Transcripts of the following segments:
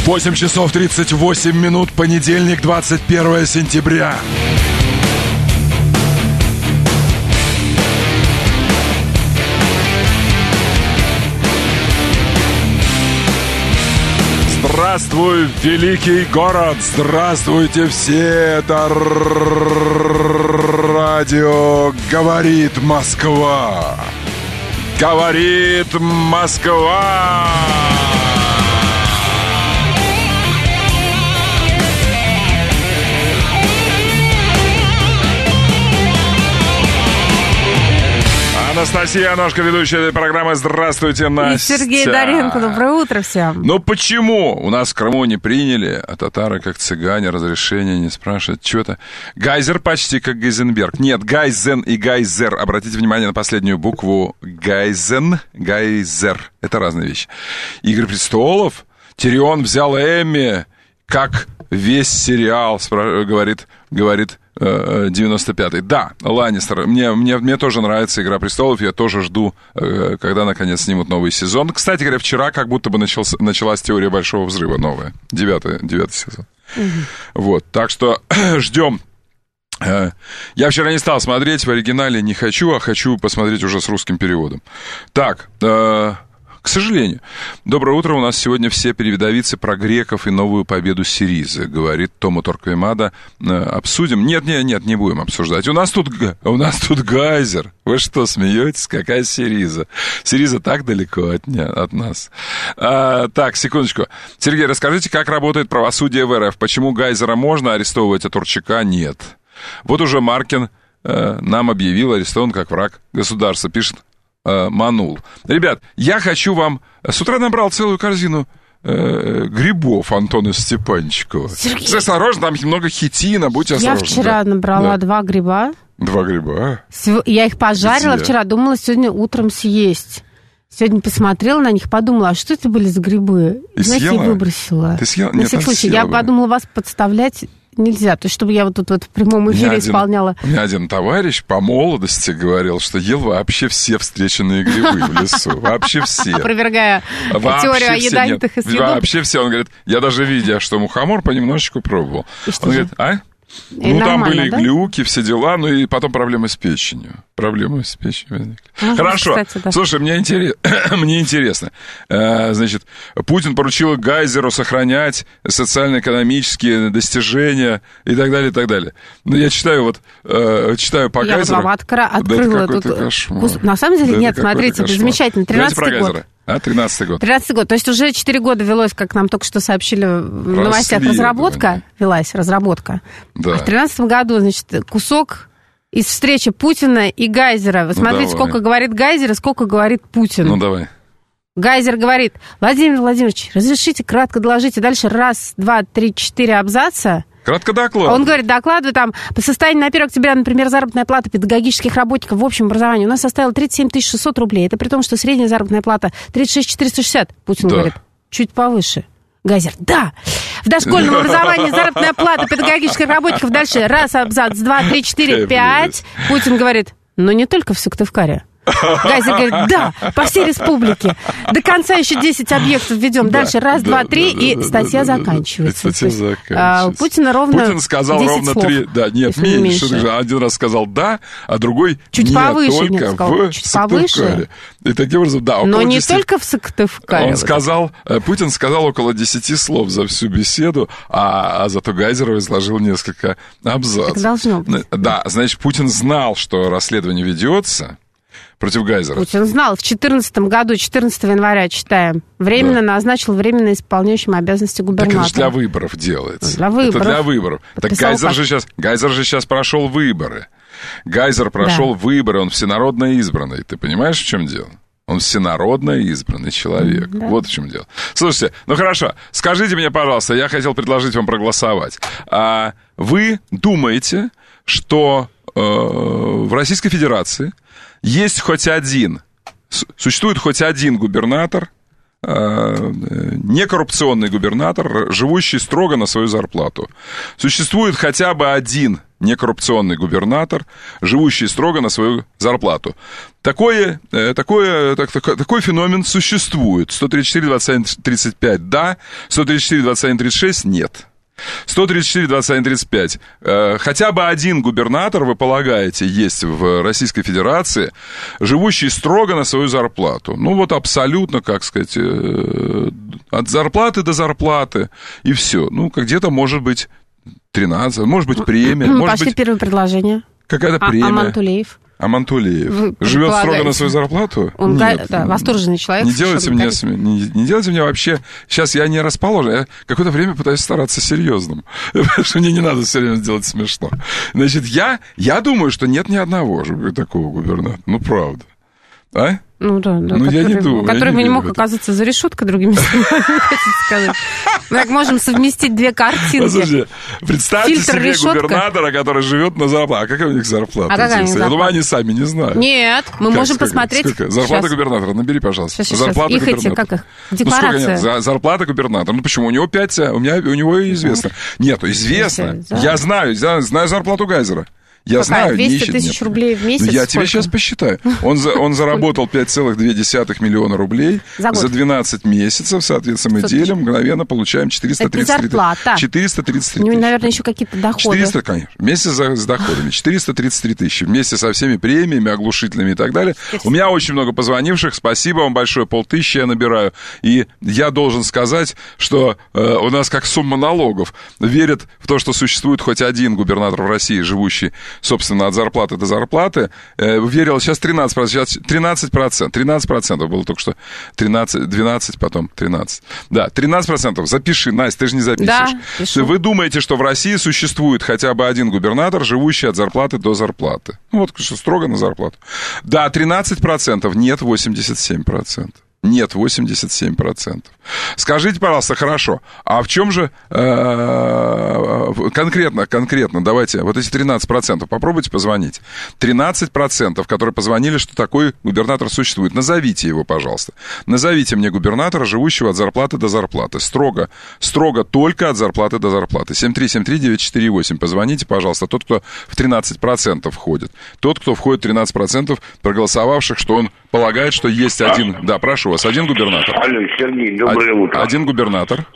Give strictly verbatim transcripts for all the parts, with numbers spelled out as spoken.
восемь часов тридцать восемь минут, понедельник, двадцать первое сентября. Здравствуй, великий город! Здравствуйте все! Это радио «Говорит Москва». Говорит Москва! Анастасия Аношка, ведущая этой программы. Здравствуйте, Настя. И Сергей Доренко. Доброе утро всем. Ну почему? У нас в Крыму не приняли, а татары, как цыгане, разрешения не спрашивают. Что-то. Гайзер почти как Гейзенберг. Нет, Гайзен и Гайзер. Обратите внимание на последнюю букву. Гайзен, Гайзер. Это разные вещи. «Игры престолов». Тирион взял Эмми, как весь сериал, говорит, говорит девяносто пятый. Да, Ланнистер. Мне, мне, мне тоже нравится «Игра престолов». Я тоже жду, когда, наконец, снимут новый сезон. Кстати говоря, вчера как будто бы начался, началась «Теория большого взрыва» новая. Девятый, девятый сезон. Угу. Вот, так что ждем. Я вчера не стал смотреть в оригинале, не хочу, а хочу посмотреть уже с русским переводом. Так, к сожалению. Доброе утро. У нас сегодня все переводовицы про греков и новую победу Сиризы, говорит Тома Торквемада. Обсудим? Нет, нет, нет, не будем обсуждать. У нас тут, у нас тут Гайзер. Вы что, смеетесь? Какая Сириза? Сириза так далеко от, не, от нас. А, так, секундочку. Сергей, расскажите, как работает правосудие в эр эф? Почему Гайзера можно арестовывать, а Турчака нет? Вот уже Маркин э, нам объявил, арестован как враг государства, пишет Манул. Ребят, я хочу вам... С утра набрал целую корзину э, грибов Антона Степанчикова. Сергей. Осторожно, там много хитина, будьте осторожны. Я вчера да. набрала да. два гриба. Два гриба? Я их пожарила Где? вчера, думала сегодня утром съесть. Сегодня посмотрела на них, подумала, а что это были за грибы? И Знаете, съела? И выбросила. Ты съела? На Нет, всякий случай. съела Я бы. подумала, вас подставлять нельзя. То есть, чтобы я вот тут вот в прямом эфире один, исполняла... У меня один товарищ по молодости говорил, что ел вообще все встреченные грибы в лесу. Вообще все. Опровергая теорию о ядовитых и съедобных. Вообще все. Он говорит, я даже видя, что мухомор, понемножечку пробовал. Он говорит, а? И ну, там были да? глюки, все дела, ну и потом проблемы с печенью. Проблемы с печенью возникли. Может, Хорошо. Кстати, да. Слушай, мне, интерес... мне интересно. Значит, Путин поручил Гайзеру сохранять социально-экономические достижения и так далее, и так далее. Ну, я читаю вот, читаю по я Гайзеру. Я вот вам открыла. Да тут... кошмар. На самом деле, да нет, смотрите, это замечательно. тринадцатый год. А, тринадцатый год. тринадцатый год. То есть уже четыре года велось, как нам только что сообщили в новостях, разработка. Велась разработка. Да. А в тринадцатом году, значит, кусок из встречи Путина и Гайзера. Вы ну, смотрите, давай. Сколько говорит Гайзер и сколько говорит Путин. Ну, давай. Гайзер говорит, Владимир Владимирович, разрешите кратко доложить. И дальше раз, два, три, четыре абзаца. Кратко доклад. Он говорит, докладываю там, по состоянию на первое октября, например, заработная плата педагогических работников в общем образовании у нас составила тридцать семь тысяч шестьсот рублей. Это при том, что средняя заработная плата тридцать шесть тысяч четыреста шестьдесят. Путин да. говорит, чуть повыше. Гайзер, да, в дошкольном образовании заработная плата педагогических работников. Дальше раз, абзац, два, три, четыре, пять. Путин говорит, но не только в Сыктывкаре. Гайзер говорит, да, по всей республике. До конца еще десять объектов введем. Да, Дальше раз, да, два, три, да, и да, статья да, заканчивается. Статья есть, заканчивается. А, Путин ровно Путин сказал ровно слов, три, да, нет, меньше. меньше. Один раз сказал да, а другой чуть нет, повыше, только нет, сказал, в чуть повыше. И таким образом, да, но не десяти... только в Сыктывкаре. Он сказал, Путин сказал около десяти слов за всю беседу, а, а зато Гайзеров изложил несколько абзацев. Это должно быть. Да, значит, Путин знал, что расследование ведется против Гайзера. Путин знал. В две тысячи четырнадцатом году, четырнадцатого января, читаем, временно да. назначил временно исполняющим обязанности губернатора. Так это же для выборов делается. Для выборов. Это для выборов. Так Гайзер же, сейчас, Гайзер же сейчас прошел выборы. Гайзер прошел да. выборы, он всенародно избранный. Ты понимаешь, в чем дело? Он всенародно избранный человек. Да. Вот в чем дело. Слушайте, ну хорошо, скажите мне, пожалуйста, я хотел предложить вам проголосовать. А вы думаете, что э, в Российской Федерации есть хоть один, существует хоть один губернатор, э, некоррупционный губернатор, живущий строго на свою зарплату? Существует хотя бы один некоррупционный губернатор, живущий строго на свою зарплату. Такое, такое, так, такой феномен существует. сто тридцать четыре двадцать один тридцать пять да, сто тридцать четыре двадцать один тридцать шесть нет. сто тридцать четыре двадцать один тридцать пять. Хотя бы один губернатор, вы полагаете, есть в Российской Федерации, живущий строго на свою зарплату. Ну, вот абсолютно, как сказать, от зарплаты до зарплаты, и все. Ну, где-то, может быть, тринадцать, может быть, премия. Пошли может быть, первое предложение. Какая-то а, премия. А Мантулеев? А Мантулеев живет строго на свою зарплату? Он Нет, да, восторженный человек. Не делайте, мне, не, не делайте мне вообще... Сейчас я не расположен. Я какое-то время пытаюсь стараться серьезным. Потому что мне не надо все время делать смешно. Значит, я, я думаю, что нет ни одного такого губернатора. Ну, правда. А? Ну да, да. Ну, который, я не думаю, который я бы не не мог верю. оказаться за решеткой, другими словами, хочется сказать. Мы так можем совместить две картинки. Послушайте, представьте Фильтр, себе решетка. губернатора, который живет на зарплате. А какая у них зарплата? А какая у них Я думаю, зарплата? они сами не знают. Нет, мы Как, можем сколько, посмотреть. Сколько? Зарплата Сейчас. губернатора, набери, пожалуйста. Сейчас, сейчас, Зарплата сейчас. Их эти, губернатора. как их? Ну, сколько Декларация. нет? За- Зарплата губернатора. Ну, почему? У него пять, у меня, у него известно. Нет, известно. Да. Я знаю, знаю, знаю зарплату Гайзера. Я Какая? знаю, не двести ищет, тысяч нет. рублей в месяц? Ну, я сколько? тебе сейчас посчитаю. Он, за, он заработал пять целых две десятых миллиона рублей За год. за двенадцать месяцев. Соответственно, мы делим, мгновенно получаем четыреста тридцать три. Это зарплата. четыреста тридцать три У него, тысячи. наверное, еще какие-то доходы. четыреста, конечно. Вместе за, с доходами. четыреста тридцать три тысячи. Вместе со всеми премиями, оглушительными и так далее. У меня очень много позвонивших. Спасибо вам большое. Полтысячи я набираю. И я должен сказать, что э, у нас как сумма налогов верят в то, что существует хоть один губернатор в России, живущий, собственно, от зарплаты до зарплаты. Э, верил сейчас тринадцать процентов. Сейчас тринадцать процентов. тринадцать процентов было только что. тринадцать, двенадцать, потом тринадцать. Да, тринадцать процентов. Запиши, Настя, ты же не запишешь. Да, пишу. Вы думаете, что в России существует хотя бы один губернатор, живущий от зарплаты до зарплаты? Ну, вот что строго на зарплату. Да, тринадцать процентов. Нет, восемьдесят семь процентов. Нет, восемьдесят семь процентов. Скажите, пожалуйста, хорошо, а в чем же э, конкретно, конкретно, давайте, вот эти тринадцать процентов, попробуйте позвонить. тринадцать процентов, которые позвонили, что такой губернатор существует. Назовите его, пожалуйста. Назовите мне губернатора, живущего от зарплаты до зарплаты. Строго, строго только от зарплаты до зарплаты. семь три семь три девять четыре восемь. Позвоните, пожалуйста, тот, кто в тринадцать процентов входит. Тот, кто входит в тринадцать процентов проголосовавших, что он полагает, что есть один... Да, прошу вас, один губернатор. Алло, Сергей, доброе утро. Один губернатор.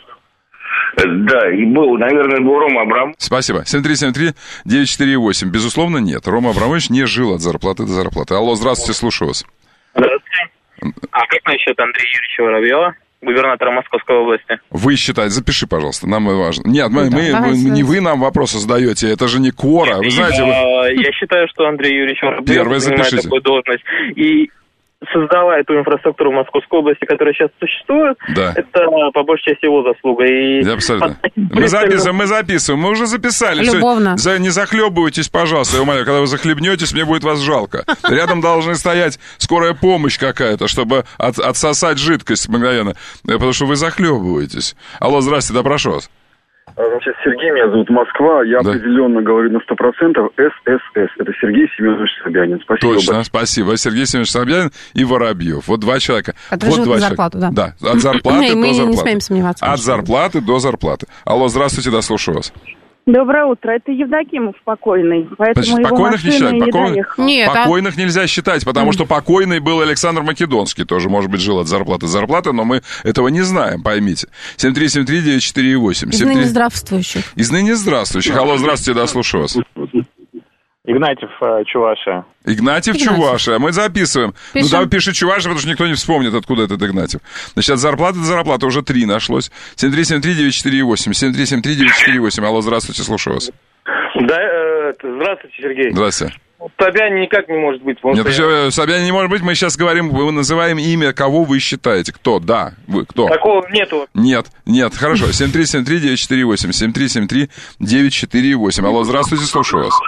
Да, и был, наверное, был Рома Абрамович. Спасибо. семь три семь три девять четыре восемь. Безусловно, нет. Рома Абрамович не жил от зарплаты до зарплаты. Алло, здравствуйте, слушаю вас. Здравствуйте. А как насчет Андрея Юрьевича Воробьева, губернатора Московской области? Вы считаете, запиши, пожалуйста, нам важно. Нет, мы, Да, мы, давайте, не давайте. вы нам вопросы задаете, это же не Кора. Вы знаете, вы... А, Я считаю, что Андрей Юрьевич Первое Воробьев занимает запишите. такую должность. И создавая ту инфраструктуру Московской области, которая сейчас существует, Да. это по большей части его заслуга. И Я абсолютно. под таким Мы пристальным- записываем, мы записываем, мы уже записали. Всё. Любовно. За, не захлебывайтесь, пожалуйста, я умоляю. Когда вы захлебнетесь, мне будет вас жалко. Рядом должны стоять скорая помощь какая-то, чтобы от- отсосать жидкость мгновенно. Э, Потому что вы захлебываетесь. Алло, здрасте, да, прошу вас. Значит, Сергей, меня зовут Москва. Я Да. определенно говорю на сто процентов ССС. Это Сергей Семенович Собянин. Спасибо. Точно, большое. спасибо. Сергей Семенович Собянин и Воробьев. Вот два человека. Которые вот живут два на человека. зарплату, да. Да, от зарплаты И до мы не зарплаты. смеем сомневаться, От конечно. зарплаты до зарплаты. Алло, здравствуйте, да, слушаю вас. Доброе утро. Это Евдокимов покойный. Поэтому Значит, его покойных не машина считать. и Покойных, доехала. Нет, а- покойных нельзя считать, потому что покойный был Александр Македонский, тоже, может быть, жил от зарплаты до зарплаты, но мы этого не знаем, поймите. семь три семь три девять четыре восемь. Из ныне здравствующих. Из ныне здравствующих. Алло, здравствуйте, да, слушаю вас. Игнатьев, э, Чувашия. Игнатьев, Игнатьев. Чувашия. Мы записываем. Пишем. Ну, давай пиши Чувашия, потому что никто не вспомнит, откуда этот Игнатьев. Значит, от зарплаты до зарплаты уже три нашлось. семь три семь три девять четыре восемь. семь три семь три девять четыре восемь. Алло, здравствуйте, слушаю вас. Да, э, это- здравствуйте, Сергей. Здравствуйте. Собянин никак не может быть. потому Нет, что почему, Собянин не может быть, мы сейчас говорим, мы называем имя, кого вы считаете. Кто? Да, вы, кто? Такого нету. Нет, нет, хорошо. семь три семь три девять четыре восемь. семь три семь три девять четыре восемь. Алло, здравствуйте, слушаю вас.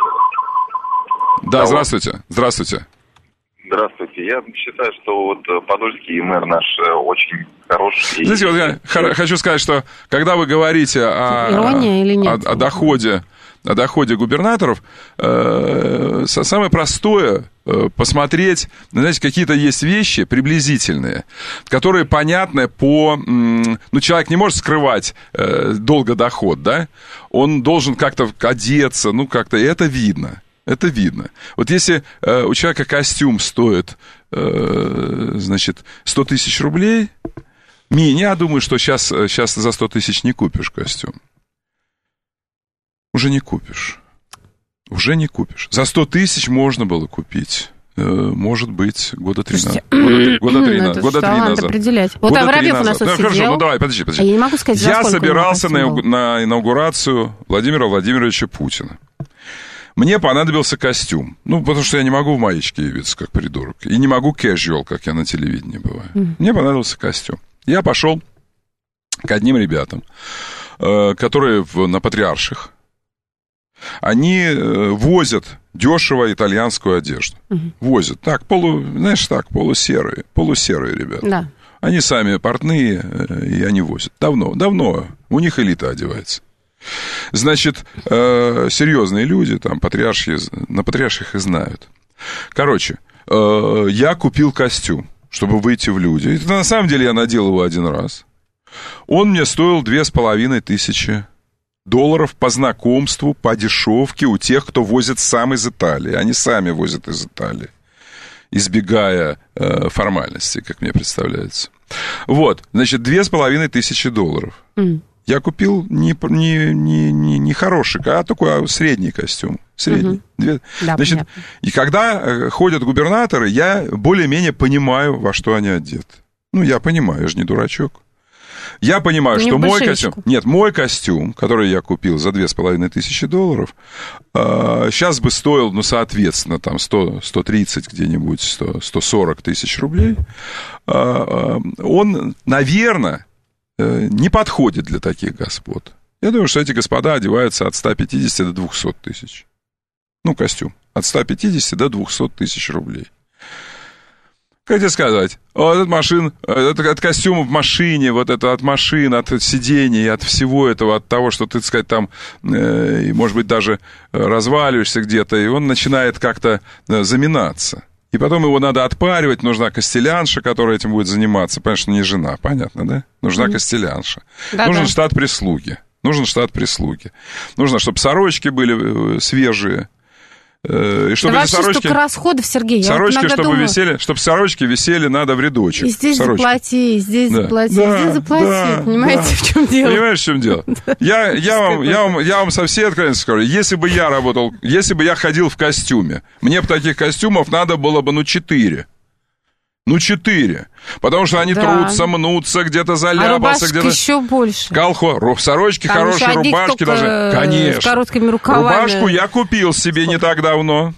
Да, здравствуйте, здравствуйте. Здравствуйте. Я считаю, что вот э, Подольский мэр наш э, очень хороший. Знаете, вот я х- хочу сказать, что когда вы говорите о, Ирония или нет? о, о доходе о доходе губернаторов, э, самое простое э, посмотреть, знаете, какие-то есть вещи приблизительные, которые понятны по... М, ну, человек не может скрывать э, долго доход, да? Он должен как-то одеться, ну, как-то, и это видно. Это видно. Вот если э, у человека костюм стоит, э, значит, сто тысяч рублей, мини, я думаю, что сейчас, сейчас за сто тысяч не купишь костюм. Уже не купишь. Уже не купишь. За сто тысяч можно было купить. Может быть, года три назад. Года, года три, ну, года три назад. Определять. Вот года Воробьев у нас тут да, сидел. Хорошо, ну давай, подожди, подожди. Я не могу сказать, Я собирался на, на инаугурацию Владимира Владимировича Путина. Мне понадобился костюм. Ну, потому что я не могу в маечке явиться, как придурок. И не могу casual, как я на телевидении бываю. Mm. Мне понадобился костюм. Я пошел к одним ребятам, которые на Патриарших. Они возят дешево итальянскую одежду. Угу. Возят. Так, полу, знаешь, так, полусерые. Полусерые ребята. Да. Они сами портные, и они возят. Давно, давно. У них элита одевается. Значит, э, серьезные люди, там, патриарши, на Патриарших их знают. Короче, э, я купил костюм, чтобы выйти в люди. И на самом деле я надел его один раз. Он мне стоил две с половиной тысячи долларов по знакомству, по дешевке у тех, кто возит сам из Италии. Они сами возят из Италии, избегая э, формальностей, как мне представляется. Вот, значит, две с половиной тысячи долларов. Mm. Я купил не, не, не, не, не хороший, а такой средний костюм. Средний. Mm-hmm. Две... Да, значит, понятно. И когда ходят губернаторы, я более-менее понимаю, во что они одеты. Ну, я понимаю, я же не дурачок. Я понимаю, не что мой костюм... Нет, мой костюм, который я купил за две с половиной тысячи долларов, э, сейчас бы стоил, ну, соответственно, там сто, сто тридцать где-нибудь, сто, сто сорок тысяч рублей. Э, он, наверное, э, не подходит для таких господ. Я думаю, что эти господа одеваются от ста пятидесяти до двухсот тысяч. Ну, костюм. От ста пятидесяти до двухсот тысяч рублей. Как тебе сказать, вот этот машин, это от костюма в машине, вот это от машин, от сидений, от всего этого, от того, что ты, так сказать, там, э, может быть, даже разваливаешься где-то, и он начинает как-то заминаться. И потом его надо отпаривать, нужна костелянша, которая этим будет заниматься. Понятно, что не жена, понятно, да? Нужна mm-hmm. костелянша. Да, нужен да. штат прислуги. Нужен штат прислуги. Нужно, чтобы сорочки были свежие. И чтобы да вообще сорочки, столько расходов, Сергей. Сорочки, чтобы думаю... висели, чтобы сорочки висели надо в рядочек. И здесь сорочки. Заплати, и здесь да. заплати, да, здесь заплати. Да, понимаете, да. в чем дело? Понимаешь, в чем дело? Я, я, вам, я, вам, я вам со всей откровенностью скажу, если бы я работал, если бы я ходил в костюме, мне бы таких костюмов надо было бы, ну, четыре. Ну, четыре. Потому что они да. трутся, мнутся, где-то заляпался, а где-то... еще больше. Колхо... Сорочки там хорошие, рубашки даже. Конечно. С короткими рукавами. Рубашку я купил себе Сколько? не так давно.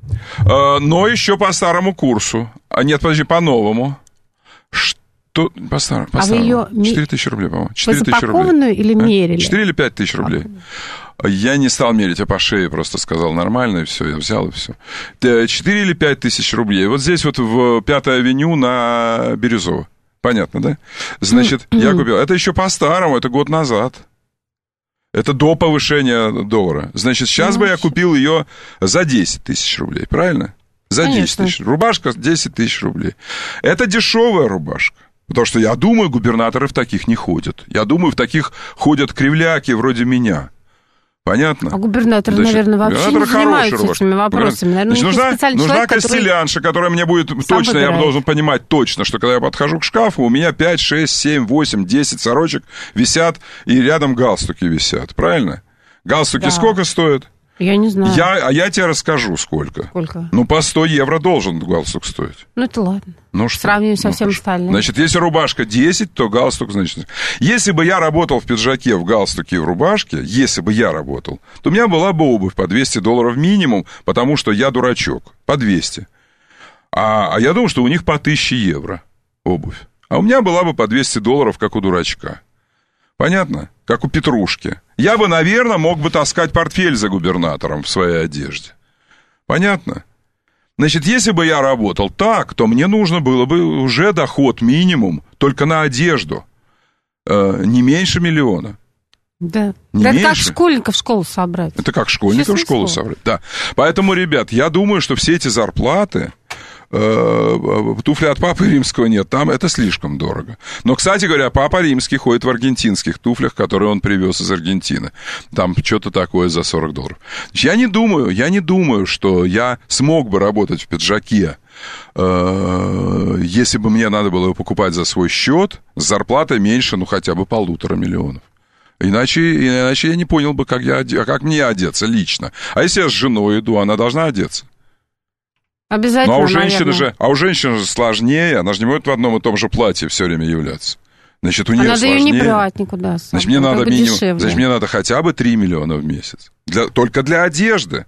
Но еще по старому курсу. А нет, подожди, по новому. Что? По старому. По а старому. вы ее... четыре тысячи рублей, по-моему. четыре тысячи рублей. Или мерили? четыре или пять тысяч рублей. Я не стал мерить, я по шее просто сказал нормально, и все, я взял, и все. четыре или пять тысяч рублей. Вот здесь вот в Пятой авеню на Бирюзово. Понятно, да? Значит, я купил. Это еще по-старому, это год назад. Это до повышения доллара. Значит, сейчас ну, бы я купил ее за десять тысяч рублей, правильно? За Конечно. десять тысяч. Рубашка десять тысяч рублей. Это дешевая рубашка. Потому что я думаю, губернаторы в таких не ходят. Я думаю, в таких ходят кривляки вроде меня. Понятно? А губернатор, Значит, наверное, вообще не занимается этими вопросами. Наверное, Значит, нужна нужна человек, костелянша, который... которая мне будет точно, выбирает. Я должен понимать точно, что когда я подхожу к шкафу, у меня пять, шесть, семь, восемь, десять сорочек висят, и рядом галстуки висят. Правильно? Галстуки да. сколько стоят? Я не знаю. Я, а я тебе расскажу, сколько. Сколько? Ну, по сто евро должен галстук стоить. Ну, это ладно. Ну, что? Сравниваем со ну, всем остальным. Значит, если рубашка десять, то галстук, значит... Если бы я работал в пиджаке, в галстуке и в рубашке, если бы я работал, то у меня была бы обувь по двести долларов минимум, потому что я дурачок. По двести. А, а я думал, что у них по тысяче евро обувь. А у меня была бы по двести долларов, как у дурачка. Понятно? Как у Петрушки. Я бы, наверное, мог бы таскать портфель за губернатором в своей одежде. Понятно? Значит, если бы я работал так, то мне нужно было бы уже доход минимум только на одежду. Э, не меньше миллиона. Да. Не да это меньше. как школьников в школу собрать. Это как школьников в школу слово. собрать, да. Поэтому, ребят, я думаю, что все эти зарплаты, э, туфли от Папы Римского нет, там это слишком дорого. Но, кстати говоря, Папа Римский ходит в аргентинских туфлях, которые он привез из Аргентины. Там что-то такое за сорок долларов. Я не думаю, я не думаю, что я смог бы работать в пиджаке, э, если бы мне надо было его покупать за свой счет, с зарплатой меньше, ну, хотя бы полутора миллионов. Иначе, иначе я не понял бы, как, я, как мне одеться лично. А если я с женой иду, она должна одеться. Обязательно, ну, а у женщины наверное. же, а у женщины же сложнее, она же не может в одном и том же платье все время являться. Значит, у нее а надо сложнее. ее не брать никуда. Значит, мне надо, минимум, значит, мне мне надо хотя бы три миллиона в месяц. Для, только для одежды.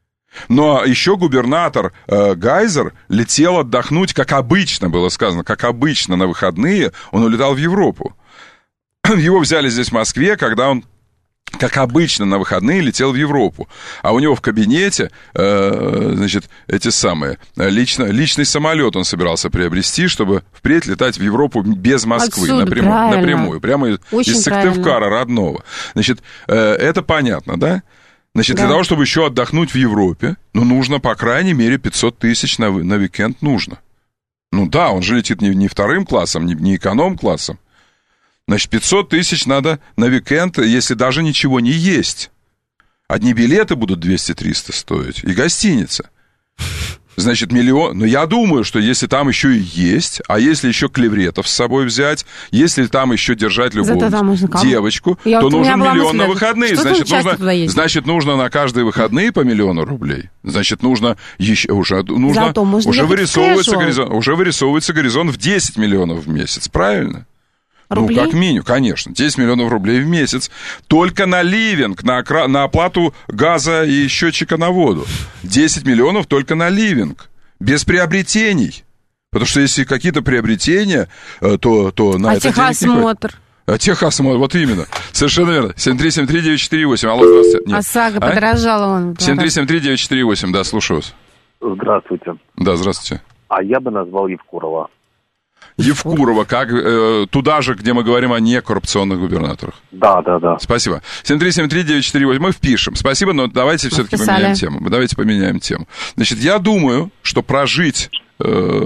Но еще губернатор э, Гайзер летел отдохнуть, как обычно было сказано, как обычно на выходные, он улетал в Европу. Его взяли здесь, в Москве, когда он, как обычно, на выходные летел в Европу. А у него в кабинете, э, значит, эти самые, лично, личный самолет он собирался приобрести, чтобы впредь летать в Европу без Москвы, Отсюда, напрямую, напрямую, прямо из, из Сыктывкара родного. Значит, э, это понятно, да? Значит, да. Для того, чтобы еще отдохнуть в Европе, ну, нужно, по крайней мере, пятьсот тысяч на, на уикенд нужно. Ну, да, он же летит не, не вторым классом, не, не эконом-классом. Значит, пятьсот тысяч надо на уикенд, если даже ничего не есть. Одни билеты будут двести-триста стоить, и гостиница. Значит, миллион... Но я думаю, что если там еще и есть, а если еще клевретов с собой взять, если там еще держать любовницу, девочку, я то вот нужен миллион на выходные. Значит нужно, значит, нужно на каждые выходные по миллиону рублей. Значит, нужно еще... Уже, нужно, уже, вырисовывается горизонт, уже вырисовывается горизонт в десять миллионов в месяц, правильно? Рублей? Ну, как минимум, конечно, десять миллионов рублей в месяц. Только на ливинг, на, окра... на оплату газа и счетчика на воду. десять миллионов только на ливинг. Без приобретений. Потому что если какие-то приобретения, то, то на а это техосмотр? А техосмотр, вот именно. Совершенно верно. семь три семь три девять четыре восемь. Алло, здравствуйте. Нет. ОСАГО а? подорожала он. семь три семь три девять четыре восемь, да, слушаю вас. Здравствуйте. Да, здравствуйте. А я бы назвал Евкурова. Евкурова, как э, туда же, где мы говорим о некоррупционных губернаторах. Да, да, да. Спасибо. семь три семь три девять четыре восемь. Мы впишем. Спасибо, но давайте все-таки поменяем тему. Давайте поменяем тему. Значит, я думаю, что прожить э,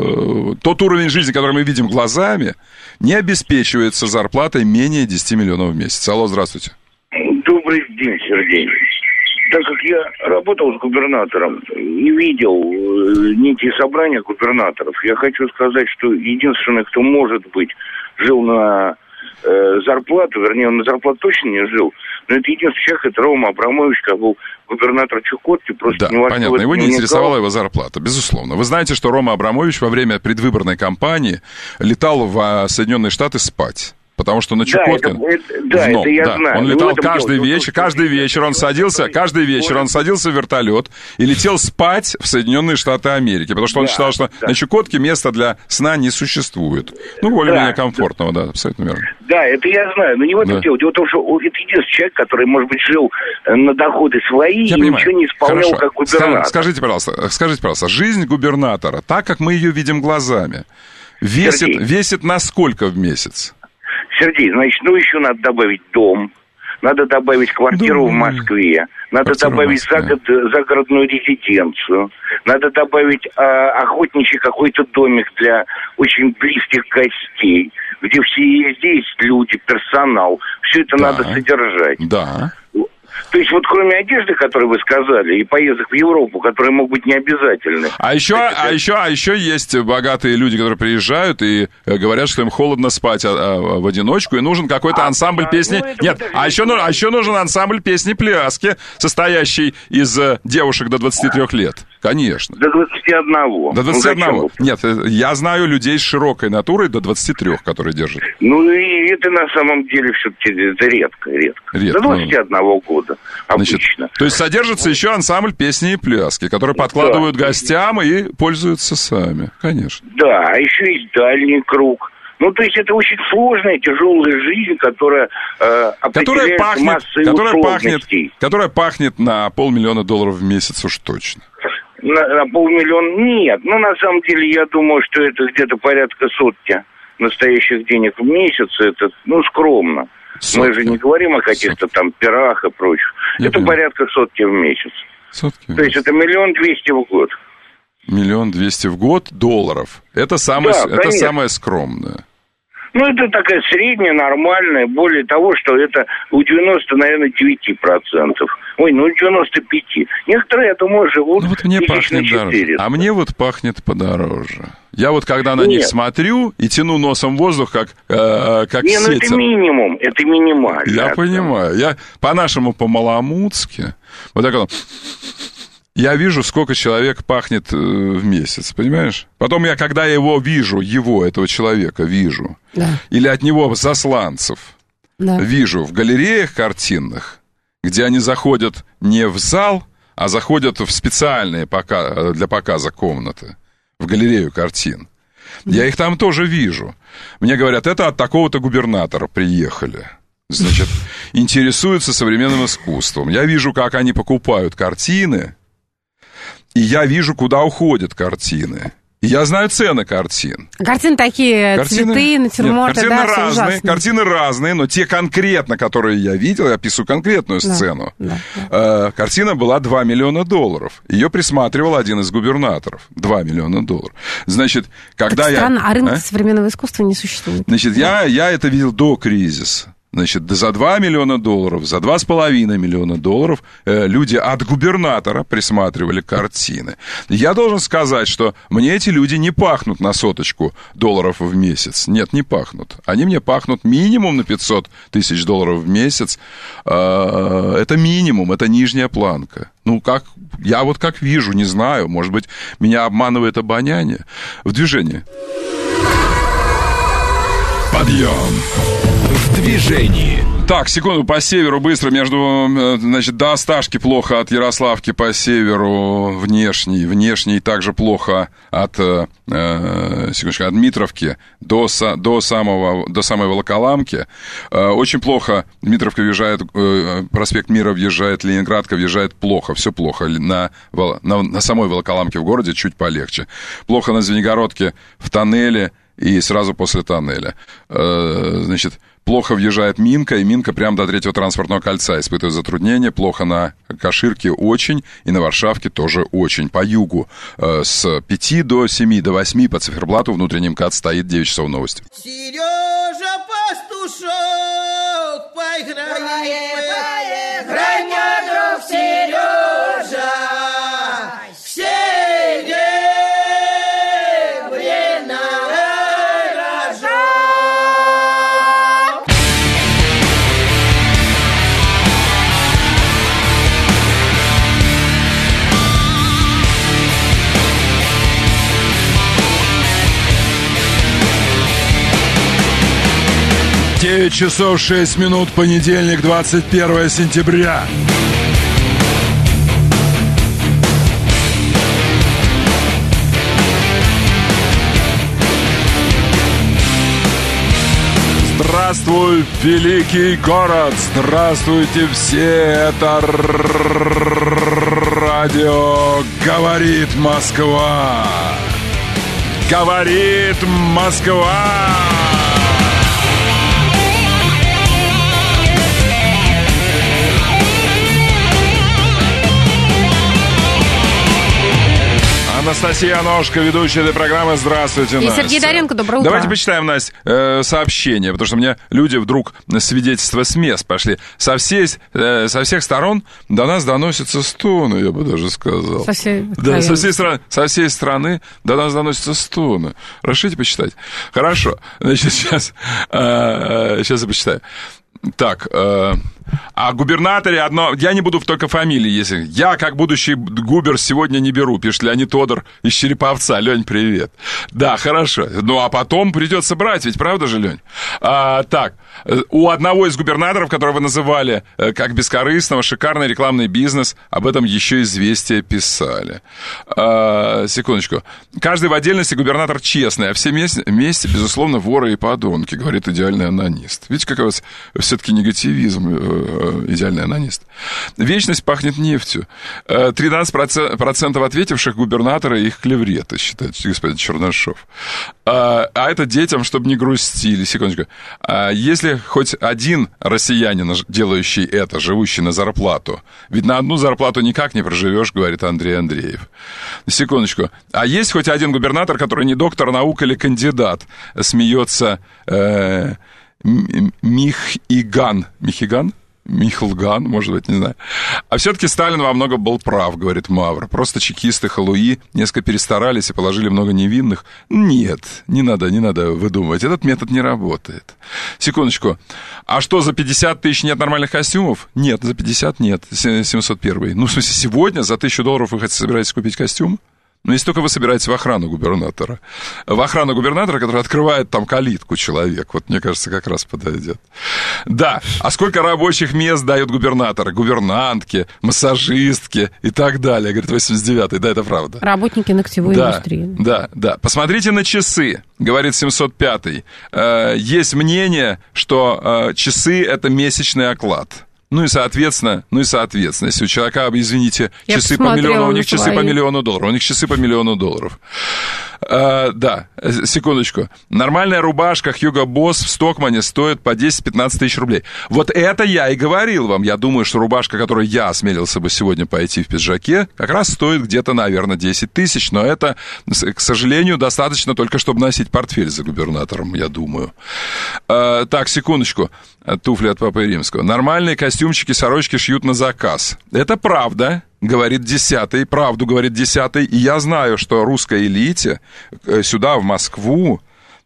тот уровень жизни, который мы видим глазами, не обеспечивается зарплатой менее десять миллионов в месяц. Алло, здравствуйте. Добрый день, Сергей. Так как я работал с губернатором и видел некие собрания губернаторов, я хочу сказать, что единственный, кто, может быть, жил на э, зарплату, вернее, он на зарплату точно не жил, но это единственный человек, это Рома Абрамович, как был губернатор Чукотки, просто да, не понятно, его не интересовала его зарплата, безусловно. Вы знаете, что Рома Абрамович во время предвыборной кампании летал в Соединенные Штаты спать. Потому что на Чукотке... Да, это, это, да, вновь, это я да. знаю. Он летал каждый дело, вечер, каждый вечер он садился, каждый вечер он садился в вертолет и летел спать в Соединенные Штаты Америки, потому что он да, считал, что да. на Чукотке места для сна не существует. Ну, более-менее да, комфортного, да, абсолютно верно. Да, это я знаю, но не в этом да. дело. Дело в том, что это единственный человек, который, может быть, жил на доходы свои я и понимаю. Ничего не исполнял Хорошо. Как губернатор. Скажите, пожалуйста, скажите, пожалуйста, жизнь губернатора, так как мы ее видим глазами, весит, весит на сколько в месяц? Сергей, значит, ну еще надо добавить дом, надо добавить квартиру Дом. в Москве, надо Квартиру добавить загород, загородную резиденцию, надо добавить э, охотничий какой-то домик для очень близких гостей, где все есть, есть люди, персонал, все это да. надо содержать. Да. То есть вот кроме одежды, которую вы сказали, и поездок в Европу, которые могут быть необязательны. А еще, а еще, а еще есть богатые люди, которые приезжают и говорят, что им холодно спать в одиночку, и нужен какой-то а, ансамбль а, песни. Ну, Нет, а еще, а еще нужен ансамбль песни-пляски, состоящий из девушек до двадцати трёх лет. Конечно. До двадцати одного. До двадцати одного. Ну, Нет, я знаю людей с широкой натурой до двадцати трёх, которые держат. Ну, и это на самом деле все-таки это редко, редко. редко. До двадцати одного года обычно. Значит, то есть содержится еще ансамбль песни и пляски, которые подкладывают да. гостям и пользуются сами, конечно. Да, а еще есть дальний круг. Ну, то есть это очень сложная, тяжелая жизнь, которая э, определяет массой которая пахнет, которая пахнет на полмиллиона долларов в месяц уж точно. На, на полмиллиона нет. Ну, на самом деле, я думаю, что это где-то порядка сотки настоящих денег в месяц. Это, ну, скромно. Сотки. Мы же не говорим о каких-то там пирах и прочих. Я это понимаю. порядка сотки в месяц. Сотки в То есть месяц. это миллион двести в год. Миллион двести в год долларов. Это самое, Да, это самое скромное. Ну, это такая средняя, нормальная. Более того, что это у девяноста, наверное, девяти процентов. Ой, ну девяносто пять. Некоторые, я думаю, живут Ну, вот мне тысяч на пахнет дороже. четыреста. А мне вот пахнет подороже. Я вот когда на Нет. них смотрю и тяну носом воздух, как, э, как Не, ну это сетер. минимум, это минимально. Я Это- понимаю. Я по-нашему, по-маломутски, вот так вот, я вижу, сколько человек пахнет э, в месяц, понимаешь? Потом я, когда я его вижу, его, этого человека, вижу, Да. или от него засланцев, Да. вижу в галереях картинных, где они заходят не в зал, а заходят в специальные пока, для показа комнаты, в галерею картин. Я их там тоже вижу. Мне говорят, это от такого-то губернатора приехали. Значит, интересуются современным искусством. Я вижу, как они покупают картины, и я вижу, куда уходят картины. И я знаю цены картин. Картины такие, Картины- цветы, натюрморты, Нет, да, картины все разные, ужасно. картины разные, но те конкретно, которые я видел, я описываю конкретную Да, сцену. да, Э, картина была два миллиона долларов. Ее присматривал один из губернаторов. два миллиона долларов. Значит, когда Так я... странно, а рынка А? современного искусства не существует. Значит, я, я это видел до кризиса. Значит, да за два миллиона долларов, за два с половиной миллиона долларов э, люди от губернатора присматривали картины. Я должен сказать, что мне эти люди не пахнут на соточку долларов в месяц. Нет, не пахнут. Они мне пахнут минимум на пятьсот тысяч долларов в месяц. Э, это минимум, это нижняя планка. Ну, как, я вот как вижу, не знаю, может быть, меня обманывает обоняние. В движении. Подъем. В движении. Так, секунду, по северу быстро, между, э, значит, до Осташки плохо от Ярославки по северу, внешний, внешний также плохо от, э, э, секундочку, от Дмитровки до, са, до, самого, до самой Волоколамки. Э, очень плохо, Дмитровка въезжает, э, проспект Мира въезжает, Ленинградка въезжает плохо, все плохо. На, на, на самой Волоколамке в городе чуть полегче. Плохо на Звенигородке в тоннеле и сразу после тоннеля. Э, значит, плохо въезжает Минка, и Минка прямо до третьего транспортного кольца испытывает затруднения. Плохо на Каширке очень, и на Варшавке тоже очень. По югу э, с пяти до семи, до восьми по циферблату внутренний МКАД стоит девять часов новости. Сережа пастушок, поиграем, поиграем, мой друг Сережа, все девять часов шесть минут, понедельник, двадцать первое сентября. Здравствуй, великий город! Здравствуйте все! Это радио «Говорит Москва». Говорит Москва! Анастасия Ножка, ведущая этой программы. Здравствуйте, И Настя. Сергей Доренко, доброе утро. Давайте почитаем, Настя, э, сообщения, потому что мне люди вдруг на свидетельство с мест пошли. Со, всей, э, со всех сторон до нас доносятся стоны, я бы даже сказал. Со всей, да, со всей, страны, со всей страны до нас доносятся стоны. Разрешите почитать? Хорошо. Значит, сейчас, э, сейчас я почитаю. Так, э, о губернаторе одно... Я не буду только фамилии, если... Я, как будущий губер, сегодня не беру, пишет Леонид Тодор из Череповца. Лень, привет. Да, хорошо. Ну, а потом придется брать, ведь правда же, Лень? А, так, у одного из губернаторов, которого вы называли как бескорыстного, шикарный рекламный бизнес, об этом еще «Известия» писали. А, секундочку. Каждый в отдельности губернатор честный, а все вместе, вместе безусловно, воры и подонки, говорит идеальный анонист. Видите, какой у вас все-таки негативизм идеальный анонист. Вечность пахнет нефтью. тринадцать процентов ответивших губернаторы их клевреты, считает господин Чернышов. А, а это детям, чтобы не грустили. Секундочку. А если хоть один россиянин, делающий это, живущий на зарплату, ведь на одну зарплату никак не проживешь, говорит Андрей Андреев. Секундочку. А есть хоть один губернатор, который не доктор наук или кандидат, смеется э, Михиган. Михиган? Михлган, может быть, не знаю. А все-таки Сталин во многом был прав, говорит Мавр. Просто чекисты халуи несколько перестарались и положили много невинных. Нет, не надо, не надо выдумывать. Этот метод не работает. Секундочку. А что, за пятьдесят тысяч нет нормальных костюмов? Нет, за пятьдесят нет. семьсот один. Ну, в смысле, сегодня за тысячу долларов вы хотите, собираетесь купить костюм? Ну, если только вы собираетесь в охрану губернатора. В охрану губернатора, который открывает там калитку человек. Вот, мне кажется, как раз подойдет. Да. А сколько рабочих мест дают губернаторы? Гувернантки, массажистки и так далее. Говорит, восемьдесят девятый. Да, это правда. Работники ногтевой да, индустрии. Да, да. Посмотрите на часы, говорит семьсот пятый. Э, есть мнение, что э, часы – это месячный оклад. Ну и, соответственно, ну и, соответственно, если у человека, извините, Я часы по миллиону, у них часы по миллиону долларов, у них часы по миллиону долларов. А, да, секундочку. Нормальная рубашка Hugo Boss в Стокмане стоит по десять-пятнадцать тысяч рублей. Вот это я и говорил вам. Я думаю, что рубашка, которую я осмелился бы сегодня пойти в пиджаке, как раз стоит где-то, наверное, десять тысяч. Но это, к сожалению, достаточно только, чтобы носить портфель за губернатором, я думаю. А, так, секундочку. Туфли от Папы Римского. Нормальные костюмчики, сорочки шьют на заказ. Это правда, говорит десятый, правду говорит десятый. И я знаю, что русской элите сюда, в Москву,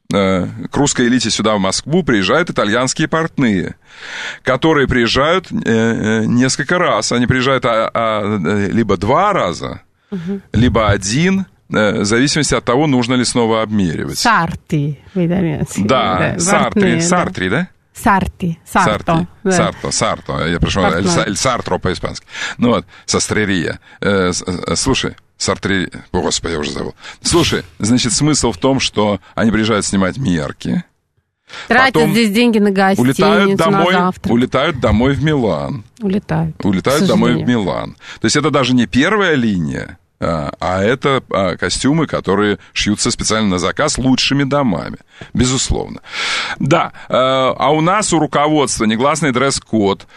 к русской элите сюда, в Москву, приезжают итальянские портные, которые приезжают несколько раз. Они приезжают а, а, либо два раза, угу. либо один, в зависимости от того, нужно ли снова обмеривать. Сарти, вы итальянские. Да, да Сартри, Сартри, да? Сарти, Сарто. Сарти, да. Сарто, Сарто. Я прошу, Эль, Эль Сартро по-испански. Ну вот, сострерия. Э, слушай, Сартри... О, господи, я уже забыл. Слушай, значит, смысл в том, что они приезжают снимать мерки. Тратят потом здесь деньги на гостиницу, улетают домой, на завтрак. Улетают домой в Милан. Улетают. Улетают домой в Милан. То есть это даже не первая линия, а это костюмы, которые шьются специально на заказ лучшими домами, безусловно. Да, а у нас у руководства негласный дресс-код,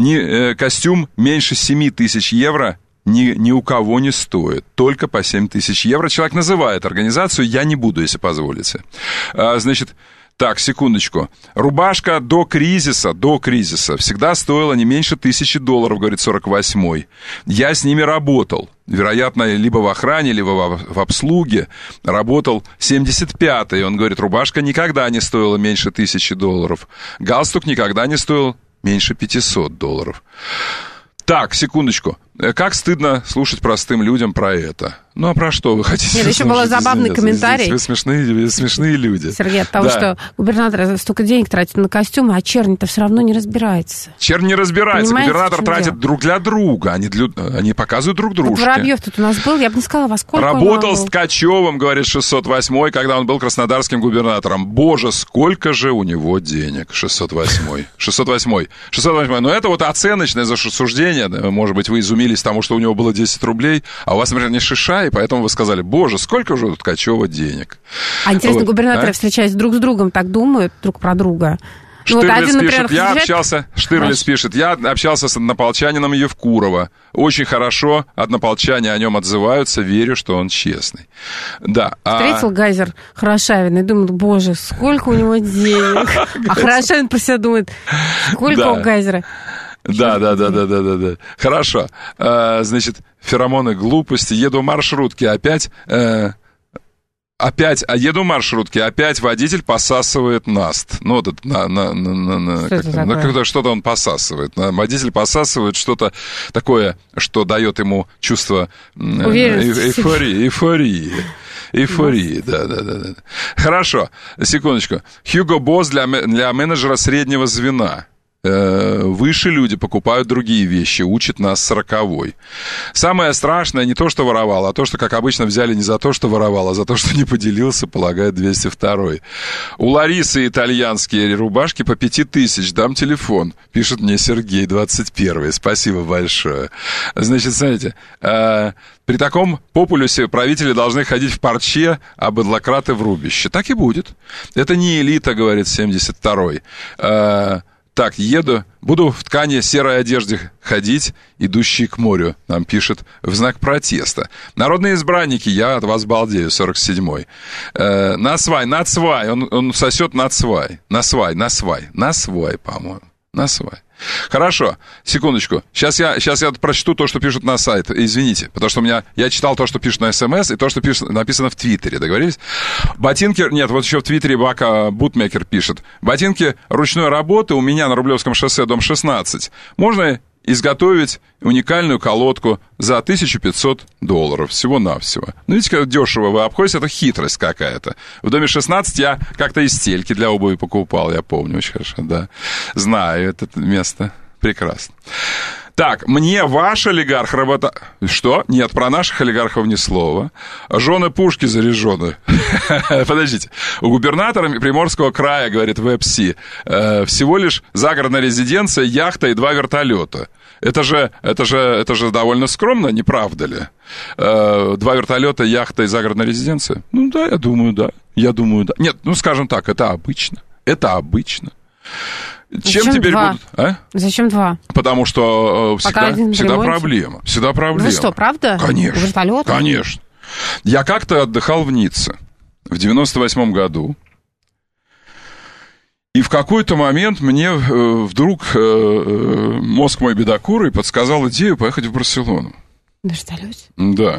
костюм меньше семь тысяч евро ни, ни у кого не стоит, только по семь тысяч евро. Человек называет организацию, я не буду, если позволите. Значит... Так, секундочку. Рубашка до кризиса, до кризиса всегда стоила не меньше тысячи долларов, говорит сорок восьмой. Я с ними работал. Вероятно, либо в охране, либо в обслуге. Работал семьдесят пятый. Он говорит, рубашка никогда не стоила меньше тысячи долларов. Галстук никогда не стоил меньше пятисот долларов. Так, секундочку. Как стыдно слушать простым людям про это. Ну, а про что вы хотите? Нет, еще был забавный комментарий. Вы смешные, вы смешные люди. Сергей, от того, да. что губернатор столько денег тратит на костюмы, а чернь-то все равно не разбирается. Чернь не разбирается. Понимаете, губернатор тратит дело? друг для друга. Они, для... они показывают друг дружке. Вот Воробьев тут у нас был, я бы не сказала, во сколько Работал с Ткачевым, говорит шестьсот восьмой, когда он был краснодарским губернатором. Боже, сколько же у него денег. шестьсот восьмой. шестьсот восьмой. шестьсот восьмой. Но это вот оценочное суждение. Может быть, вы изумились тому, что у него было десять рублей, а у вас, например, не шиша, и поэтому вы сказали, боже, сколько же у Ткачева денег. А интересно, вот, губернаторы, а? встречаясь друг с другом, так думают друг про друга? Штирлиц ну, вот один, например, пишет, я общался, Штирлиц пишет, я общался с однополчанином Евкурова. Очень хорошо, однополчане о нем отзываются, верю, что он честный. Да. Встретил а... Гайзер Хорошавина и думал, боже, сколько у него денег. А Хорошавин про себя думает, сколько у Гайзера. Да, да, да, да, да, да, да. Хорошо. А, значит, феромоны глупости. Еду в маршрутке, опять... Э, опять, а еду в маршрутке, опять водитель посасывает наст. Ну, вот это на... на, на, на, на что как-то, на как-то что-то он посасывает. Водитель посасывает что-то такое, что дает ему чувство э, эйфории. Эйфории. Эйфории, да, да, да, да. Хорошо, секундочку. Hugo Boss для, для менеджера среднего звена. э, выше люди покупают другие вещи, учит нас сороковой. Самое страшное не то, что воровал, а то, что, как обычно, взяли не за то, что воровал, а за то, что не поделился, полагает двести второй. У Ларисы итальянские рубашки по пяти тысяч, дам телефон, пишет мне Сергей, двадцать первый. Спасибо большое. Значит, смотрите, э, при таком популюсе правители должны ходить в парче, а быдлократы в рубище. Так и будет. Это не элита, говорит семьдесят второй. Э, так, еду, буду в ткани серой одежде ходить, идущий к морю, нам пишет в знак протеста. Народные избранники, я от вас балдею, сорок седьмой. Э, насвай, нацвай, он, он сосет нацвай. Насвай, насвай, насвай, по-моему. Насвай. Хорошо, секундочку. Сейчас я, сейчас я прочту то, что пишут на сайт. Извините, потому что у меня... Я читал то, что пишут на СМС, и то, что пишут, написано в Твиттере. Договорились? Ботинки... Нет, вот еще в Твиттере Бака Бутмекер пишет. Ботинки ручной работы у меня на Рублевском шоссе, дом шестнадцать. Можно изготовить уникальную колодку за тысячу пятьсот долларов. Всего-навсего. Ну, видите, как дешево вы обходитесь, это хитрость какая-то. В доме шестнадцать я как-то из стельки для обуви покупал, я помню очень хорошо, да. Знаю это место. Прекрасно. Так, мне ваш олигарх работа... Что? Нет, про наших олигархов ни слова. Жены пушки заряжены. Подождите. У губернатора Приморского края, говорит ВЭПСИ, всего лишь загородная резиденция, яхта и два вертолета. Это же, это же, это же довольно скромно, не правда ли? Два вертолета, яхта и загородная резиденция? Ну да, я думаю, да. Я думаю, да. Нет, ну скажем так, это обычно. Это обычно. Чем Зачем теперь два? будут? А? Зачем два? Потому что э, всегда, всегда проблема. Всегда проблема. Вы что, правда? Конечно. Вертолет? Конечно. Я как-то отдыхал в Ницце в девяносто восьмом году. И в какой-то момент мне э, вдруг э, э, мозг мой бедокурый подсказал идею поехать в Барселону. На вертолете? Да.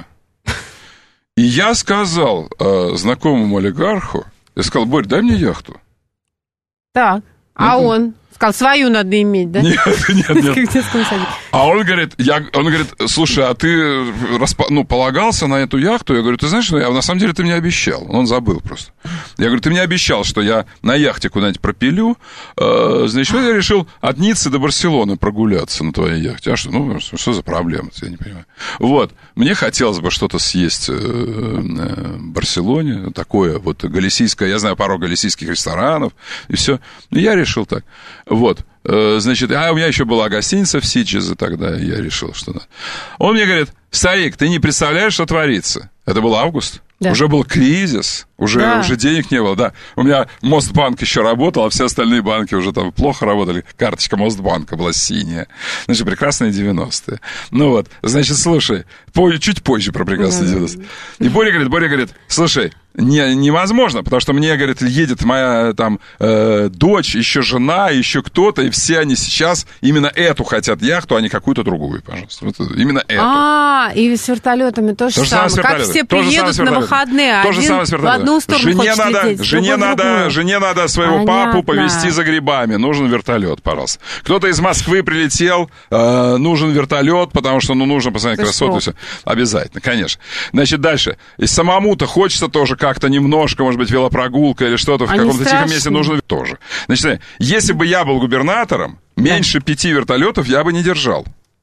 И я сказал э, знакомому олигарху, я сказал: Борь, дай мне яхту. Так. А ну, он сказал, свою надо иметь, да? Нет, нет, нет. А он говорит, я, он говорит, слушай, а ты распо, ну, полагался на эту яхту? Я говорю, ты знаешь, я, на самом деле ты мне обещал. Он забыл просто. Я говорю, ты мне обещал, что я на яхте куда-нибудь пропилю. Э, значит, я решил от Ниццы до Барселоны прогуляться на твоей яхте. А что, ну, что за проблема? Я не понимаю. Вот, мне хотелось бы что-то съесть в Барселоне, такое вот галисийское, я знаю пару галисийских ресторанов, и все. И я решил так. Вот, значит, а у меня еще была гостиница в Ситджезе тогда, я решил, что надо. Он мне говорит, старик, ты не представляешь, что творится. Это был август. Да. Уже был кризис, уже, да. уже денег не было, да. У меня Мостбанк еще работал, а все остальные банки уже там плохо работали. Карточка Мостбанка была синяя. Значит, прекрасные девяностые. Ну вот, значит, слушай, чуть позже про прекрасные девяностые. И Боря говорит, Боря говорит, слушай, не, невозможно, потому что мне, говорит, едет моя там э, дочь, еще жена, еще кто-то, и все они сейчас именно эту хотят яхту, а не какую-то другую, пожалуйста. Вот именно эту. А, и с вертолетами то же самое. Как все приедут на выходные, то же самое с в одну сторону жене хочет надо, лететь, жене надо, жене надо своего Понятно. папу повезти за грибами. Нужен вертолет, пожалуйста. Кто-то из Москвы прилетел, э, нужен вертолет, потому что ну, нужно посмотреть красоту. Все. Обязательно, конечно. Значит, дальше. И самому-то хочется тоже как-то немножко, может быть, велопрогулка или что-то в Они каком-то страшные. тихом месте нужно тоже. Значит, если бы я был губернатором, меньше да. пяти вертолетов я бы не держал.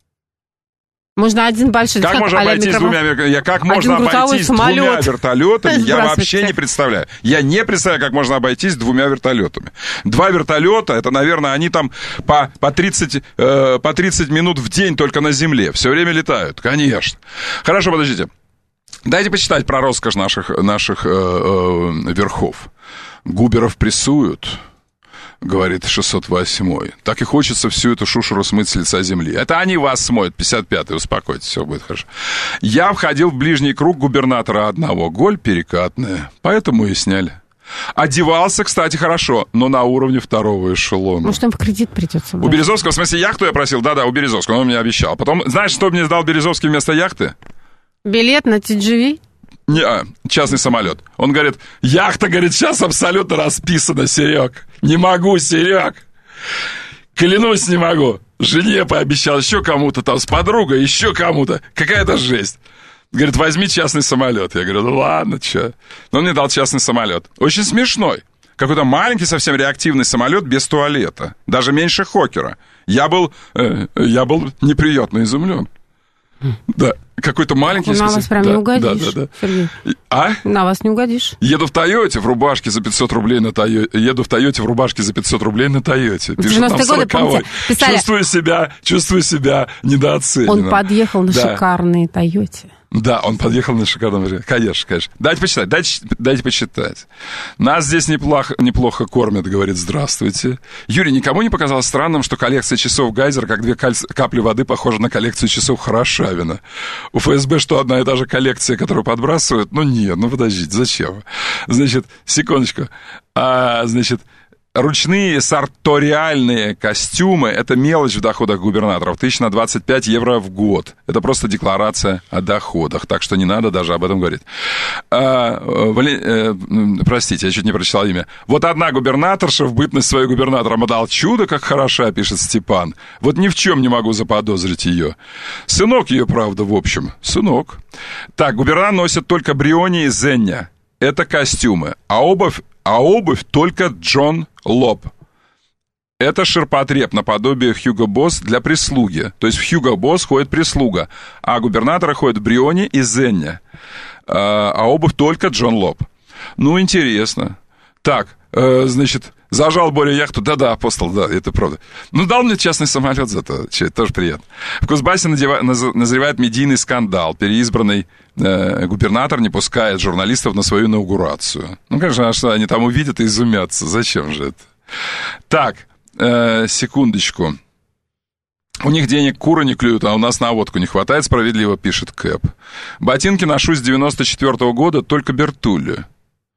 Можно один большой. Как, как можно обойтись двумя, я, как можно обойтись самолет. двумя вертолетами, я вообще не представляю. Я не представляю, как можно обойтись двумя вертолетами. Два вертолета, это, наверное, они там по, по, тридцать, э, по тридцать минут в день только на земле. Все время летают, конечно. Хорошо, подождите. Дайте почитать про роскошь наших, наших э, э, верхов. Губеров прессуют, говорит шестьсот восьмой. Так и хочется всю эту шушеру смыть с лица земли. Это они вас смоют, пятьдесят пятый, успокойтесь, все будет хорошо. Я входил в ближний круг губернатора одного. Голь перекатная, поэтому и сняли. Одевался, кстати, хорошо, но на уровне второго эшелона. Может, им в кредит придется брать. У Березовского, в смысле, яхту я просил? Да-да, у Березовского, он мне обещал. Потом, знаешь, что мне дал Березовский вместо яхты? Билет на ти джи ви? Не, а, частный самолет. Он говорит, яхта, говорит, сейчас абсолютно расписана, Серег. Не могу, Серег. Клянусь, не могу. Жене пообещал, еще кому-то там, с подругой, еще кому-то. Какая-то жесть. Говорит, возьми частный самолет. Я говорю, ну ладно, что. Но он мне дал частный самолет. Очень смешной. Какой-то маленький, совсем реактивный самолет без туалета. Даже меньше Хокера. Я был, э, я был неприятно изумлен. Да, какой-то маленький... На вас прям да, не угодишь, да, да, да. Сергей. А? На вас не угодишь. Еду в Тойоте в рубашке за пятьсот рублей на Тойоте. Еду в Тойоте в рубашке за пятьсот рублей на Тойоте. Пишет нам сороковой. Чувствую себя, чувствую себя недооцененным. Он подъехал на да. шикарной Тойоте. Да, он подъехал на шикарном... Конечно, конечно. Дайте почитать, дайте, дайте почитать. Нас здесь неплохо, неплохо кормят, говорит, здравствуйте. Юрий, никому не показалось странным, что коллекция часов Гайзер, как две капли воды, похожа на коллекцию часов Хорошавина? У ФСБ что, одна и та же коллекция, которую подбрасывают? Ну, нет, ну, подождите, зачем? Значит, секундочку. А, значит... Ручные сарториальные костюмы – это мелочь в доходах губернаторов. Тысяч на двадцать пять евро в год. Это просто декларация о доходах. Так что не надо даже об этом говорить. А, Вали... э, простите, я чуть не прочитал имя. Вот одна губернаторша в бытность своей губернатором отдал чудо, как хороша, пишет Степан. Вот ни в чем не могу заподозрить ее. Сынок ее, правда, в общем. Сынок. Так, губернатор носит только Бриони и Зення. Это костюмы. А обувь А обувь только Джон Лоб. Это ширпотреб наподобие Хьюго Босс для прислуги. То есть в Хьюго Босс ходит прислуга, а губернаторы ходят Бриони и Зення. А обувь только Джон Лоб. Ну, интересно. Так, значит, зажал Боря яхту. Да-да, апостол, да, это правда. Ну, дал мне частный самолет зато. Че, это тоже приятно. В Кузбассе надева... назревает медийный скандал. Переизбранный э, губернатор не пускает журналистов на свою инаугурацию. Ну, конечно, а что они там увидят и изумятся. Зачем же это? Так, э, секундочку. У них денег куры не клюют, а у нас на водку не хватает, справедливо пишет Кэп. Ботинки ношу с девяносто четвёртого года, только Бертулли.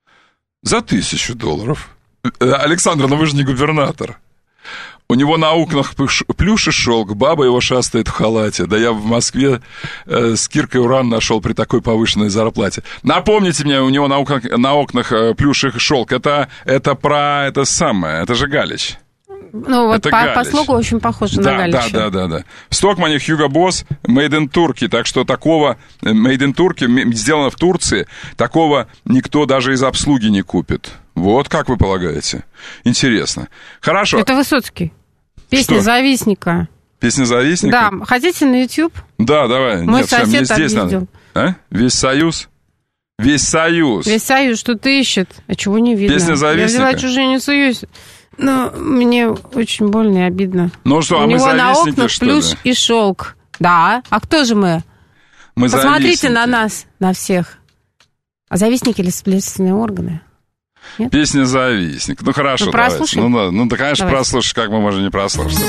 За тысячу долларов. Александр, ну вы же не губернатор. У него на окнах плюш и шелк, баба его шастает в халате. Да я в Москве э, с Киркой Уран нашел при такой повышенной зарплате. Напомните мне, у него на окнах, на окнах плюш и шелк. Это, это про это самое, это же Галич. Ну, вот по, по слогу очень похоже да, на Галича. Да, да, да, да. В Стокмане Хьюго Босс Made in Turkey, так что такого Made in Turkey, сделано в Турции, такого никто даже из обслуги не купит. Вот как вы полагаете? Интересно. Хорошо. Это Высоцкий. Песня что? Завистника. Песня Завистника? Да, хотите на YouTube? Да, давай. Мой Нет, сосед мне здесь объездил. надо. А? Весь Союз? Весь Союз. Весь Союз что-то ищет, а чего не видно. Песня Завистника. Я взяла «Чужие не суюсь». Но мне очень больно и обидно. Ну что, у а мы него завистники, на окнах что плюш ли? и шелк. Да, а кто же мы? Мы Посмотрите завистники. на нас, на всех. А завистники или следственные органы? Нет? Песня «Завистник». Ну, хорошо, ну, давайте. Ну, ну, ну, да, конечно, давайте. прослушаешь, как мы можем не прослушать.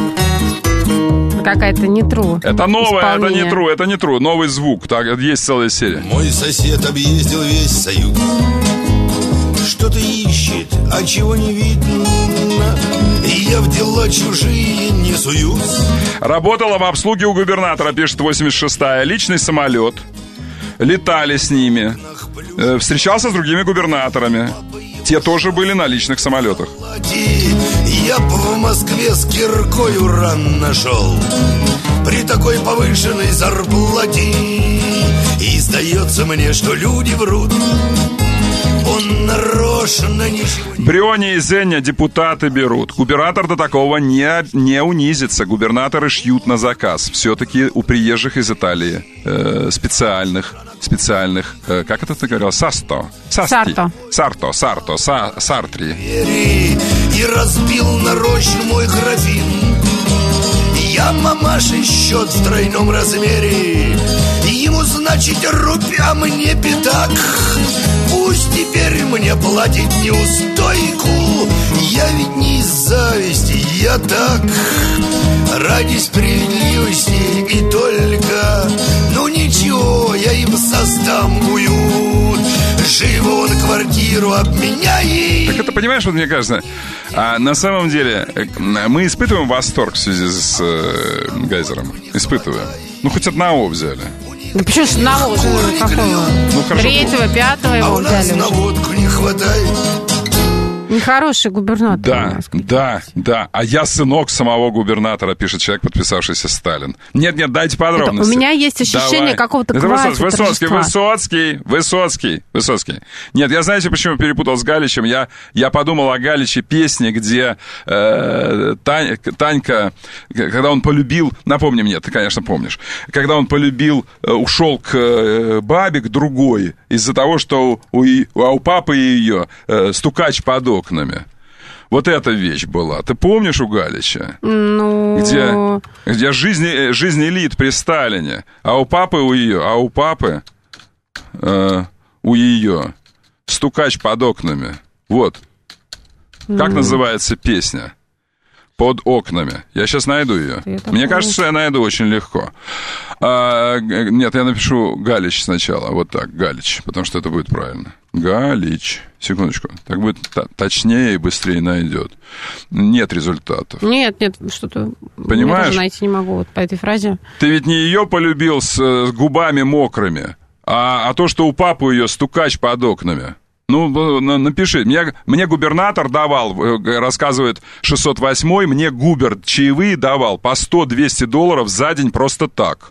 Какая-то не тру. Это новое, исполнение. это не тру, это не тру. Новый звук, так, есть целая серия. Мой сосед объездил весь Союз. Что-то ищет, а чего не видно. И я в дела чужие не суюсь. Работала в обслуге у губернатора, пишет восемьдесят шестая. Личный самолет. Летали с ними. Э, встречался с другими губернаторами. Те тоже были на личных самолетах. Я б в Москве с киркой уран нашел. При такой повышенной зарплате. И сдается мне, что люди врут. Он нарочно ничего не... Бриони и Зення депутаты берут. Губернатор до такого не, не унизится. Губернаторы шьют на заказ. Все-таки у приезжих из Италии э, специальных, специальных, э, как это ты говорил? Састо. Састи. Сарто. Сарто, Сарто, са, Сартри. И разбил нарочно мой графин. Я мамаше счет в тройном размере. Ему, значит, рубя, мне пятак. Пусть теперь мне платит неустойку. Я ведь не из зависти, я так ради справедливости и только. Ну ничего, я им создам уют. Живу он квартиру обменяет. Так это, понимаешь, вот мне кажется, а на самом деле мы испытываем восторг в связи с э, Гайзером. Испытываем. Ну, хоть одного взяли. Ну, почему ж одного уже? Какого? Ну, хорошо. Третьего, пятого его а у нас взяли. на водку не хватает. Нехороший губернатор. Да, да, да. А я сынок самого губернатора, пишет человек, подписавшийся Сталин. Нет, нет, дайте подробности. Это, у меня есть ощущение Давай. какого-то квази Высоцкий, Высоцкий, Высоцкий, Высоцкий. Нет, я знаете, почему перепутал с Галичем? Я, я подумал о Галиче песне, где э, Тань, Танька, когда он полюбил, напомни мне, ты, конечно, помнишь, когда он полюбил, э, ушел к э, бабе, к другой, из-за того, что у, у, у папы ее э, стукач под окнами. Вот эта вещь была. Ты помнишь у Галича? Ну... Где, где жизнь, жизнь элит при Сталине, а у папы у ее, а у папы э, у ее стукач под окнами. Вот. Как mm. называется песня? Под окнами. Я сейчас найду ее. Мне помню. Кажется, что я найду очень легко. А, нет, я напишу Галич сначала. Вот так, Галич, потому что это будет правильно. Галич. Секундочку. Так будет точнее и быстрее найдет. Нет результатов. Нет, нет, что-то... Понимаешь? Я даже найти не могу вот по этой фразе. Ты ведь не ее полюбил с, с губами мокрыми, а, а то, что у папы ее стукач под окнами. Ну, напиши. Мне, мне губернатор давал, рассказывает шестьсот восьмой, мне губер чаевые давал по сто-двести долларов за день просто так.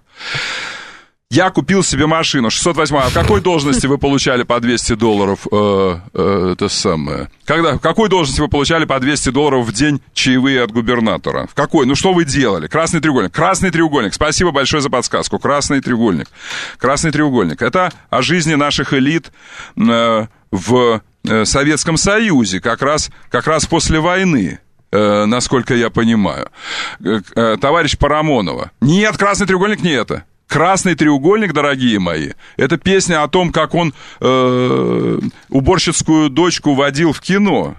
Я купил себе машину. шестьсот восьмой. А в какой должности вы получали по двести долларов? Э, э, это самое. Когда, в какой должности вы получали по двести долларов в день чаевые от губернатора? В какой? Ну, что вы делали? Красный треугольник. Красный треугольник. Спасибо большое за подсказку. Красный треугольник. Красный треугольник. Это о жизни наших элит э, в э, Советском Союзе. Как раз, как раз после войны. Э, насколько я понимаю. Э, э, товарищ Парамонова. Нет, красный треугольник не это. «Красный треугольник», дорогие мои, это песня о том, как он э, уборщицкую дочку водил в кино.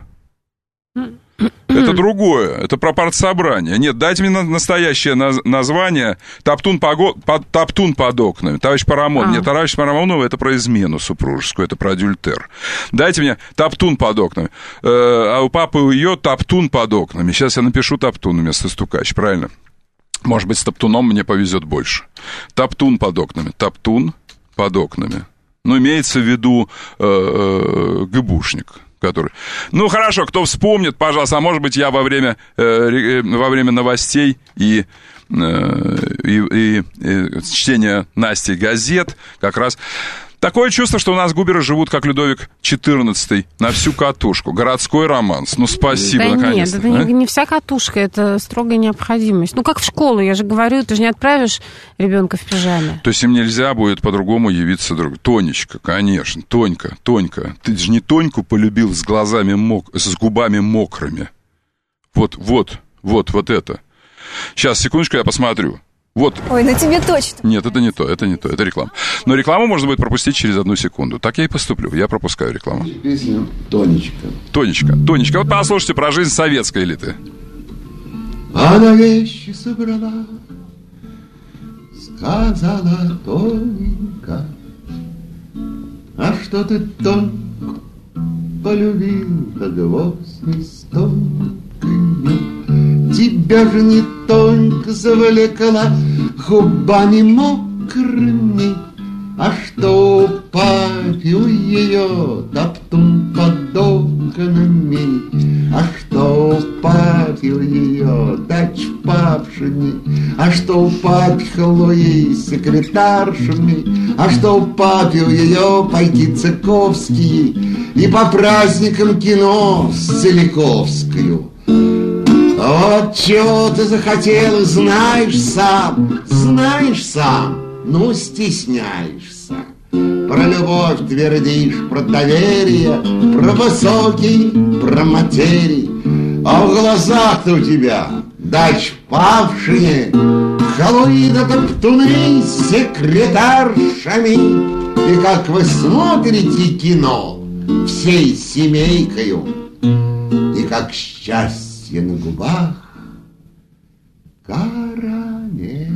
Это другое, это про партсобрание. Нет, дайте мне настоящее наз- название «Топтун, пого- по- топтун под окнами». Товарищ Парамон. А. Нет, товарищ Парамонова, это про измену супружескую, это про адюльтер. Дайте мне «Топтун под окнами». Э, а у папы у ее «Топтун под окнами». Сейчас я напишу «Топтун» вместо «стукач», правильно? Может быть, с топтуном мне повезет больше. Топтун под окнами. Топтун под окнами. Ну, имеется в виду э, э, ГБУшник, который... Ну, хорошо, кто вспомнит, пожалуйста. А может быть, я во время, э, во время новостей и, э, и, и, и чтения Насти газет как раз... Такое чувство, что у нас губеры живут, как Людовик четырнадцатый, на всю катушку. Городской романс. Ну, спасибо, да наконец-то. Нет, это а? не, не вся катушка, это строгая необходимость. Ну, как в школу, я же говорю, ты же не отправишь ребенка в пижаме. То есть им нельзя будет по-другому явиться друг. Тонечка, конечно, Тонька, Тонька. Ты же не Тоньку полюбил с глазами мок... с губами мокрыми. Вот, вот, вот, вот это. Сейчас, секундочку, я посмотрю. Вот. Ой, ну тебе точно. Нет, это не то, это не то, это реклама. Но рекламу можно будет пропустить через одну секунду. Так я и поступлю, я пропускаю рекламу. Песня «Тонечка». Тонечка, Тонечка. Вот послушайте про жизнь советской элиты. Она вещи собрала, сказала Тоненька, а что ты Тоньку полюбил, да гвоздь с Тонькою. Тебя же не Тонька завлекла губами мокрыми, а что папе у ее топтун под окнами, а что папе у ее дач папшами, а что у папе Хлои секретаршами, а что у папе у ее пайки цыковские и по праздникам кино с Целиковскую. Вот чего ты захотел, знаешь сам, знаешь сам, ну стесняешься. Про любовь твердишь, про доверие, про высокий, про материи. А в глазах-то у тебя дач павшие, халуи да топтуны с секретаршами. И как вы смотрите кино всей семейкою, и как счастье на губах карамелька.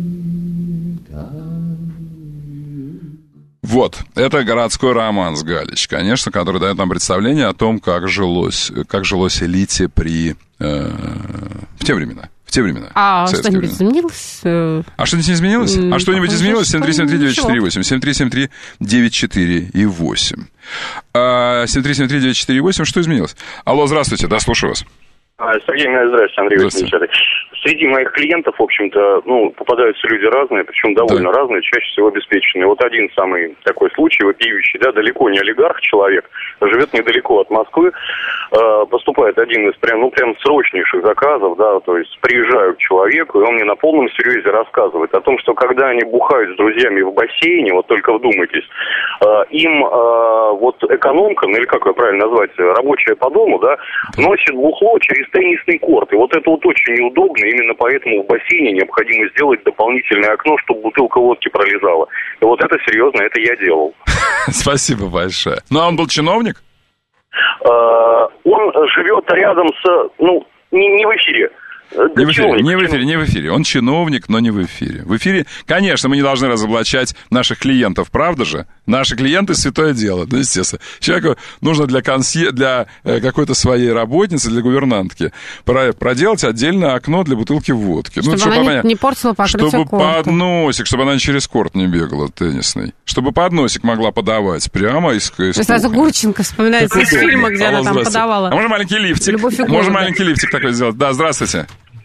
Вот, это городской романс, Галич, конечно, который дает нам представление о том, как жилось, как жилось элите при... Э, в те времена. В В те времена. А что-нибудь изменилось? А что-нибудь не изменилось? М- а что-нибудь изменилось? семь три семь три девять четыре восемь. семь три семь три девять четыре восемь. семь три семь три девять четыре восемь. Что изменилось? Алло, здравствуйте, да, слушаю вас. Сергей, меня здравствуйте, Андрей Васильевич. Среди моих клиентов, в общем-то, ну, попадаются люди разные, причем довольно да. разные, чаще всего обеспеченные. Вот один самый такой случай, вопиющий, да, далеко не олигарх человек, живет недалеко от Москвы, э, поступает один из прям, ну, прям срочнейших заказов, да, то есть приезжаю к человеку, и он мне на полном серьезе рассказывает о том, что когда они бухают с друзьями в бассейне, вот только вдумайтесь, э, им э, вот экономка, ну, или как ее правильно назвать, рабочая по дому, да, носит бухло через теннисный корт, и вот это вот очень неудобно. Именно поэтому в бассейне необходимо сделать дополнительное окно, чтобы бутылка водки пролезала. И вот это серьезно, это я делал. Спасибо большое. Ну, а он был чиновник? Он живет рядом с... Ну, не в эфире. Не в эфире, не в эфире, не в эфире. Он чиновник, но не в эфире. В эфире, конечно, мы не должны разоблачать наших клиентов, правда же? Наши клиенты — святое дело, ну, естественно. Человеку нужно для, консье... для какой-то своей работницы, для гувернантки проделать отдельное окно для бутылки водки. Чтобы, ну, чтобы она она... не портила покрытие Чтобы корта. подносик, чтобы она через корт не бегала теннисный. Чтобы подносик могла подавать прямо из, из кухни. Сразу Гурченко вспоминается из фильма, где она там подавала. А можно маленький лифтик? Можно маленький лифтик такой сделать? Да, здравствуйте.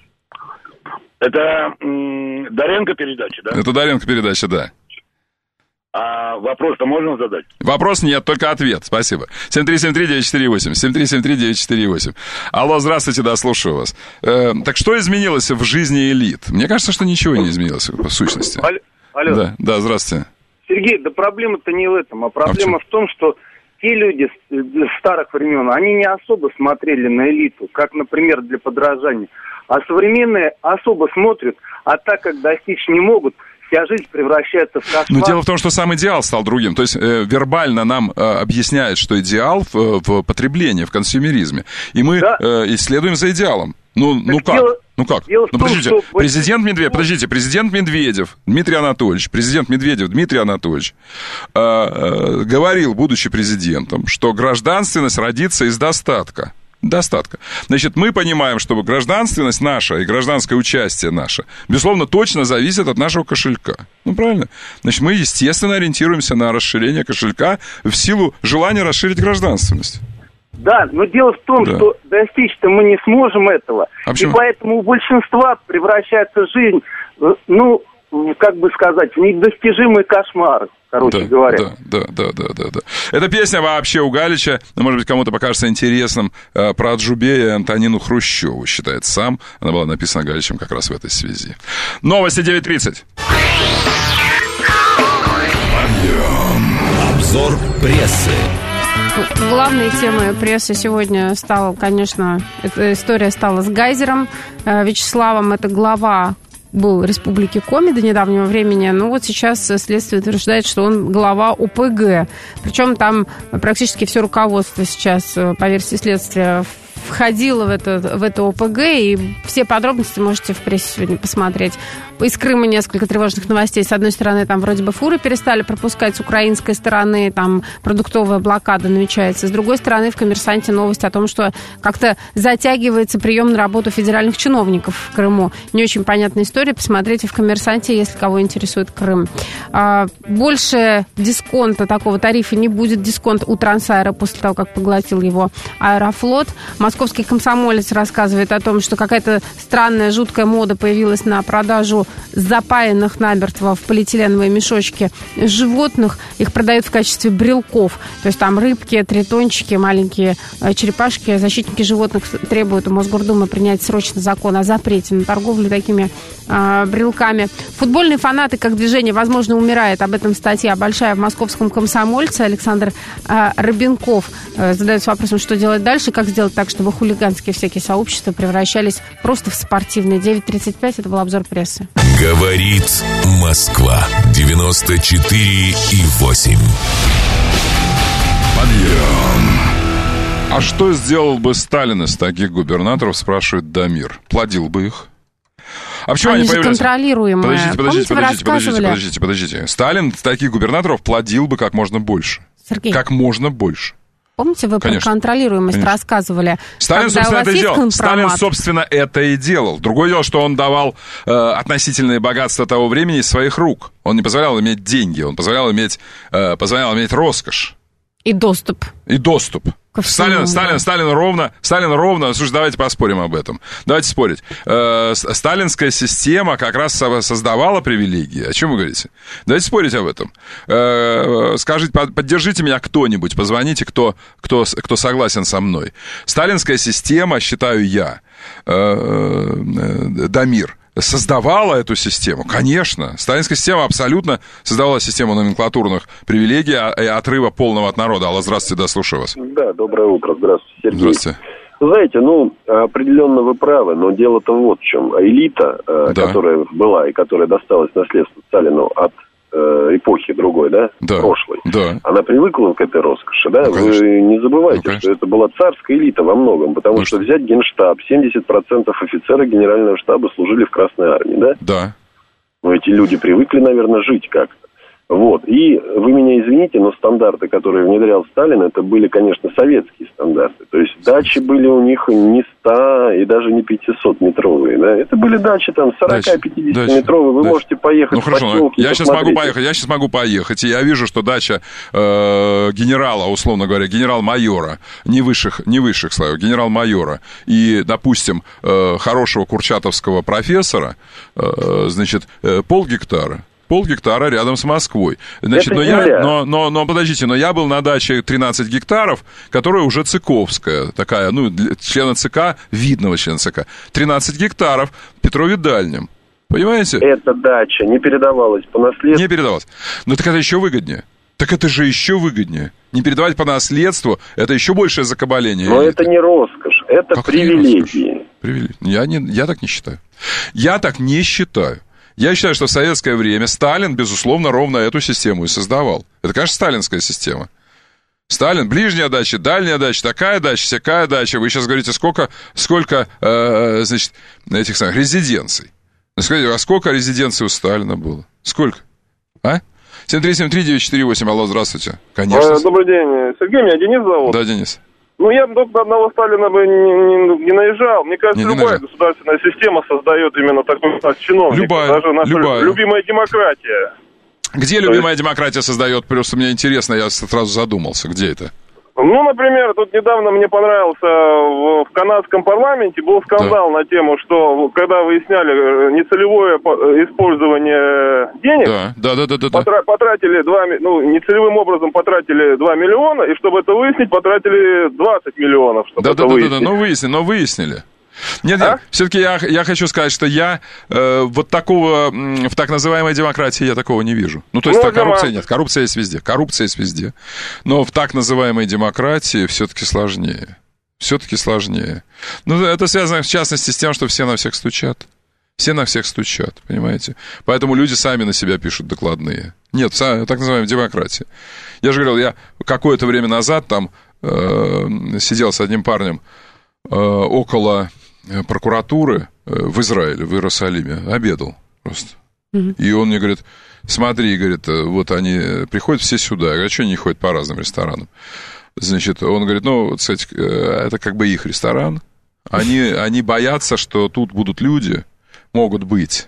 Это м- Доренко передача, да? Это Доренко передача, да. А вопрос-то можно задать? Вопрос нет, только ответ. Спасибо. семь три семь три девять четыре восемь. семь три семь три девять четыре восемь. Алло, здравствуйте, да, слушаю вас. Э, так что изменилось в жизни элит? Мне кажется, что ничего не изменилось в сущности. Алло. Алло. Да, да, здравствуйте. Сергей, да проблема-то не в этом, а проблема а в, в том, что те люди старых времен, они не особо смотрели на элиту, как, например, для подражания. А современные особо смотрят, а так как достичь не могут, вся жизнь превращается в кошмар. Но дело в том, что сам идеал стал другим. То есть э, вербально нам э, объясняют, что идеал в, в потреблении, в консюмеризме. И мы да. э, исследуем за идеалом. Ну, ну как? Дело, ну как? Дело ну, том, подождите, что... президент Медведев, подождите, президент Медведев, Дмитрий Анатольевич, президент Медведев, Дмитрий Анатольевич, э, э, говорил, будучи президентом, что гражданственность родится из достатка. Достатка. Значит, мы понимаем, что гражданственность наша и гражданское участие наше, безусловно, точно зависит от нашего кошелька. Ну, правильно? Значит, мы, естественно, ориентируемся на расширение кошелька в силу желания расширить гражданственность. Да, но дело в том, да. что достичь-то мы не сможем этого. А и поэтому у большинства превращается жизнь, ну, как бы сказать, в недостижимый кошмар, короче да, говоря. Да, да, да, да, да, да. Эта песня вообще у Галича, может быть, кому-то покажется интересным, про Аджубея и Антонину Хрущеву, считает сам. Она была написана Галичем как раз в этой связи. Новости девять тридцать. Обзор прессы. Главной темой прессы сегодня стала, конечно, эта история стала с Гайзером Вячеславом. Это глава был Республики Коми до недавнего времени, но вот сейчас следствие утверждает, что он глава о пэ гэ. Причем там практически все руководство сейчас, по версии следствия, входило в это, в это о пэ гэ, и все подробности можете в прессе сегодня посмотреть. Из Крыма несколько тревожных новостей. С одной стороны, там вроде бы фуры перестали пропускать с украинской стороны, там продуктовая блокада намечается. С другой стороны, в «Коммерсанте» новость о том, что как-то затягивается прием на работу федеральных чиновников в Крыму. Не очень понятная история. Посмотрите в «Коммерсанте», если кого интересует Крым. Больше дисконта, такого тарифа не будет. Дисконт у Трансаэро после того, как поглотил его Аэрофлот. Московский комсомолец рассказывает о том, что какая-то странная, жуткая мода появилась на продажу запаянных намертво в полиэтиленовые мешочки животных. Их продают в качестве брелков. То есть там рыбки, тритончики, маленькие черепашки. Защитники животных требуют у Мосгордумы принять срочно закон о запрете на торговлю такими э, брелками. Футбольные фанаты как движение, возможно, умирает. Об этом статья большая в московском комсомольце. Александр э, Рыбенков э, задается вопросом, что делать дальше, как сделать так, чтобы хулиганские всякие сообщества превращались просто в спортивные. девять тридцать пять, это был обзор прессы. Говорит Москва. девяносто четыре и восемь. Подъем. А что сделал бы Сталин из таких губернаторов, спрашивает Дамир. Плодил бы их? А почему они, они же появляются? Контролируемые. Подождите, подождите, Помните, подождите, подождите, подождите, подождите. Сталин таких губернаторов плодил бы как можно больше. Сергей. Как можно больше. Помните, вы Конечно. про контролируемость Конечно. рассказывали? Сталин, Когда собственно, у вас это и есть делал. компромат? Сталин, собственно, это и делал. Другое дело, что он давал э, относительные богатства того времени из своих рук. Он не позволял иметь деньги, он позволял иметь, э, позволял иметь роскошь. И доступ. И доступ. Сталин, Сталин, Сталин ровно, Сталин ровно, слушай, давайте поспорим об этом. Давайте спорить. Э, сталинская система как раз создавала привилегии. О чем вы говорите? Давайте спорить об этом. Э, скажите, поддержите меня кто-нибудь, позвоните, кто, кто, кто согласен со мной. Сталинская система, считаю я, э, э, Дамир, создавала эту систему? Конечно. Сталинская система абсолютно создавала систему номенклатурных привилегий и отрыва полного от народа. Алло, здравствуйте, да, слушаю вас. Да, доброе утро. Здравствуйте, Сергей. Здравствуйте. Знаете, ну, определенно вы правы, но дело-то вот в чем. Элита, да. которая была и которая досталась наследству Сталину от э, эпохи другой, да, да. прошлой, да. она привыкла к этой роскоши, да? Ну, вы не забывайте, ну, что это была царская элита во многом, потому ну, что взять Генштаб, семьдесят процентов офицеров Генерального штаба служили в Красной Армии, да? Да. Но эти люди привыкли, наверное, жить как-то. Вот. И вы меня извините, но стандарты, которые внедрял Сталин, это были, конечно, советские стандарты. То есть дачи были у них не сто и даже не пятисотметровые. Да? Это были дачи там сорок-пятидесятиметровые. Вы дачи. можете поехать ну, в хорошо, поселки. Я сейчас могу поехать, я сейчас могу поехать, и я вижу, что дача э, генерала, условно говоря, генерал-майора, не высших, не высших слоев, генерал-майора, и, допустим, э, хорошего курчатовского профессора, э, значит, э, полгектара. Полгектара рядом с Москвой. Значит, но, я, но, но, но подождите, но я был на даче тринадцать гектаров, которая уже цыковская, такая, ну, члена ЦК, видного члена ЦК. тринадцать гектаров в Петрове Дальнем. Понимаете? Эта дача не передавалась по наследству. Не передавалась. Но так это еще выгоднее. Так это же еще выгоднее. Не передавать по наследству, это еще большее закабаление. Но это не роскошь, это как привилегии. Привилегии. Я, не, я так не считаю. Я так не считаю. Я считаю, что в советское время Сталин, безусловно, ровно эту систему и создавал. Это, конечно, сталинская система. Сталин, ближняя дача, дальняя дача, такая дача, всякая дача. Вы сейчас говорите, сколько, сколько э, значит, этих самых резиденций. Скажите, а сколько резиденций у Сталина было? Сколько? А? семь три семь три девять четыре восемь, алло, здравствуйте. Конечно. Добрый день. Сергей, меня Денис зовут. Да, Денис. Ну, я бы до одного Сталина бы не, не, не наезжал. Мне кажется, не, не любая наезжал. Государственная система создает именно такой класс чиновников. Любая, Даже наша любая. любимая демократия. Где То любимая есть... демократия создает? Просто мне интересно, я сразу задумался. Где это? Ну, например, тут недавно мне понравился в, в канадском парламенте был скандал да. на тему, что когда выясняли нецелевое использование денег, да. Да, да, да, да, потра- потратили два, ну, нецелевым образом потратили два миллиона, и чтобы это выяснить, потратили двадцать миллионов, чтобы да, это да, выяснить. Да, да, да, но выяснили, но выяснили. Нет, а? нет, все-таки я, я хочу сказать, что я э, вот такого, в так называемой демократии я такого не вижу. Ну, то есть ну, коррупции нет, коррупция есть везде, коррупция есть везде. Но в так называемой демократии все-таки сложнее, все-таки сложнее. Ну, это связано, в частности, с тем, что все на всех стучат. Все на всех стучат, понимаете? Поэтому люди сами на себя пишут докладные. Нет, в так называемой демократии. Я же говорил, я какое-то время назад там э, сидел с одним парнем э, около прокуратуры в Израиле, в Иерусалиме, обедал просто. Mm-hmm. И он мне говорит, смотри, говорит, вот они приходят все сюда. Я говорю, а что они не ходят по разным ресторанам? Значит, он говорит, ну, кстати, это как бы их ресторан. Они, они боятся, что тут будут люди, могут быть,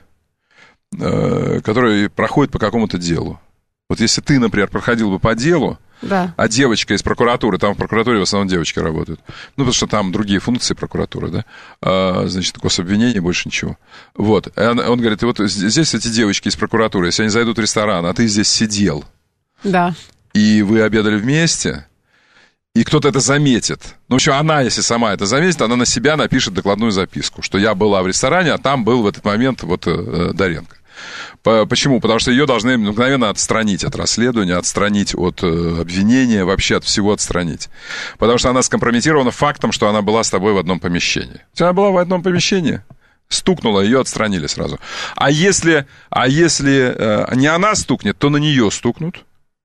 которые проходят по какому-то делу. Вот если ты, например, проходил бы по делу, да. а девочка из прокуратуры, там в прокуратуре в основном девочки работают, ну, потому что там другие функции прокуратуры, да, а, значит, гособвинение, больше ничего. Вот, он, он говорит, вот здесь эти девочки из прокуратуры, если они зайдут в ресторан, а ты здесь сидел, да. и вы обедали вместе, и кто-то это заметит, ну, еще она, если сама это заметит, она на себя напишет докладную записку, что я была в ресторане, а там был в этот момент вот э, Доренко. Почему? Потому что ее должны мгновенно отстранить от расследования, отстранить от э, обвинения, вообще от всего отстранить. Потому что она скомпрометирована фактом, что она была с тобой в одном помещении. Она была в одном помещении, стукнула, ее отстранили сразу. А если, а если э, не она стукнет, то на нее стукнут.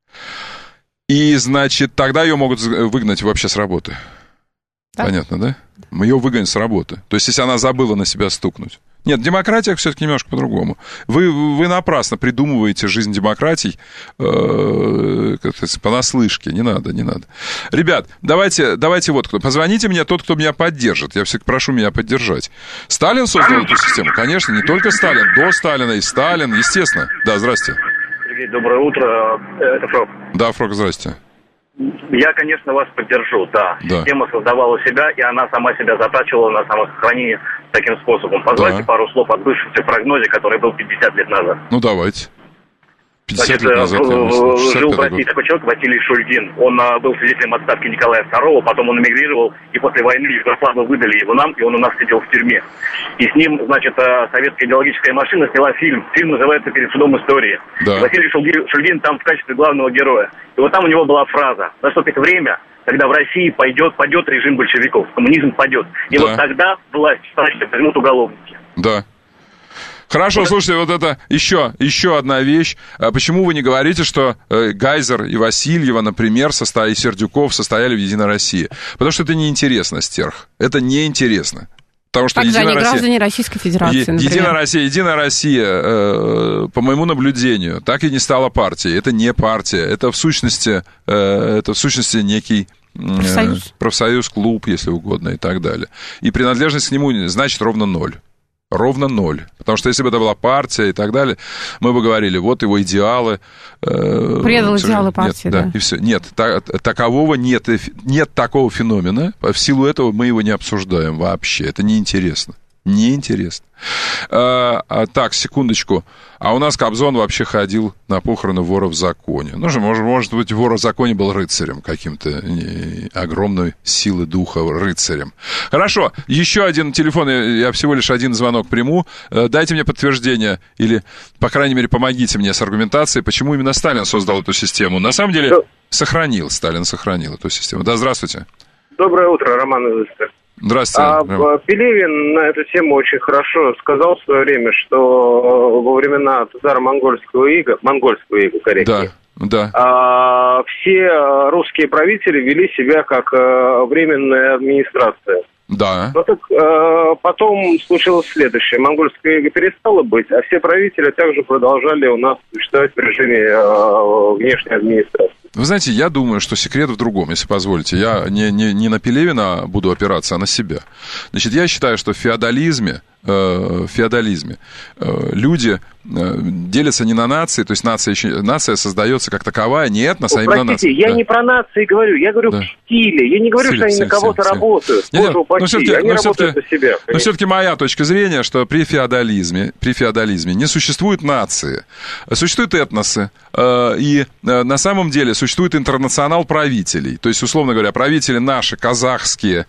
И, значит, тогда ее могут выгнать вообще с работы. Да. Понятно, да? Ее выгонят с работы. То есть, если она забыла на себя стукнуть, Нет, в демократиях все-таки немножко по-другому. Вы, вы напрасно придумываете жизнь демократий э, понаслышке. Не надо, не надо. Ребят, давайте, давайте вот кто. Позвоните мне тот, кто меня поддержит. Я всегда прошу меня поддержать. Сталин создал эту систему? Конечно, не только Сталин. До Сталина и Сталин, естественно. Да, здрасте. Сергей, доброе утро. Это Фрог. Да, Фрог, здрасте. Я, конечно, вас поддержу, да. да. Система создавала себя, и она сама себя затачивала на самосохранение таким способом. Позвольте да. пару слов о сбывшемся прогнозе, который был пятьдесят лет назад. Ну, давайте. Значит, лет назад, жил в России такой человек, Василий Шульгин. Он а, был свидетелем отставки Николая второго, потом он эмигрировал, и после войны Югославы выдали его нам, и он у нас сидел в тюрьме. И с ним, значит, советская идеологическая машина сняла фильм. Фильм называется «Перед судом истории». Да. Василий Шульгин, Шульгин там в качестве главного героя. И вот там у него была фраза: «Наступит время, когда в России пойдет, падет режим большевиков, коммунизм падет. И да. вот тогда власть возьмут уголовники». Да. Хорошо, слушайте, вот это еще, еще одна вещь. Почему вы не говорите, что Гайзер и Васильева, например, состоя... и Сердюков состояли в «Единой России»? Потому что это неинтересно, Стерх. Это неинтересно. Потому что Также Единая они Россия... граждане Российской Федерации, е- например. Единая Россия, Единая Россия, э, по моему наблюдению, так и не стала партией. Это не партия. Это в сущности, э, это в сущности некий... Профсоюз. Профсоюз, клуб, если угодно, и так далее. И принадлежность к нему значит ровно ноль. Ровно ноль. Потому что если бы это была партия и так далее, мы бы говорили, вот его идеалы. Э, Предал идеалы партии, нет, да. да. И все. Нет, та, такового нет, нет такого феномена. В силу этого мы его не обсуждаем вообще. Это неинтересно. Неинтересно. А, а, так, секундочку. А у нас Кобзон вообще ходил на похороны вора в законе. Ну, же, может, может быть, вор в законе был рыцарем каким-то, огромной силы духа рыцарем. Хорошо, еще один телефон, я всего лишь один звонок приму. Дайте мне подтверждение, или, по крайней мере, помогите мне с аргументацией, почему именно Сталин создал эту систему. На самом деле, сохранил, Сталин сохранил эту систему. Да, здравствуйте. Доброе утро, Роман Изысков. Здравствуйте. А, Пелевин на эту тему очень хорошо сказал в свое время, что во времена татаро-монгольского ига, монгольского ига, корректно, да, да. А, все русские правители вели себя как а, временная администрация. Да. Но так а, потом случилось следующее. Монгольское иго перестало быть, а все правители также продолжали у нас существовать в режиме а, внешней администрации. Вы знаете, я думаю, что секрет в другом, если позволите. Я не, не, не на Пелевина буду опираться, а на себя. Значит, я считаю, что в феодализме, э, в феодализме э, люди э, делятся не на нации, то есть нация, еще, нация создается как таковая, не этнос, ну, а именно простите, нация. я да. не про нации говорю, я говорю да. в стиле. Я не говорю, стиле, что они стиле, на кого-то стиле, работают. Нет, нет, но все-таки, они но работают все-таки, на себя. Но все-таки моя точка зрения, что при феодализме, при феодализме не существует нации, существуют этносы, э, и э, на самом деле существует интернационал правителей. То есть, условно говоря, правители наши, казахские,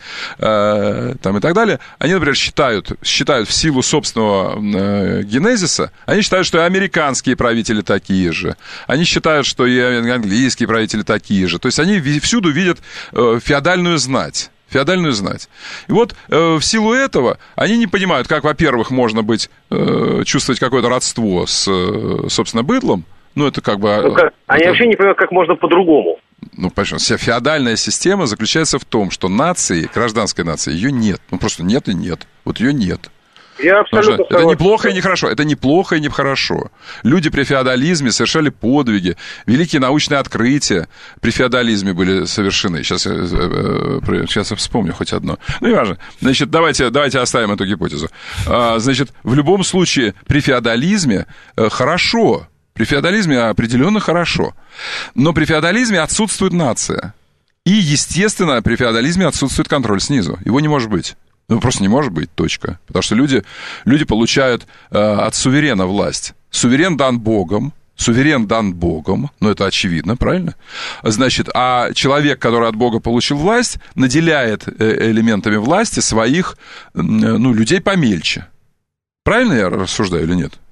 э, там и так далее, они, например, считают, считают в силу собственного э, генезиса, они считают, что и американские правители такие же. Они считают, что и английские правители такие же. То есть, они всюду видят э, феодальную знать. Феодальную знать. И вот э, в силу этого они не понимают, как, во-первых, можно быть, э, чувствовать какое-то родство с, э, собственно, быдлом. Ну, это как бы... Ну, как? Они это... вообще не понимают, как можно по-другому. Ну, понимаешь, вся феодальная система заключается в том, что нации, гражданской нации, ее нет. Ну, просто нет и нет. Вот ее нет. Я абсолютно это неплохо и нехорошо. Это неплохо и нехорошо. Люди при феодализме совершали подвиги. Великие научные открытия при феодализме были совершены. Сейчас я, сейчас я вспомню хоть одно. Ну, не важно. Значит, давайте, давайте оставим эту гипотезу. Значит, в любом случае, при феодализме хорошо. При феодализме определенно хорошо. Но при феодализме отсутствует нация. И, естественно, при феодализме отсутствует контроль снизу. Его не может быть. Ну, просто не может быть, точка. Потому что люди, люди получают э, от суверена власть. Суверен дан Богом. Суверен дан Богом. Ну, это очевидно, правильно? Значит, а человек, который от Бога получил власть, наделяет элементами власти своих, ну, людей помельче. Правильно я рассуждаю или нет?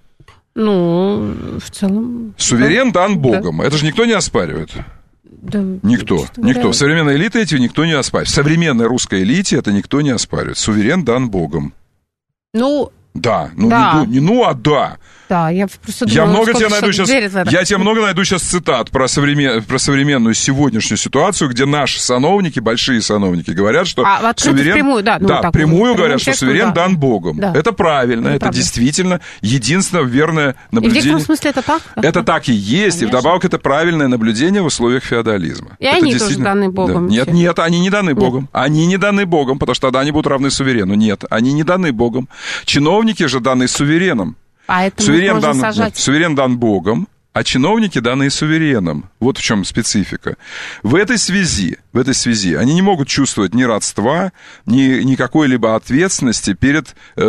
Ну, в целом... Суверен дан Богом. Да. Это же никто не оспаривает. Да, никто, никто. В современной элите эти никто не оспаривает. В современной русской элите это никто не оспаривает. Суверен дан Богом. Ну, Да, ну, да. Не, ну а да. Да, я просто думала, я много тебе найду сейчас, я тебе много найду сейчас цитат про, современ, про современную сегодняшнюю ситуацию, где наши сановники, большие сановники, говорят, что а, суверен... Прямую, да, ну, да так, прямую говорят, тексту, что суверен да. дан Богом. Да. Это правильно, это, это действительно единственное верное наблюдение. И в некотором смысле это так? Это так и есть, Конечно. И вдобавок это правильное наблюдение в условиях феодализма. И это они тоже даны Богом. Да. Нет, нет, они не даны Богом. Нет. Они не даны Богом, потому что тогда они будут равны суверену. Нет, они не даны Богом. Чиновники же даны сувереном. А это суверен, дан, сажать. суверен дан Богом, а чиновники даны сувереном. Вот в чем специфика. В этой связи, в этой связи они не могут чувствовать ни родства, ни, ни какой-либо ответственности перед э,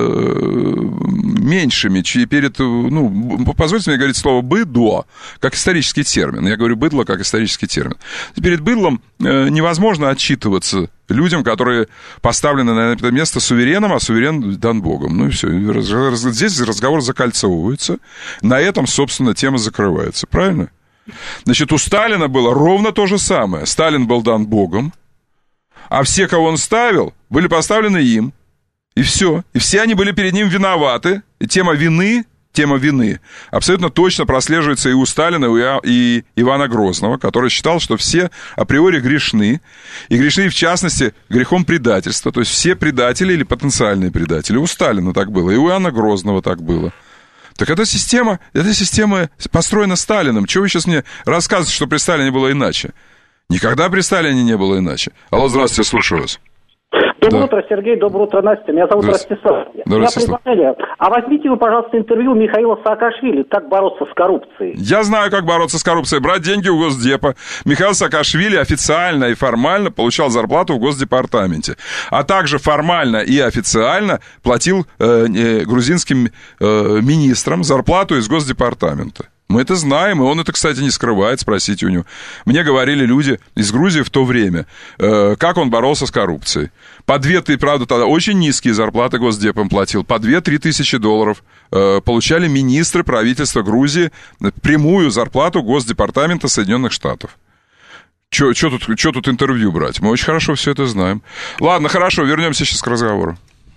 меньшими, перед, ну, позвольте мне говорить слово «быдло», как исторический термин. Я говорю «быдло» как исторический термин. Перед быдлом э, невозможно отчитываться людям, которые поставлены на это место сувереном, а суверен дан Богом. Ну и все. Здесь разговор закольцовывается. На этом, собственно, тема закрывается. Правильно? Значит, у Сталина было ровно то же самое. Сталин был дан Богом, а все, кого он ставил, были поставлены им. И все. И все они были перед ним виноваты. И тема вины... Тема вины абсолютно точно прослеживается и у Сталина, и у Ивана Грозного, который считал, что все априори грешны, и грешны, в частности, грехом предательства. То есть все предатели или потенциальные предатели. У Сталина так было, и у Ивана Грозного так было. Так эта система, эта система построена Сталиным. Чего вы сейчас мне рассказываете, что при Сталине было иначе? Никогда при Сталине не было иначе. Алло, здравствуйте, слушаю вас. Доброе да. утро, Сергей, доброе утро, Настя. Меня зовут Ростислав. У меня предложение. А возьмите вы, пожалуйста, интервью Михаила Саакашвили, как бороться с коррупцией. Я знаю, как бороться с коррупцией. Брать деньги у Госдепа. Михаил Саакашвили официально и формально получал зарплату в Госдепартаменте. А также формально и официально платил э, э, грузинским э, министрам зарплату из Госдепартамента. Мы это знаем, и он это, кстати, не скрывает, спросите у него. Мне говорили люди из Грузии в то время, э, как он боролся с коррупцией. По две, правда, тогда очень низкие зарплаты Госдепом платил, по две-три тысячи долларов э, получали министры правительства Грузии прямую зарплату Госдепартамента Соединенных Штатов. Что тут, тут интервью брать? Мы очень хорошо все это знаем. Ладно, хорошо, вернемся сейчас к разговору.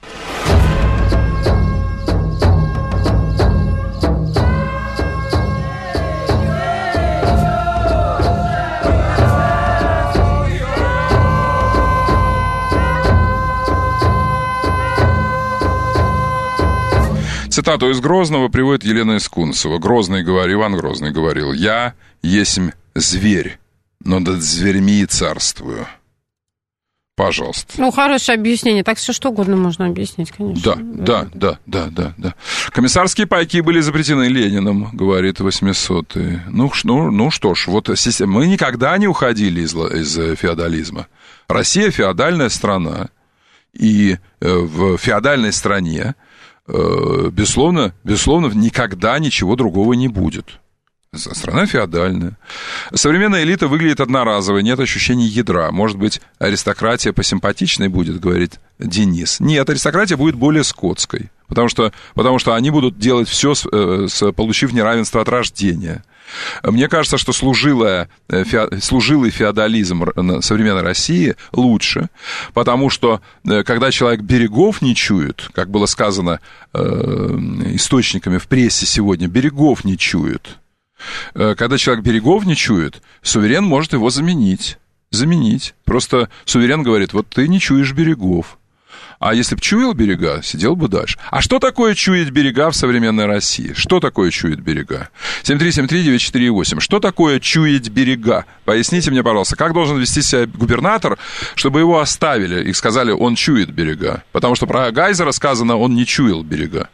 Цитату из Грозного приводит Елена Искунцева. Грозный говорил, Иван Грозный говорил: «Я есмь зверь, но над зверьми и царствую». Пожалуйста. Ну, хорошее объяснение. Так все что угодно можно объяснить, конечно. Да, да, да, да, да, да. Комиссарские пайки были запретены Лениным, говорит восьмисотый. Ну, ну, ну что ж, вот мы никогда не уходили из, из феодализма. Россия феодальная страна, и в феодальной стране Безусловно, безусловно, никогда ничего другого не будет. Страна феодальная. Современная элита выглядит одноразовой, нет ощущения ядра. Может быть, аристократия посимпатичной будет, говорит Денис. Нет, аристократия будет более скотской, потому что, потому что они будут делать все, с, с, получив неравенство от рождения. Мне кажется, что служилая, фе, служилый феодализм современной России лучше, потому что когда человек берегов не чует, как было сказано э, источниками в прессе сегодня, берегов не чует. Когда человек берегов не чует, суверен может его заменить. Заменить. Просто суверен говорит: вот ты не чуешь берегов. А если бы чуял берега, сидел бы дальше. А что такое чуять берега в современной России? Что такое чуять берега? семь три семь три девять четыре восемь. Что такое чуять берега? Поясните мне, пожалуйста, как должен вести себя губернатор, чтобы его оставили и сказали: он чует берега? Потому что про Гайзера сказано: он не чуял берега.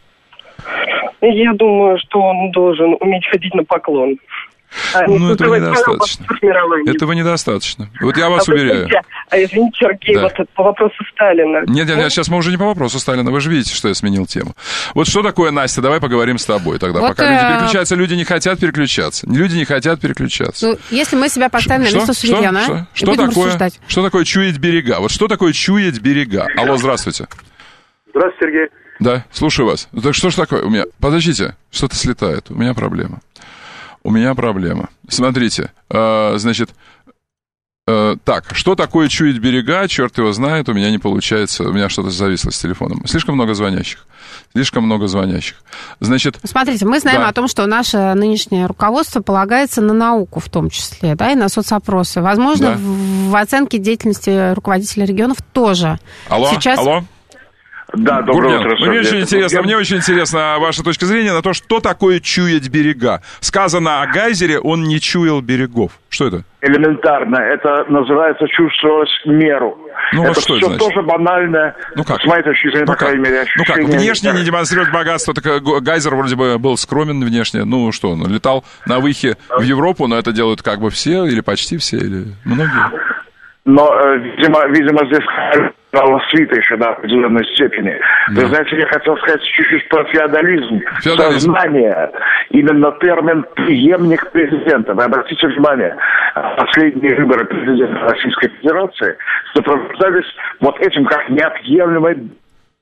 Я думаю, что он должен уметь ходить на поклон. А ну, этого недостаточно. Этого недостаточно. Вот я вас а уверяю. А извините, Сергей, да. вот по вопросу Сталина. Нет, нет, нет, сейчас мы уже не по вопросу Сталина. Вы же видите, что я сменил тему. Вот что такое, Настя, давай поговорим с тобой тогда. Вот пока э... люди переключаются, люди не хотят переключаться. Люди не хотят переключаться. Ну, если мы себя поставим Ш- на место суверена, что, что, что, такое, что такое чуять берега? Вот что такое чуять берега? Алло, здравствуйте. Здравствуйте, Сергей. Да, слушаю вас. Так что ж такое? У меня... Подождите, что-то слетает. У меня проблема. У меня проблема. Смотрите, э, значит, Э, так, что такое чуять берега? Черт его знает, у меня не получается. У меня что-то зависло с телефоном. Слишком много звонящих. Слишком много звонящих. Значит... Смотрите, мы знаем да. о том, что наше нынешнее руководство полагается на науку в том числе, да, и на соцопросы. Возможно, да. в, в оценке деятельности руководителей регионов тоже. Алло, Сейчас... алло. Да, доброе Гурген, утро. мне очень интересно, я... мне очень интересна ваша точка зрения на то, что такое чуять берега. Сказано о гейзере, он не чуял берегов. Что это? Элементарно. Это называется чувствовать меру. Ну, это что все это тоже банально. Ну как? С моей точки зрения, ну по крайней мере, Ну как, внешне да. не демонстрирует богатство. Так гейзер вроде бы был скромен внешне. Ну что, он летал на выхе в Европу, но это делают как бы все, или почти все, или многие. Но, видимо, видимо здесь свита еще до определенной степени. Да. Вы знаете, я хотел сказать чуть-чуть про феодализм. Феодализм. Сознание. Именно термин «преемник президента». Вы обратите внимание, последние выборы президента Российской Федерации сопровождались вот этим как неотъемлемой...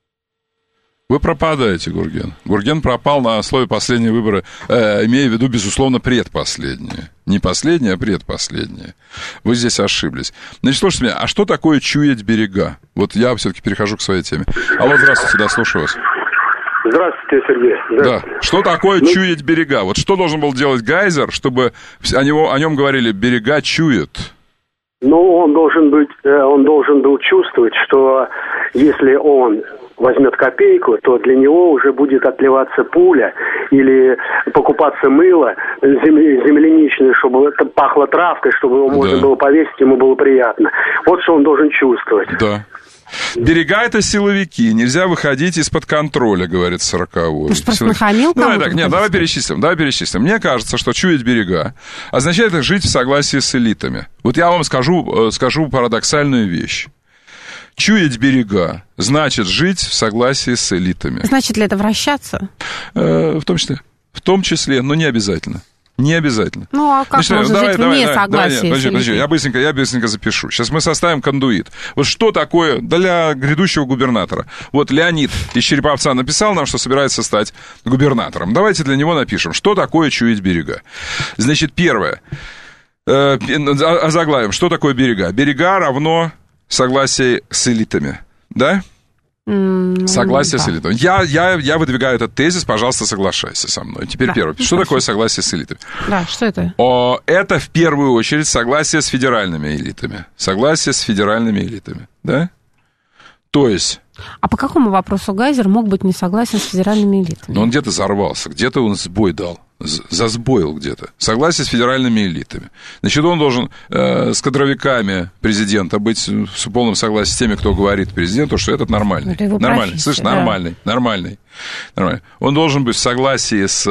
Вы пропадаете, Гурген. Гурген пропал на слове «последние выборы», э, имея в виду, безусловно, предпоследние. Не последние, а предпоследние. Вы здесь ошиблись. Значит, слушайте меня, а что такое чуять берега? Вот я все-таки перехожу к своей теме. Алло, здравствуйте, да, слушаю вас. Здравствуйте, Сергей. Здравствуйте. Да. Что такое ну... чуять берега? Вот что должен был делать гейзер, чтобы о, него, о нем говорили «берега чуют»? Ну, он должен быть, он должен был чувствовать, что если он возьмет копейку, то для него уже будет отливаться пуля или покупаться мыло земляничное, чтобы это пахло травкой, чтобы его можно да. было повесить, ему было приятно. Вот что он должен чувствовать. Да. Берега — это силовики, нельзя выходить из-под контроля, говорит сороковой. Может, просто нахамил Ну, давай так, нет, давай перечислим, давай перечислим. Мне кажется, что чуять берега означает жить в согласии с элитами. Вот я вам скажу, скажу парадоксальную вещь. Чуять берега значит жить в согласии с элитами. Значит ли это вращаться? Э, в том числе. В том числе, но не обязательно. Не обязательно. Ну, а как Значит, можно давай, жить давай, вне давай, согласия? Давай, подожди, подожди, я быстренько, я быстренько запишу. Сейчас мы составим кондуит. Вот что такое для грядущего губернатора? Вот Леонид из Череповца написал нам, что собирается стать губернатором. Давайте для него напишем, что такое чуять берега. Значит, первое. Э, озаглавим, что такое берега? Берега равно согласие с элитами. Да? Mm, согласие да. с элитами. Я, я, я выдвигаю этот тезис, пожалуйста, соглашайся со мной. Теперь да. первое. Что такое согласие с элитами? Да, что это? О, это в первую очередь согласие с федеральными элитами. Согласие с федеральными элитами. Да? То есть... А по какому вопросу гейзер мог быть не согласен с федеральными элитами? Ну, он где-то взорвался, где-то он сбой дал. Засбоил где-то. Согласие с федеральными элитами. Значит, он должен э, с кадровиками президента быть в полном согласии с теми, кто говорит президенту, что этот нормальный. Это нормальный. Слышь, да. нормальный, нормальный, нормальный. Он должен быть в согласии с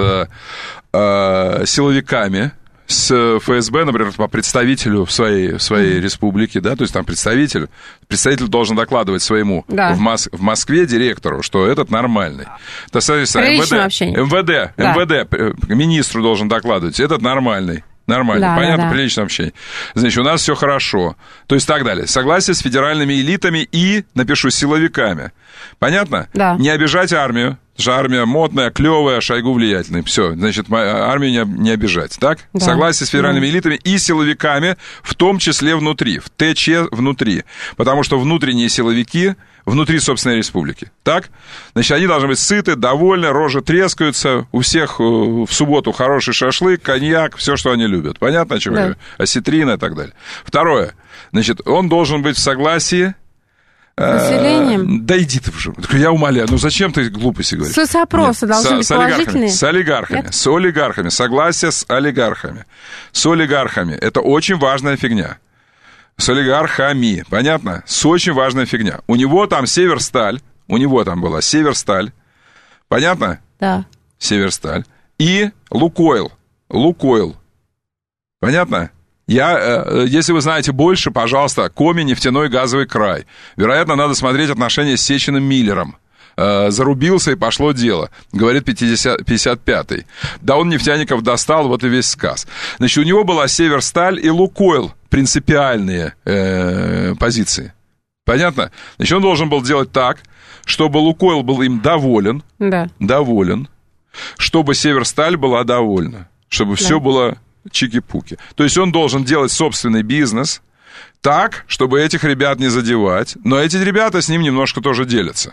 э, силовиками, с эф эс бэ, например, по представителю в своей, в своей mm-hmm. республике, да, то есть там представитель, представитель должен докладывать своему да. в, Мос, в Москве директору, что этот нормальный. То есть, эм вэ дэ, эм вэ дэ, да. эм вэ дэ министру должен докладывать, этот нормальный. Нормально, да, понятно, да, да. Приличное общение. Значит, у нас все хорошо. То есть так далее. Согласие с федеральными элитами и, напишу, силовиками. Понятно? Да. Не обижать армию. Потому что армия модная, клевая, Шойгу влиятельный. Все, значит, армию не, не обижать, так? Да. Согласие с федеральными да. элитами и силовиками, в том числе внутри, в тэ че внутри. Потому что внутренние силовики внутри собственной республики, так? Значит, они должны быть сыты, довольны, рожи трескаются, у всех в субботу хороший шашлык, коньяк, все, что они любят. Понятно, о чем да. я говорю? Осетрина и так далее. Второе. Значит, он должен быть в согласии... Населением? Да иди ты уже. Я умоляю, ну зачем ты глупости говоришь? Соцопросы должны быть положительные? С олигархами, Нет? с олигархами, согласие с олигархами. С олигархами. Это очень важная фигня. С олигархами, понятно? С очень важная фигня. У него там Северсталь, у него там была Северсталь, понятно? Да. Северсталь. И Лукойл, Лукойл, понятно? Я, если вы знаете больше, пожалуйста, Коми, нефтяной газовый край. Вероятно, надо смотреть отношения с Сечиным Миллером. Зарубился, и пошло дело, говорит пятьдесят пятый. Да он нефтяников достал, вот и весь сказ. Значит, у него была Северсталь и Лукойл, принципиальные э, позиции. Понятно? Значит, он должен был делать так, чтобы Лукойл был им доволен, да. доволен, чтобы Северсталь была довольна, чтобы да. все было... чики-пуки. То есть он должен делать собственный бизнес, так, чтобы этих ребят не задевать, но эти ребята с ним немножко тоже делятся.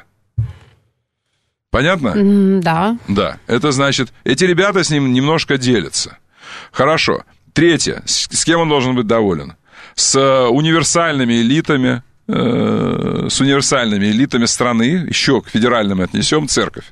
Понятно? Mm, да. Да, это значит, эти ребята с ним немножко делятся. Хорошо. Третье. С, с кем он должен быть доволен? С универсальными элитами, э, с универсальными элитами страны, еще к федеральным отнесем, церковь.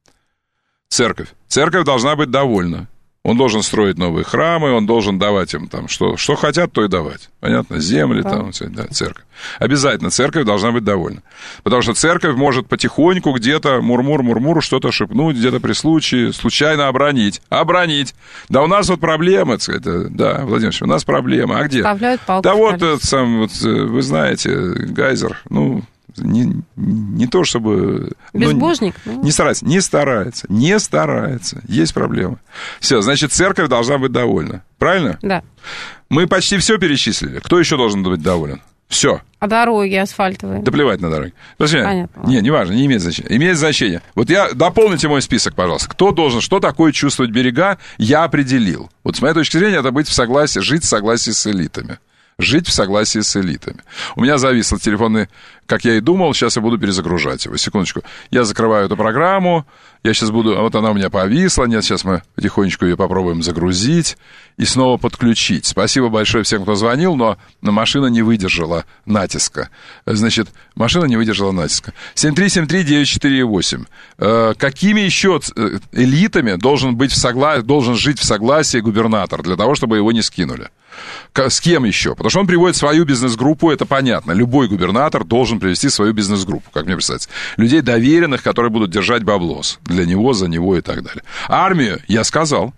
Церковь. Церковь должна быть довольна. Он должен строить новые храмы, он должен давать им там, что, что хотят, то и давать. Понятно? Земли, да. Там, да, церковь. Обязательно церковь должна быть довольна. Потому что церковь может потихоньку где-то мур-мур-мур-мур что-то шепнуть, где-то при случае, случайно обронить. Обронить. Да у нас вот проблема, так сказать, да, Владимир Ильич, у нас проблема. А где? Да вот, это, сам, вот, вы знаете, Гайзер, ну... Не, не то чтобы... Безбожник? Ну, не старается, не старается, не старается. Есть проблема. Все, значит, церковь должна быть довольна. Правильно? Да. Мы почти все перечислили. Кто еще должен быть доволен? Все. А дороги асфальтовые? Да плевать на дороги. Понятно. Не, не важно, не имеет значения. Имеет значение. Вот я, дополните мой список, пожалуйста. Кто должен, что такое чувствовать берега, я определил. Вот с моей точки зрения, это быть в согласии, жить в согласии с элитами. Жить в согласии с элитами. У меня зависло телефонный, как я и думал, сейчас я буду перезагружать его. Секундочку. Я закрываю эту программу, я сейчас буду... Вот она у меня повисла, нет, сейчас мы потихонечку ее попробуем загрузить и снова подключить. Спасибо большое всем, кто звонил, но машина не выдержала натиска. Значит, машина не выдержала натиска. семь три семь три девять четыре восемь. Э, какими еще элитами должен, быть в согла... должен жить в согласии губернатор для того, чтобы его не скинули? С кем еще? Потому что он приводит свою бизнес-группу, это понятно. Любой губернатор должен привести свою бизнес-группу, как мне представляется. Людей доверенных, которые будут держать баблос. Для него, за него и так далее. Армию я сказал.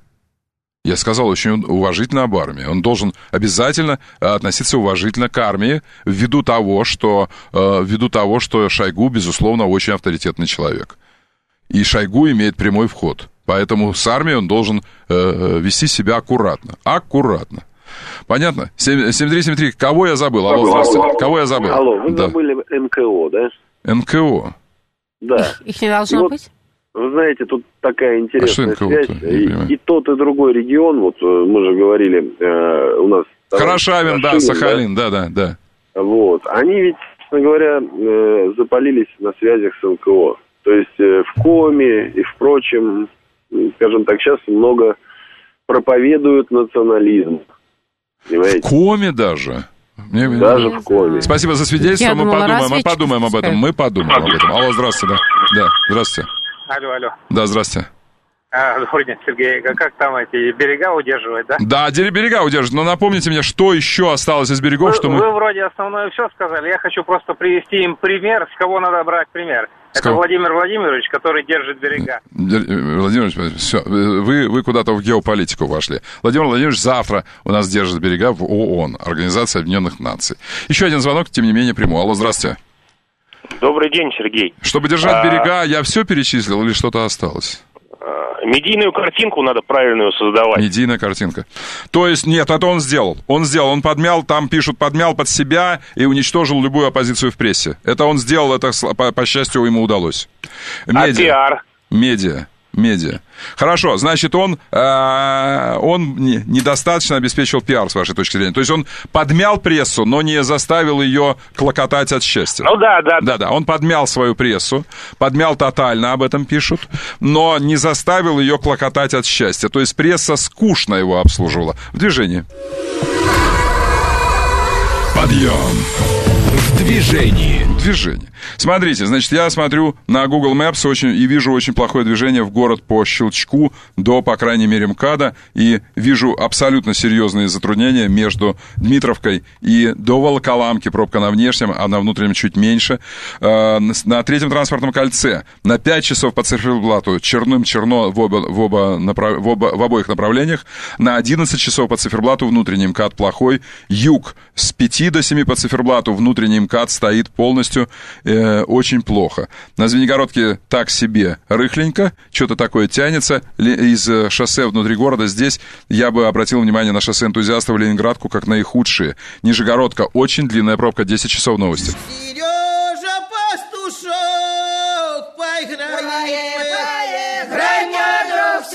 Я сказал очень уважительно об армии. Он должен обязательно относиться уважительно к армии ввиду того, что, ввиду того, что Шойгу, безусловно, очень авторитетный человек. И Шойгу имеет прямой вход. Поэтому с армией он должен вести себя аккуратно. Аккуратно. Понятно? семь три семь три. Кого я забыл? Алло, здравствуйте. Кого я забыл? Алло, вы да. забыли эн ка о, да? эн ка о? Да. Их не должно вот, быть? Вы знаете, тут такая интересная а связь. И, и тот, и другой регион, вот мы же говорили, э, у нас... Хорошавин, да, Сахалин, да, да, да. Вот. Они ведь, честно говоря, э, запалились на связях с эн ка о. То есть э, в Коми и в прочем, скажем так, сейчас много проповедуют национализм. Понимаете? В Коми даже? Мне... Даже в Коми. Спасибо за свидетельство, Я мы думала, подумаем, мы подумаем об этом, мы подумаем об этом. Алло, здравствуйте, да. Да, здравствуйте. Алло, алло. Да, здравствуйте. А, добрый день, Сергей. Как там эти берега удерживать, да? Да, берега удерживать, но напомните мне, что еще осталось из берегов, вы, что мы... Вы вроде основное все сказали, я хочу просто привести им пример, с кого надо брать пример. С Это кого? Владимир Владимирович, который держит берега. Владимир Владимирович, все, вы, вы куда-то в геополитику вошли. Владимир Владимирович завтра у нас держит берега в ООН, Организация Объединенных Наций. Еще один звонок, тем не менее, прямой. Алло, здравствуйте. Добрый день, Сергей. Чтобы держать а... берега, я все перечислил или что-то осталось? Медийную картинку надо правильную создавать. Медийная картинка. То есть, нет, это он сделал. Он сделал, он подмял, там пишут, подмял под себя и уничтожил любую оппозицию в прессе. Это он сделал, это, по, по счастью, ему удалось. Медиа. А пиар? Медиа. Медиа. Хорошо, значит, он, э, он не, недостаточно обеспечил пиар, с вашей точки зрения. То есть он подмял прессу, но не заставил ее клокотать от счастья. Ну да, да. Да, да, он подмял свою прессу, подмял тотально, об этом пишут, но не заставил ее клокотать от счастья. То есть пресса скучно его обслуживала. В движении. Подъем. В движении. Движение. Смотрите, значит, я смотрю на Google Maps очень, и вижу очень плохое движение в город по щелчку до, по крайней мере, МКАДа, и вижу абсолютно серьезные затруднения между Дмитровкой и до Волоколамки, пробка на внешнем, а на внутреннем чуть меньше. На третьем транспортном кольце на пять часов по циферблату черным-черно в, оба, в, оба направ... в, оба... в обоих направлениях, на одиннадцать часов по циферблату внутренний МКАД плохой, юг с пяти до семи по циферблату внутренний МКАД стоит полностью э, очень плохо. На Звенигородке так себе рыхленько, что-то такое тянется из шоссе внутри города. Здесь я бы обратил внимание на шоссе энтузиастов в Ленинградку как наихудшие. Нижегородка очень длинная пробка, десять часов новости. Сережа Пастушок, поиграй, поиграй, мой друг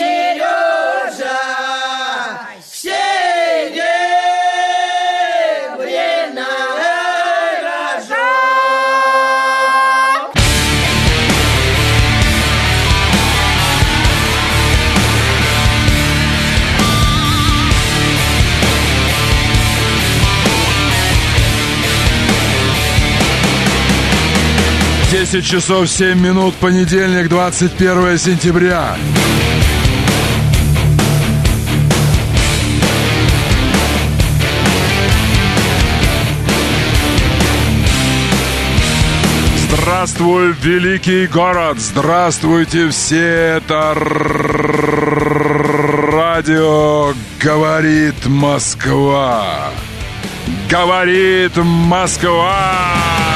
Сережа, все время десять часов семь минут, понедельник, двадцать первое сентября. Здравствуй, великий город! Здравствуйте все! Это радио «Говорит Москва». Говорит Москва!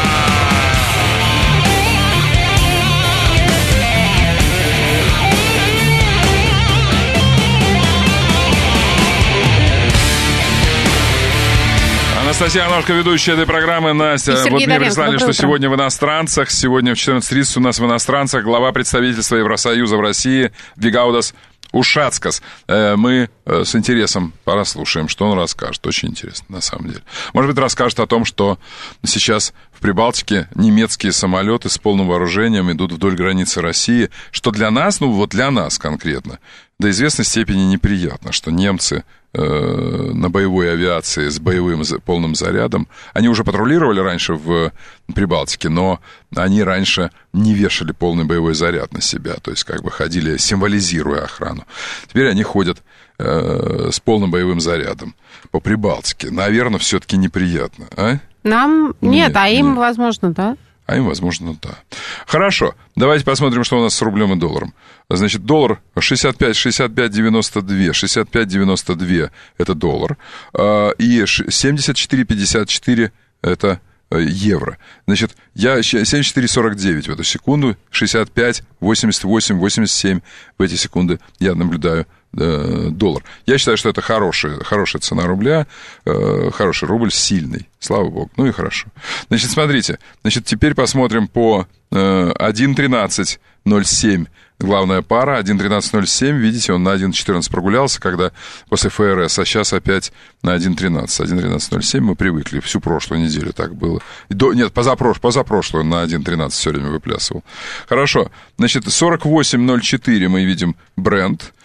Анастасия Аношка, ведущая этой программы. Настя, вот мне прислали, что сегодня в иностранцах, сегодня в четырнадцать тридцать у нас в иностранцах глава представительства Евросоюза в России Вигаудас Ушацкас. Мы с интересом послушаем, что он расскажет. Очень интересно, на самом деле. Может быть, расскажет о том, что сейчас в Прибалтике немецкие самолеты с полным вооружением идут вдоль границы России, что для нас, ну вот для нас конкретно, до известной степени неприятно, что немцы э, на боевой авиации с боевым полным зарядом, они уже патрулировали раньше в Прибалтике, но они раньше не вешали полный боевой заряд на себя, то есть как бы ходили, символизируя охрану. Теперь они ходят э, с полным боевым зарядом по Прибалтике. Наверное, все-таки неприятно, а? Нам нет, нет а им, нет. возможно, да. А им, возможно, да. Хорошо, давайте посмотрим, что у нас с рублем и долларом. Значит, доллар шестьдесят пять шестьдесят пять девяносто два, шестьдесят пять девяносто два это доллар, и семьдесят четыре пятьдесят четыре это евро. Значит, я семьдесят четыре сорок девять в эту секунду, шестьдесят пять восемьдесят восемь восемьдесят семь в эти секунды я наблюдаю доллар. Я считаю, что это хорошая, хорошая цена рубля, э, хороший рубль, сильный, слава богу, ну и хорошо. Значит, смотрите, значит, теперь посмотрим по э, один тринадцать ноль семь, главная пара, один тринадцать ноль семь, видите, он на один четырнадцать прогулялся, когда после ФРС, а сейчас опять на один тринадцать, один тринадцать ноль семь мы привыкли, всю прошлую неделю так было. До, нет, позапрош, позапрошлую на один тринадцать все время выплясывал. Хорошо, значит, сорок восемь ноль четыре мы видим Brent,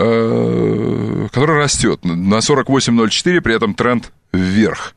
который растет на сорок восемь ноль четыре, при этом тренд вверх,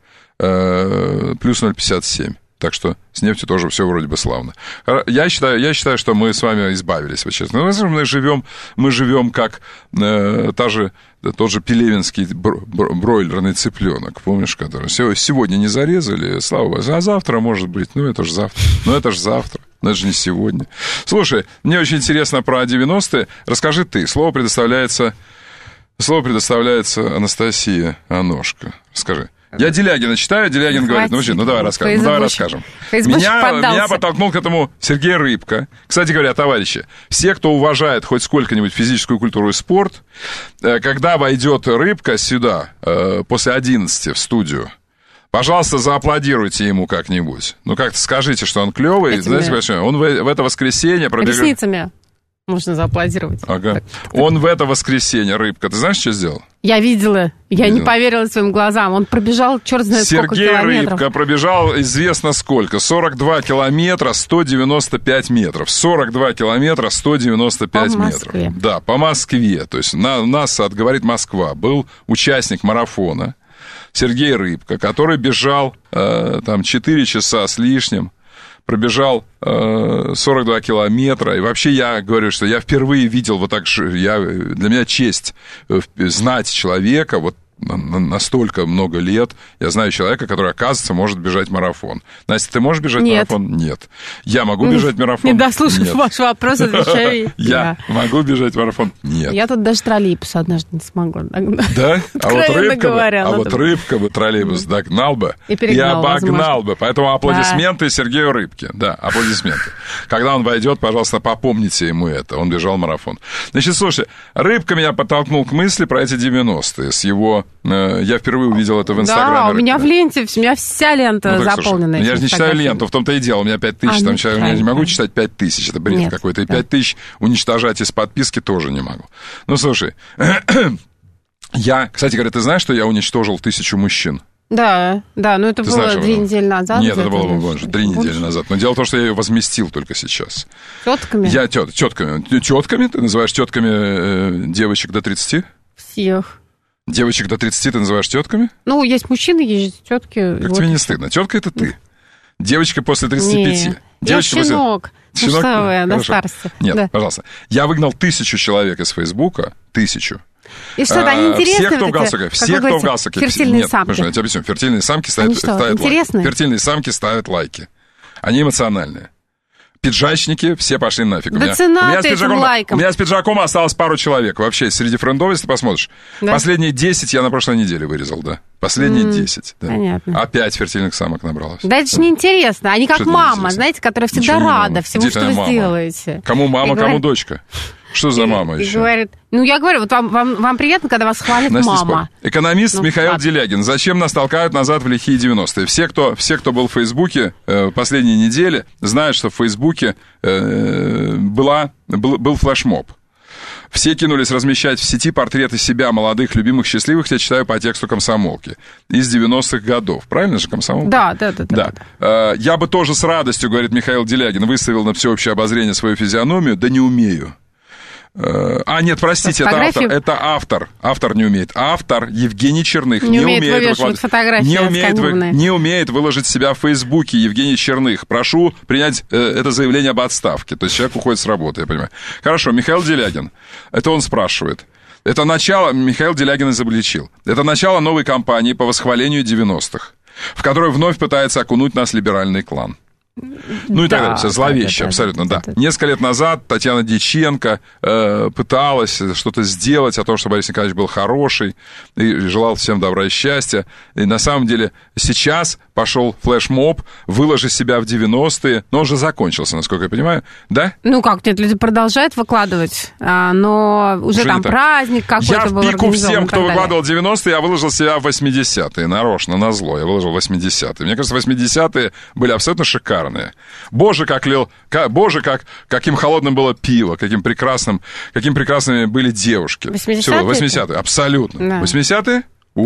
плюс ноль пятьдесят семь. Так что с нефтью тоже все вроде бы славно. Я считаю, я считаю, что мы с вами избавились, вот честно. Мы живем, мы живем как э, та же, тот же пелевинский бройлерный цыпленок, помнишь, который сегодня не зарезали, слава богу, а завтра, может быть, ну это же завтра, ну это же завтра. Но это же не сегодня. Слушай, мне очень интересно про девяностые. Расскажи ты. Слово предоставляется, слово предоставляется Анастасии Аношка. Скажи. Я Делягина читаю, Делягин Хватит. говорит, ну, ну давай расскажем. Ну, давай расскажем. Меня, меня подтолкнул к этому Сергей Рыбка. Кстати говоря, товарищи, все, кто уважает хоть сколько-нибудь физическую культуру и спорт, когда войдет Рыбка сюда после одиннадцати в студию, пожалуйста, зааплодируйте ему как-нибудь. Ну, как-то скажите, что он клевый. Этими... Знаете, почему? Он в, в это воскресенье пробежал... Ресницами можно зааплодировать. Ага. Так, он в это воскресенье, Рыбка, ты знаешь, что сделал? Я видела. Я Видел. не поверила своим глазам. Он пробежал черт знает Сергей сколько километров. Сергей Рыбка пробежал известно сколько. сорок два километра, сто девяносто пять метров. сорок два километра, сто девяносто пять по метров. Москве. Да, по Москве. То есть на, нас, от «Говорит Москва», был участник марафона Сергей Рыбка, который бежал э, там четыре часа с лишним, пробежал э, сорок два километра. И вообще я говорю, что я впервые видел вот так, я, для меня честь знать человека, вот настолько много лет я знаю человека, который, оказывается, может бежать марафон. Настя, ты можешь бежать Нет. марафон? Нет. Я могу бежать марафон? Не дослушав ваш вопрос, отвечаю я. могу бежать марафон? Нет. Я тут даже троллейбус однажды не смогла догнать. Да? А вот рыбка бы, а ну, вот рыбка бы троллейбус догнал бы и, и обогнал бы. Поэтому аплодисменты да. Сергею Рыбке. Да, аплодисменты. Когда он войдет, пожалуйста, попомните ему это. Он бежал марафон. Значит, слушай, Рыбка меня подтолкнул к мысли про эти девяностые с его... Я впервые увидел это в Инстаграме. Да, у меня в ленте, у меня вся лента ну, заполнена. Слушай, я же не читаю ленту, в том-то и дело. У меня пять тысяч, а, там, человек, я не могу читать пять тысяч, это бред Нет, какой-то. И да. пять тысяч уничтожать из подписки тоже не могу. Ну, слушай, я, кстати говоря, ты знаешь, что я уничтожил тысячу мужчин? Да, да, но это ты было знаешь, две было? недели назад. Нет, это было больше, три больше? недели назад. Но дело в том, что я ее возместил только сейчас. Тетками? Я тет, тетками. Тетками? Ты называешь тетками э, девочек до тридцати? Всех. Девочек до тридцати ты называешь тетками? Ну, есть мужчины, есть тетки. Как вот. тебе не стыдно? Тетка это ты. Девочка после тридцати пяти. Девочки, я щенок. После... Ну, щенок? что вы, на Хорошо. старости. Нет, да. пожалуйста. Я выгнал тысячу человек из Фейсбука. Тысячу. И что-то они интересные? Все, кто вот в галстуке. эти, Все, кто в галстуке. Фертильные Нет, самки. я тебе объясню. Фертильные самки ставят, что, ставят интересные? лайки. Фертильные самки ставят лайки. Они эмоциональные. Пиджачники все пошли нафиг. Да у меня, цена у меня, с пиджаком, лайком. у меня с пиджаком осталось пару человек. Вообще, среди френдов, если ты посмотришь. Да? Последние десять я на прошлой неделе вырезал, да. Последние mm, десять. Да. Понятно. Опять фертильных самок набралось. Да это же неинтересно. Они как что мама, знаете, которая всегда Ничего рада всему, что вы мама? Сделаете. Кому мама, и кому говорит... дочка. Что за мама и, еще? И говорит, ну я говорю, вот вам, вам, вам приятно, когда вас хвалит Настя, мама. Спор. Экономист ну, Михаил ладно. Делягин. Зачем нас толкают назад в лихие девяностые? Все, кто, все, кто был в Фейсбуке э, последние недели, знают, что в Фейсбуке э, была, был, был флешмоб. Все кинулись размещать в сети портреты себя, молодых, любимых, счастливых, я читаю по тексту «Комсомолки» из девяностых годов. Правильно же, «Комсомолка»? Да, да, да. да, да. да. Я бы тоже с радостью, говорит Михаил Делягин, выставил на всеобщее обозрение свою физиономию, да не умею. А, нет, простите, это автор, это автор. Автор не умеет. Автор Евгений Черных не, не умеет, умеет вывешивать фотографии. Не умеет, вы, не умеет выложить себя в Фейсбуке. Евгений Черных. Прошу принять э, это заявление об отставке. То есть человек уходит с работы, я понимаю. Хорошо, Михаил Делягин. Это он спрашивает. Это начало, Михаил Делягин изобличил. Это начало новой кампании по восхвалению девяностых, в которой вновь пытается окунуть нас либеральный клан. Ну и да, так далее, все зловеще, да, да, абсолютно, да, да. да. Несколько лет назад Татьяна Дьяченко э, пыталась что-то сделать о том, что Борис Николаевич был хороший и желал всем добра и счастья. И на самом деле сейчас пошел флешмоб, выложи себя в девяностые, но уже закончился, насколько я понимаю, да? Ну как, нет, люди продолжают выкладывать, но уже, уже там праздник какой-то был. Я в пику всем, кто выкладывал девяностые, я выложил себя в восьмидесятые, нарочно, назло, я выложил восьмидесятые. Мне кажется, восьмидесятые были абсолютно шикарные. Боже, как лил, как, боже, как, каким холодным было пиво, каким прекрасным, каким прекрасными были девушки. восьмидесятые? восьмидесятые, абсолютно. Да. восьмидесятые? О,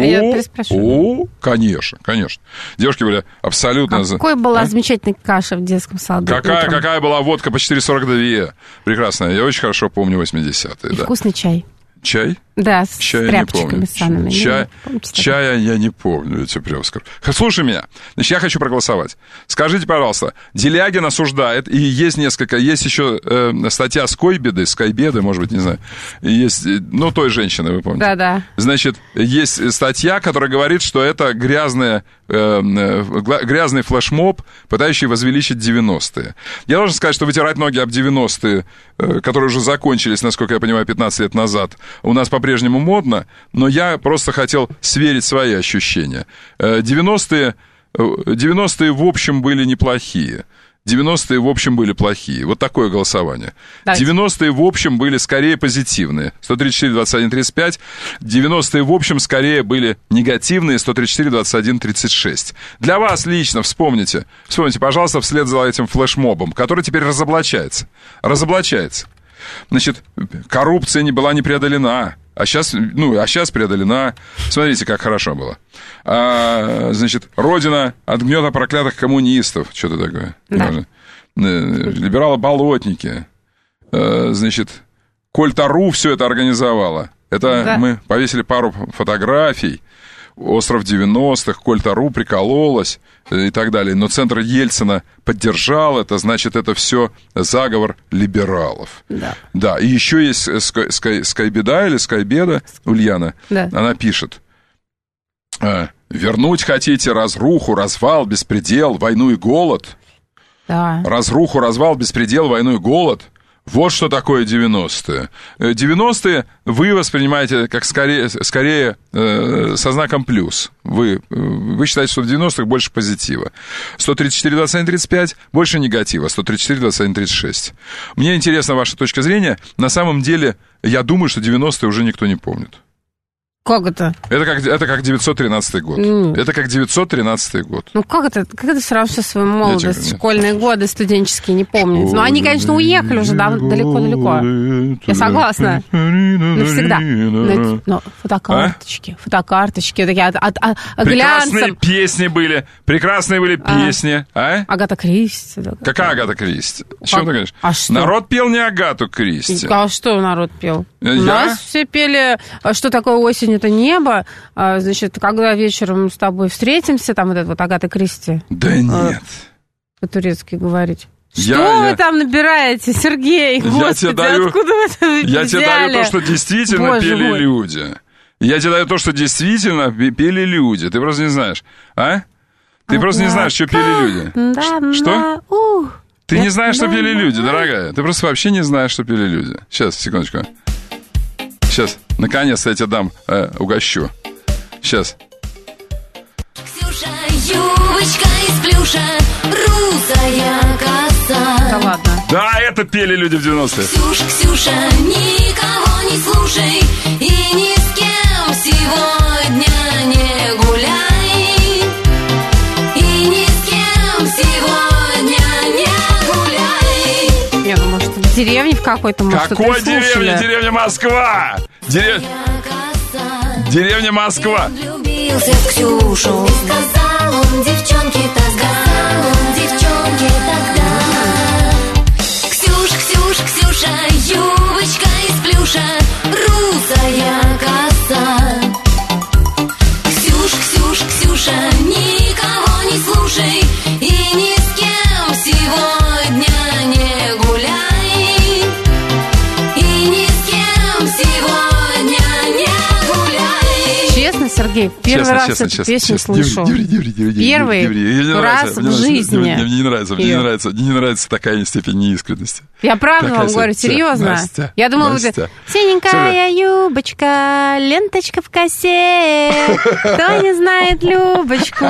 о, конечно, конечно. Девушки были абсолютно... Какой была а? замечательная каша в детском саду. Какая, какая была водка по четыре сорок два. Прекрасная. Я очень хорошо помню восьмидесятые. И да. Вкусный чай. Чай? Да, с чая тряпочками санными. Чай, чая я не помню, я тебе прямо скажу. Слушай меня, значит, я хочу проголосовать. Скажите, пожалуйста, Делягин осуждает, и есть несколько, есть еще э, статья Скойбеды, Скайбеды, может быть, не знаю, есть, ну, той женщины, вы помните? Да-да. Значит, есть статья, которая говорит, что это грязная, э, грязный флешмоб, пытающий возвеличить девяностые. Я должен сказать, что вытирать ноги об девяностые, э, которые уже закончились, насколько я понимаю, пятнадцать лет назад, у нас по-прежнему модно, но я просто хотел сверить свои ощущения. девяностые, девяностые в общем были неплохие. девяностые в общем были плохие. Вот такое голосование. Давайте. девяностые в общем были скорее позитивные. сто тридцать четыре двадцать один тридцать пять. девяностые в общем скорее были негативные. сто тридцать четыре двадцать один тридцать шесть. Для вас лично вспомните. Вспомните, пожалуйста, вслед за этим флешмобом, который теперь разоблачается. Разоблачается. Значит, коррупция не была не преодолена, а сейчас, ну, а сейчас преодолена. Смотрите, как хорошо было. А, значит, родина от гнета проклятых коммунистов. Что-то такое. Да. Либералы-болотники. А, значит, Коль-Тару все это организовала. Это да. Мы повесили пару фотографий. Остров девяностых, Коль-Тару прикололась и так далее. Но центр Ельцина поддержал это, значит, это все заговор либералов. Да. Да, и еще есть Скай, Скай, Скайбеда или Скайбеда, Ульяна, да. Она пишет. Вернуть хотите разруху, развал, беспредел, войну и голод? Да. Разруху, развал, беспредел, войну и голод? Вот что такое девяностые. девяностые вы воспринимаете как скорее, скорее э, со знаком плюс. Вы, вы считаете, что в девяностых больше позитива. сто тридцать четыре двадцать один тридцать пять больше негатива. сто тридцать четыре двадцать один тридцать шесть. Мне интересна ваша точка зрения. На самом деле, я думаю, что девяностые уже никто не помнит. Как это? Это как, это как девятьсот тринадцатый год. Mm. Это как девятьсот тринадцатый год. Ну, как это? Как это сразу все свою молодость, тебе, школьные годы студенческие не помнят? Ну, они, конечно, уехали уже далеко-далеко. Я согласна. Навсегда. Но, но фотокарточки, а? фотокарточки. Такие от, от, от, прекрасные глянцем. Песни были. Прекрасные были песни. А? А? Агата Кристи. Какая Агата Кристи? Что ты говоришь? А что? Народ пел не Агату Кристи. А что народ пел? Я? У нас все пели, что такое осень, это небо, значит, когда вечером с тобой встретимся, там вот это вот Агата Кристи. Да нет. По-турецки говорить. Что я, вы я... там набираете, Сергей? Господи, я тебе даю, откуда вы это взяли? Я тебе даю то, что действительно Боже пели мой. люди. Я тебе даю то, что действительно пели люди. Ты просто не знаешь, а? Ты а просто да. не знаешь, что пели люди. Да, что? Да, ух. Ты не знаешь, что пели люди, дорогая. Ты просто вообще не знаешь, что пели люди. Сейчас, секундочку. Сейчас, наконец-то я тебе дам, э, угощу. Сейчас. Ксюша, юбочка из плюша, русая коса. Да ладно. Да, это пели люди в девяностые. Ксюша, Ксюша, никого не слушай и ни с кем сегодня не гуляй. И ни с кем сегодня не гуляй. Я думаю, что в деревне в какой-то, может, Какой деревня? Деревня Москва! Дерев... Деревня Москва! Влюбился в Ксюшу, сказал он девчонке тогда, он девчонке тогда. Ксюша, Ксюша, Ксюша, юбочка из плюша, русая коса. Ксюша, Ксюша, Ксюша, никого не слушай и ни с кем сегодня не гуляй. И ни с кем сегодня не гуляй. Честно, Сергей, первый честно, раз честно, эту честно, песню честно. слышу. Диври, диври, диври, диври, Первый диври, диври. раз нравится, в жизни. Мне, мне не нравится, мне не нравится, мне не нравится такая степень неискренности. Я правда такая вам говорю, серьезно. Настя, Я думала, Настя. вы синенькая юбочка, ленточка в косе. Кто не знает Любочку,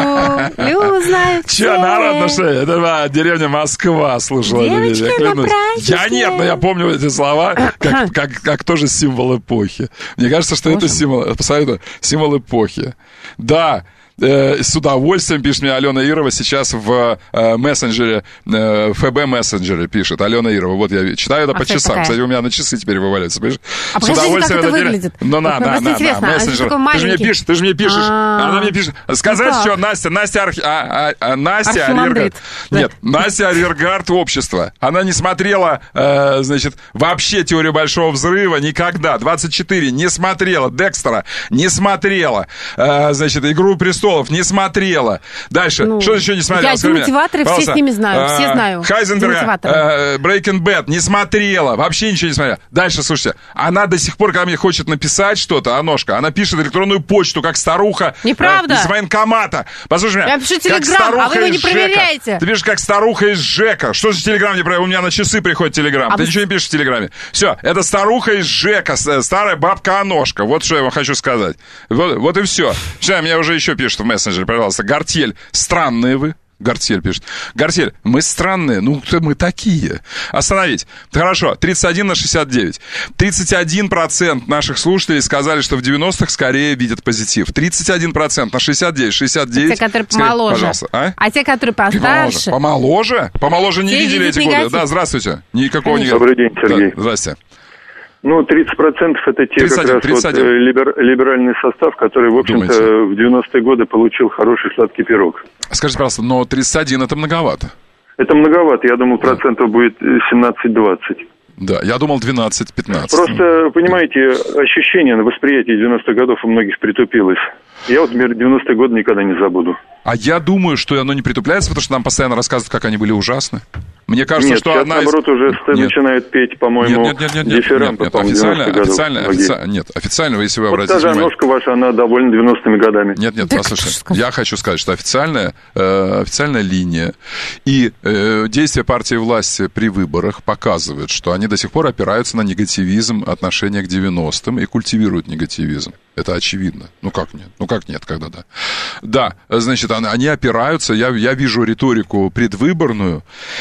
Лю знают все. Че, народ, ну что, это деревня Москва слушала. Девочка я, на празднике. Я нет, но я помню эти слова, как, как, как тоже символ эпохи. Мне кажется, что Боже. это символ, посоветую, символ эпохи. Да, э, с удовольствием, пишет мне Алена Ирова, сейчас в э, мессенджере, э, эф бэ мессенджере пишет Алена Ирова. Вот я читаю это а по часам. Такая? Кстати, у меня на часы теперь вываливаются. Понимаешь? А с удовольствием как это выглядит? Ну, на, на, на, на, мессенджер. Ты же мне пишешь, ты же мне пишешь. А-а-а. Она мне пишет. Сказать, ну, что Настя, Настя, архи... а, а, а, Настя Арьергард. Нет, Настя Арьергард общество. Она не смотрела, э, значит, вообще теорию Большого Взрыва никогда. двадцать четыре не смотрела. Декстера не смотрела. Э, значит, Игру престолов не смотрела. Дальше. Ну, что еще не смотрела? Я демотиваторы все с ними знаю. Все знаю. Хайзенберга, э, Breaking Bad не смотрела. Вообще ничего не смотрела. Дальше, слушайте. Она до сих пор, когда мне хочет написать что-то, Аношка, она пишет электронную почту, как старуха. Неправда. Э, из военкомата. Послушай меня. Я пишу телеграм, а вы его не проверяете. Ты пишешь, как старуха из ЖЭКа. Что за телеграм не проверяю? У меня на часы приходит телеграм. А Ты вы... ничего не пишешь в телеграме. Все, это старуха из ЖЭКа, старая бабка Аношка. Вот что я вам хочу сказать. Вот, вот и все. Сейчас меня уже еще пишут в мессенджере, пожалуйста. Гортель, странные вы. Гортель пишет. Гортель, мы странные, ну мы такие. Остановить. Хорошо, тридцать один на шестьдесят девять. тридцать один процент наших слушателей сказали, что в девяностых скорее видят позитив. тридцать один процент на шестьдесят девять. шестьдесят девять. А те, которые скорее, помоложе. Пожалуйста. А? а те, которые постарше. Помоложе? Помоложе, помоложе не те видели эти негатив. годы. Да, здравствуйте. Никакого негатива. Добрый день, Сергей. Да, здрасте. Ну, тридцать процентов это те тридцать один, как раз вот, либер, либеральный состав, который, в общем-то, Думаете? в девяностые годы получил хороший сладкий пирог. Скажите, пожалуйста, но тридцать один это многовато. Это многовато, я думаю, процентов будет семнадцать-двадцать. Да, я думал двенадцать-пятнадцать. Просто, понимаете, ощущение, восприятие девяностых годов у многих притупилось. Я вот, например, девяностые годы никогда не забуду. А я думаю, что оно не притупляется, потому что нам постоянно рассказывают, как они были ужасны. Мне кажется, нет, что сейчас, одна наоборот, из... уже нет. начинает петь, по-моему, нет, нет, нет, нет, дифферампы, нет, нет, официально, официально, официально, нет, официально, если вы вот обратите даже внимание... ножка ваша, она довольна девяностыми годами. Нет, нет, да послушайте, я хочу сказать, что официальная, э, официальная линия и э, действия партии власти при выборах показывают, что они до сих пор опираются на негативизм отношения к девяностым и культивируют негативизм. Это очевидно. Ну как нет? Ну как нет, когда да? Да, значит, они опираются, я, я вижу риторику предвыборную,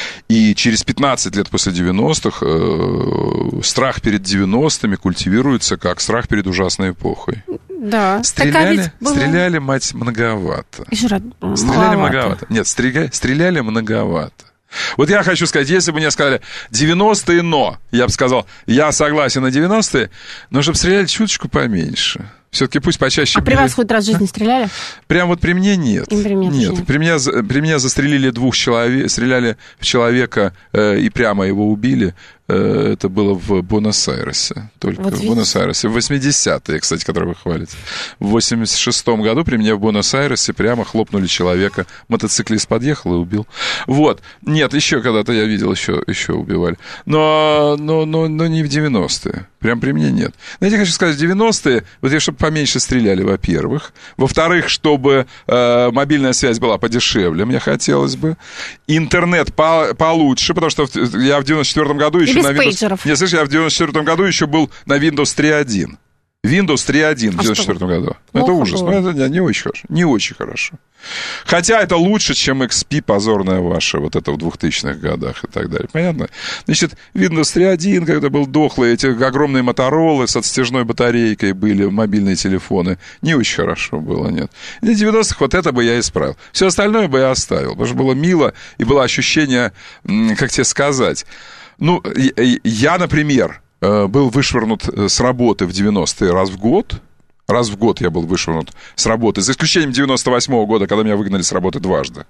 и через пятнадцать лет после девяностых э, страх перед девяностыми культивируется как страх перед ужасной эпохой. Да. Стреляли, стреляли, мать, многовато. Еще раз, стреляли многовато. Нет, стреляли, стреляли многовато. Вот я хочу сказать, если бы мне сказали девяностые, но, я бы сказал, я согласен на девяностые, но чтобы стреляли чуточку поменьше. Все-таки пусть почаще... А при вас хоть раз в жизни стреляли? Прям вот при мне нет. И при мне нет. нет. При меня, при меня застрелили двух человек, стреляли в человека э, и прямо его убили это было в Буэнос-Айресе. Только вот в Буэнос-Айресе. В восьмидесятые, кстати, которые вы хвалите. В восемьдесят шестом году при мне в Буэнос-Айресе прямо хлопнули человека. Мотоциклист подъехал и убил. Вот. Нет, еще когда-то я видел, еще, еще убивали. Но, но, но, но не в девяностые. Прям при мне нет. Знаете, я хочу сказать, в девяностые, вот я, чтобы поменьше стреляли, во-первых. Во-вторых, чтобы э, мобильная связь была подешевле, мне хотелось бы. Интернет по- получше, потому что я в девяносто четвёртом году еще на Windows... Нет, слышишь, я в девяносто четвёртом году еще был на Windows три один. Windows три один в девяносто четвёртом году. Это ужас. Ну, это не, не очень хорошо. Не очень хорошо. Хотя это лучше, чем икс пи позорная ваша, вот это в двухтысячных годах и так далее. Понятно? Значит, Windows три один, когда был дохлый, эти огромные моторолы с отстежной батарейкой были, мобильные телефоны. Не очень хорошо было, нет. И в девяностых вот это бы я исправил. Все остальное бы я оставил, потому что было мило и было ощущение, как тебе сказать. Ну, я, например, был вышвырнут с работы в девяностые раз в год. Раз в год я был вышвырнут с работы, за исключением девяносто восьмого года, когда меня выгнали с работы дважды.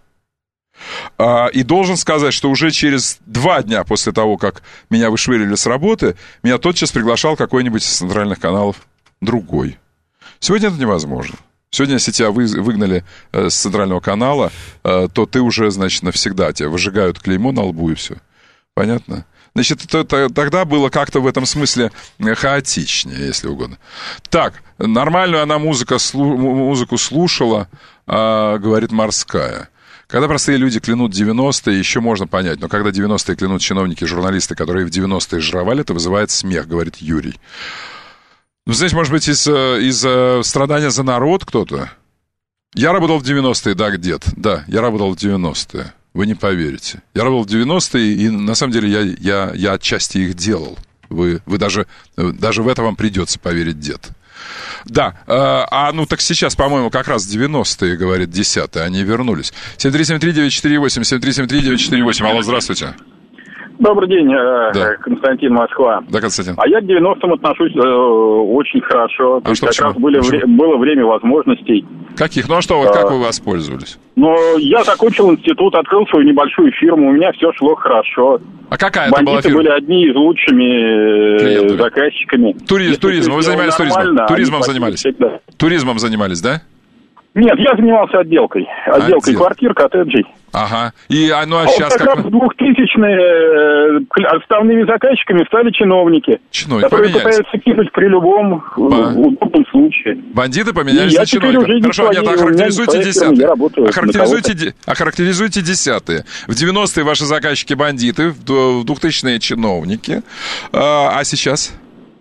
И должен сказать, что уже через два дня после того, как меня вышвырили с работы, меня тотчас приглашал какой-нибудь из центральных каналов другой. Сегодня это невозможно. Сегодня, если тебя вы, выгнали э, с центрального канала, э, то ты уже, значит, навсегда. Тебя выжигают клеймо на лбу и все. Понятно? Значит, это, это, тогда было как-то в этом смысле хаотичнее, если угодно. Так, нормальную она музыка, слу, музыку слушала, а, говорит Морская. Когда простые люди клянут девяностые, еще можно понять. Но когда девяностые клянут чиновники, журналисты, которые в девяностые жировали, это вызывает смех, говорит Юрий. Ну, знаете, может быть, из, из страдания за народ кто-то? Я работал в девяностые, да, где-то. Да, я работал в девяностые. Вы не поверите. Я работал в девяностые, и на самом деле я, я, я отчасти их делал. Вы, вы даже, даже в это вам придется поверить, дед. Да, э, а ну так сейчас, по-моему, как раз девяностые, говорит, десятые, они вернулись. семь три семь три девять четыре восемь, семь три семь три девять четыре восемь. Алло, здравствуйте. Добрый день, да. Константин, Москва. Да, Константин. А я к девяностым отношусь э, очень хорошо. То а есть что, как почему? раз были, вре- было время возможностей. Каких? Ну а что, вот а, как вы воспользовались? Ну, я закончил институт, открыл свою небольшую фирму, у меня все шло хорошо. А какая это была Бандиты фирма? были одни из лучшими клиентами, заказчиками. Туризм, туризм. Вы занимались туризмом? Туризмом занимались? Всегда. Туризмом занимались, да? Нет, я занимался отделкой. Отделкой Отдел. квартир, коттеджей. Ага. И, а, ну, а, а сейчас вот как, как раз в двухтысячные основными заказчиками стали чиновники, Чиновники которые поменялись. пытаются кинуть при любом Ба. удобном случае. Бандиты поменялись И на чиновников. Хорошо, нет, охарактеризуйте десятые. Охарактеризуйте, охарактеризуйте десятые. В девяностые ваши заказчики бандиты, в двухтысячные чиновники. А, а сейчас?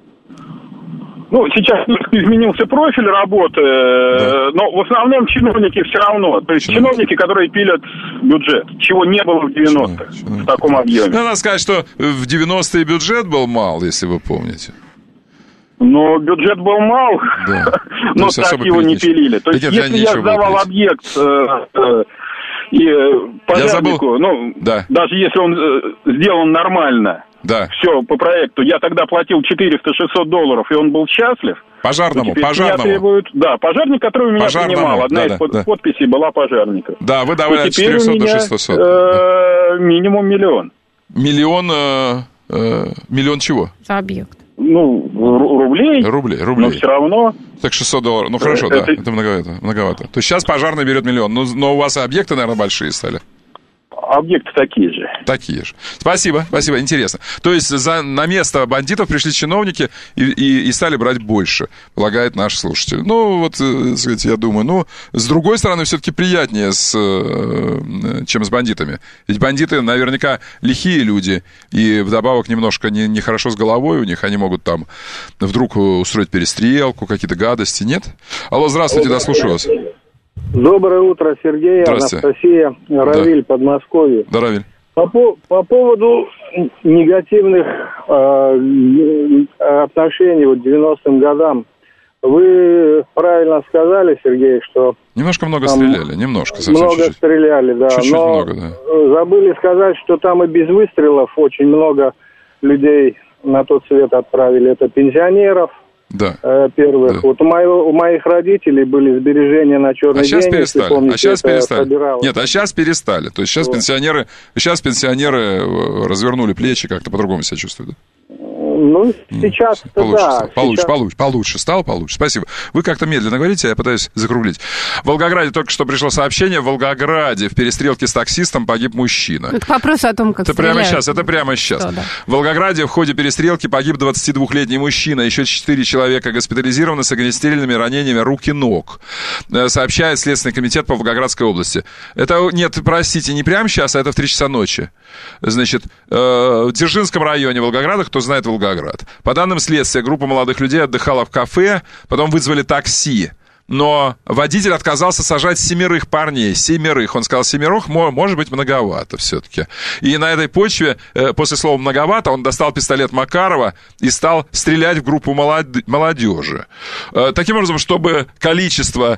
Ну, сейчас изменился профиль работы, да. Но в основном чиновники все равно. То есть чиновники, чиновники которые пилят бюджет, чего не было в девяностых в таком объеме. Ну, надо сказать, что в девяностые бюджет был мал, если вы помните. Ну, бюджет был мал, да. но так его не пилили. То есть, если я сдавал объект и пожарнику, ну, да. даже если он сделан нормально, да. все по проекту, я тогда платил четыреста-шестьсот долларов, и он был счастлив. Пожарному, пожарному. Требуют, да, пожарник, который у меня пожарному, принимал. Одна да, из да, под, да. подписей была пожарника. Да, вы давали от четырехсот до шестисот. Э, минимум миллион. Миллион, э, э, миллион чего? За объект. Ну, рублей. Рублей, рублей. Но все равно. Так шестьсот долларов. Ну, хорошо, это... да, это многовато, многовато. То есть сейчас пожарный берет миллион, но, но у вас объекты, наверное, большие стали. Объекты такие же. Такие же. Спасибо, спасибо, интересно. То есть за, на место бандитов пришли чиновники и, и, и стали брать больше, полагает наш слушатель. Ну, вот, э, сказать, я думаю, ну, с другой стороны, все-таки приятнее, с, э, чем с бандитами. Ведь бандиты наверняка лихие люди, и вдобавок немножко не, нехорошо с головой у них, они могут там вдруг устроить перестрелку, какие-то гадости, нет? Алло, здравствуйте, да, слушаю вас. Доброе утро, Сергей, Анастасия, Равиль, да. Подмосковье. Да, Равиль. По, по поводу негативных э, отношений вот, к девяностым годам, вы правильно сказали, Сергей, что... Немножко много там, стреляли, немножко, совсем много чуть-чуть. стреляли, да. Чуть-чуть но много, да. Забыли сказать, что там и без выстрелов очень много людей на тот свет отправили. Это пенсионеров, да. э, первых. Да. Вот у, моего, у моих родителей были сбережения на черный а сейчас день. Перестали. Помните, а сейчас перестали. Собиралось. Нет, а сейчас перестали. То есть сейчас вот. пенсионеры, сейчас пенсионеры развернули плечи, как-то по-другому себя чувствуют, да? Ну, сейчас получше, да. Стало. Получше, сейчас... получше, получше, стало получше. Спасибо. Вы как-то медленно говорите, я пытаюсь закруглить. В Волгограде только что пришло сообщение. В Волгограде в перестрелке с таксистом погиб мужчина. Это к вопросу о том, как Это стреляют. прямо сейчас, это прямо сейчас. Что, да. В Волгограде в ходе перестрелки погиб двадцатидвухлетний мужчина. Еще четыре человека госпитализированы с огнестрельными ранениями рук и ног. Сообщает Следственный комитет по Волгоградской области. Это, нет, простите, не прямо сейчас, а это в три часа ночи. Значит, в Дзержинском районе Волгограда, кто знает Волгоград. По данным следствия, группа молодых людей отдыхала в кафе, потом вызвали такси. Но водитель отказался сажать семерых парней, семерых. Он сказал, семерых может быть многовато все-таки. И на этой почве, после слова «многовато», он достал пистолет Макарова и стал стрелять в группу молодежи. Таким образом, чтобы количество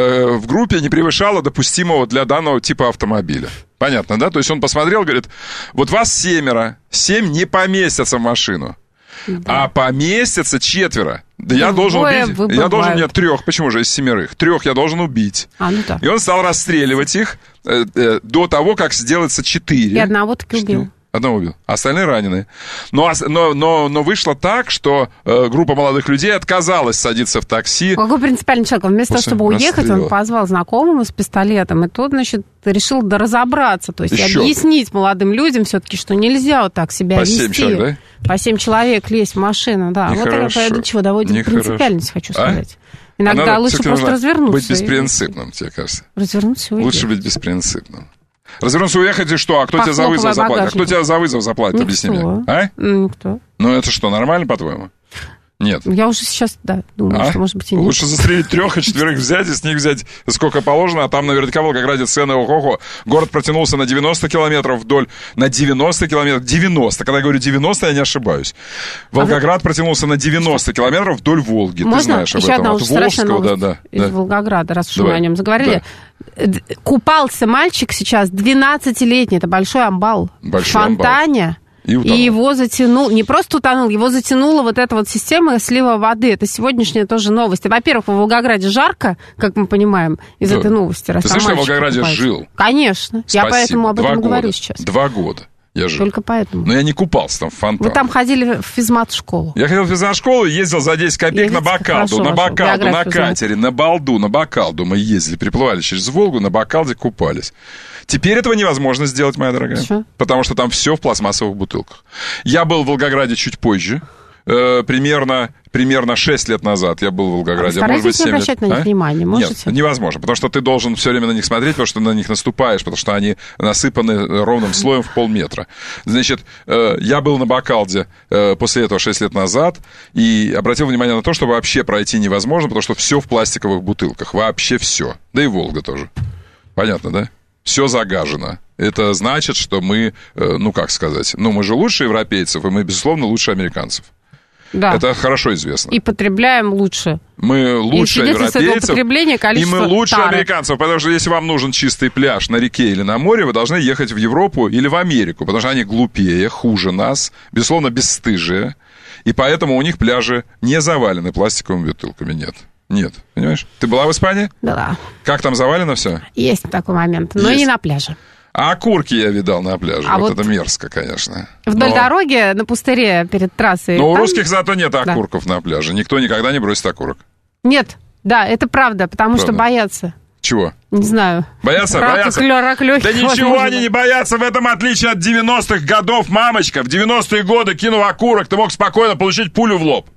в группе не превышало допустимого для данного типа автомобиля. Понятно, да? То есть он посмотрел, говорит, вот вас семеро, семь не поместятся в машину. Да. А поместятся четверо. Да я должен убить. Выбывают. Я должен, нет, трех. Почему же из семерых? Трех я должен убить. А, ну да. И он стал расстреливать их э, э, до того, как сделается четыре. И одного таки убил. Одного убил. Остальные раненые. Но, но, но, но вышло так, что э, группа молодых людей отказалась садиться в такси. Какой принципиальный человек. Вместо того, чтобы уехать, расстрела. Он позвал знакомого с пистолетом. И тот, значит, решил доразобраться. То есть Еще объяснить бы. молодым людям все-таки, что нельзя вот так себя По вести. семь человек, да? По семь человек лезть в машину. Да. Вот это до чего доводит принципиальность, хочу сказать. А? Иногда а надо, лучше просто развернуться. Быть беспринципным, тебе кажется. Развернуться и уйти. Лучше быть беспринципным. Развернуться, уехать, и что? А кто тебе за вызов заплатит? А кто тебе за вызов заплатит? Объясни мне. А? Никто. Ну, это что, нормально, по-твоему? Нет. Я уже сейчас, да, думаю, а? что, может быть, и нет. Лучше застрелить трех и четверых взять, и с них взять сколько положено, а там наверняка в Волгограде цены, ого-го. Город протянулся на девяносто километров вдоль, на девяносто километров, девяносто, когда я говорю девяносто, я не ошибаюсь. Волгоград а вы... протянулся на девяносто километров вдоль Волги, Можно? Ты знаешь об Еще этом. От Волжского, да, да. Из да. Волгограда, раз уж Давай. мы о нем заговорили. Да. Купался мальчик сейчас, двенадцатилетний, это большой амбал, большой в фонтане. Амбал. И, и его затянул, не просто утонул, его затянула вот эта вот система слива воды. Это сегодняшняя тоже новость. Во-первых, в Волгограде жарко, как мы понимаем, из да. этой новости. Ты знаешь, что я в Волгограде купается. жил? Конечно. Спасибо. Я поэтому об этом Два говорю года. сейчас. Два года. Я жил. Только поэтому. Но я не купался там в фонтане. Вы там ходили в физмат-школу. Я ходил в физмат-школу, ездил за десять копеек я на Бакалду, на Бакалду, на катере, на Балду, на Бакалду. Мы ездили, приплывали через Волгу, на Бакалде купались. Теперь этого невозможно сделать, моя дорогая. Что? Потому что там все в пластмассовых бутылках. Я был в Волгограде чуть позже. Э, примерно, примерно шесть лет назад я был в Волгограде. Старайтесь может быть, не обращать лет. на них а? внимания, можете? Нет, невозможно, потому что ты должен все время на них смотреть, потому что на них наступаешь, потому что они насыпаны ровным слоем в полметра. Значит, э, я был на Бакалде э, после этого шесть лет назад и обратил внимание на то, что вообще пройти невозможно, потому что все в пластиковых бутылках, вообще все. Да и Волга тоже. Понятно, да? Все загажено. Это значит, что мы, ну как сказать, ну мы же лучше европейцев, и мы, безусловно, лучше американцев. Да. Это хорошо известно. И потребляем лучше. Мы лучше и европейцев, и мы лучше тары. американцев, потому что если вам нужен чистый пляж на реке или на море, вы должны ехать в Европу или в Америку, потому что они глупее, хуже нас, безусловно, бесстыжие, и поэтому у них пляжи не завалены пластиковыми бутылками, нет. Нет, понимаешь? Ты была в Испании? Да. Как там завалено все? Есть такой момент, но Есть. не на пляже. А окурки я видал на пляже. А вот, вот это мерзко, конечно. Вдоль но... дороги на пустыре перед трассой. Но там... у русских зато нет окурков да. на пляже. Никто никогда не бросит окурок. Нет, да, это правда, потому правда. что боятся. Чего? Не знаю. Боятся? Рак, боятся? Рак легких, да ничего возможно. Они не боятся, в этом отличие от девяностых годов, мамочка. В девяностые годы, кинув окурок, ты мог спокойно получить пулю в лоб.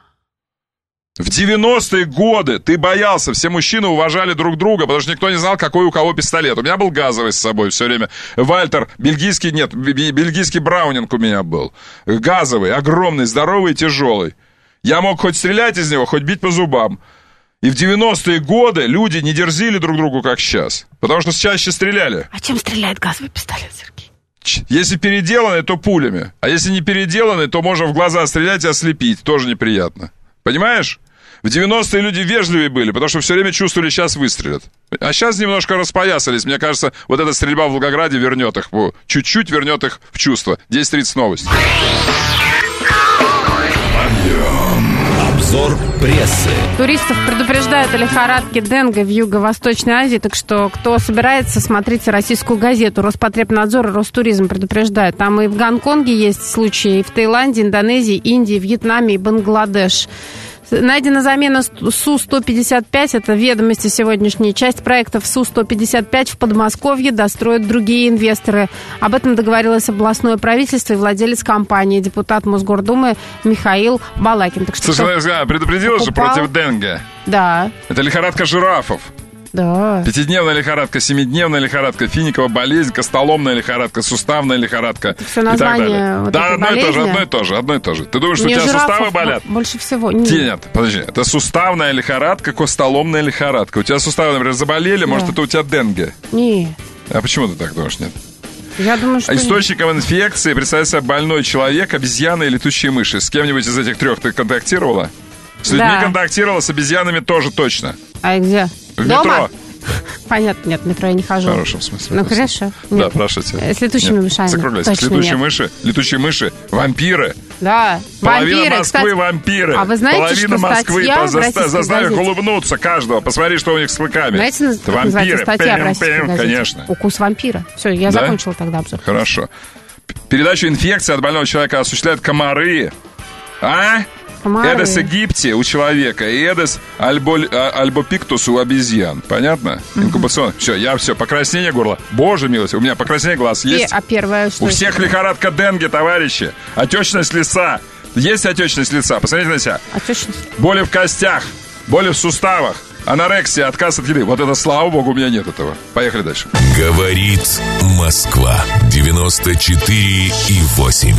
В девяностые годы ты боялся, все мужчины уважали друг друга, потому что никто не знал, какой у кого пистолет. У меня был газовый с собой все время. Вальтер, бельгийский, нет, бельгийский Браунинг у меня был. Газовый, огромный, здоровый и тяжелый. Я мог хоть стрелять из него, хоть бить по зубам. И в девяностые годы люди не дерзили друг другу, как сейчас. Потому что чаще стреляли. А чем стреляет газовый пистолет, Сергей? Если переделанный, то пулями. А если не переделанный, то можно в глаза стрелять и ослепить. Тоже неприятно. Понимаешь? В девяностые люди вежливее были, потому что все время чувствовали, сейчас выстрелят. А сейчас немножко распоясались. Мне кажется, вот эта стрельба в Волгограде вернет их, чуть-чуть вернет их в чувство. десять тридцать новости. Обзор прессы. Туристов предупреждают о лихорадке денге в Юго-Восточной Азии, так что кто собирается, смотрите российскую газету. Роспотребнадзор и Ростуризм предупреждают. Там и в Гонконге есть случаи, и в Таиланде, Индонезии, Индии, Вьетнаме и Бангладеш. Найдена замена Су сто пятьдесят пять, это ведомости сегодняшней. Часть проектов Су сто пятьдесят пять в Подмосковье достроят другие инвесторы. Об этом договорилось областное правительство и владелец компании, депутат Мосгордумы Михаил Балакин. Так что Слушай, я предупредила же против денге. Да. Это лихорадка жирафов. Да. Пятидневная лихорадка, семидневная лихорадка, финиковая болезнь, костоломная лихорадка, суставная лихорадка. Это все название вот да, одно болезни. и то же, одно и то же, одно и то же. Ты думаешь, Не что у тебя жирафов, суставы болят? Больше всего. Нет. Нет, подожди. Это суставная лихорадка, костоломная лихорадка. У тебя суставы, например, заболели, да. Может, это у тебя денге? Нет. А почему ты так думаешь, нет? Я думаю, что Источником нет. инфекции представляет себя больной человек, обезьяны и летучие мыши. С кем-нибудь из этих трех ты контактировала? С людьми да. контактировала, с обезьянами тоже точно. А где? В Дома? метро. Понятно, нет, в метро я не хожу. В хорошем смысле. Ну, хорошо. Да, Нет. прошу тебя. С летучими нет. мышами. Закругляйся. Точно Летучие нет. мыши, летучие мыши, вампиры. Да, Половина вампиры. Москвы Кстати, вампиры. А вы знаете, Половина что Москвы статья в заста- заставь их газете? улыбнуться каждого. Посмотри, что у них с клыками. Знаете, это как называется вампиры. статья Пэм, в российской пэм, газете? конечно. Укус вампира. Все, я Да? закончила тогда обзор. Хорошо. Передачу инфекции от больного человека осуществляют комары. А? Комары. Эдес египти у человека и Эдес альболь, а, альбопиктус у обезьян. Понятно? Uh-huh. Инкубационно. Все, я все. Покраснение горла. Боже милости, у меня покраснение глаз есть. И, а первое что? У всех лихорадка денге, товарищи. Отечность лица. Есть отечность лица? Посмотрите на себя. Отечность. Боли в костях, боли в суставах, анорексия, отказ от еды. Вот это, слава богу, у меня нет этого. Поехали дальше. Говорит Москва. девяносто четыре и восемь.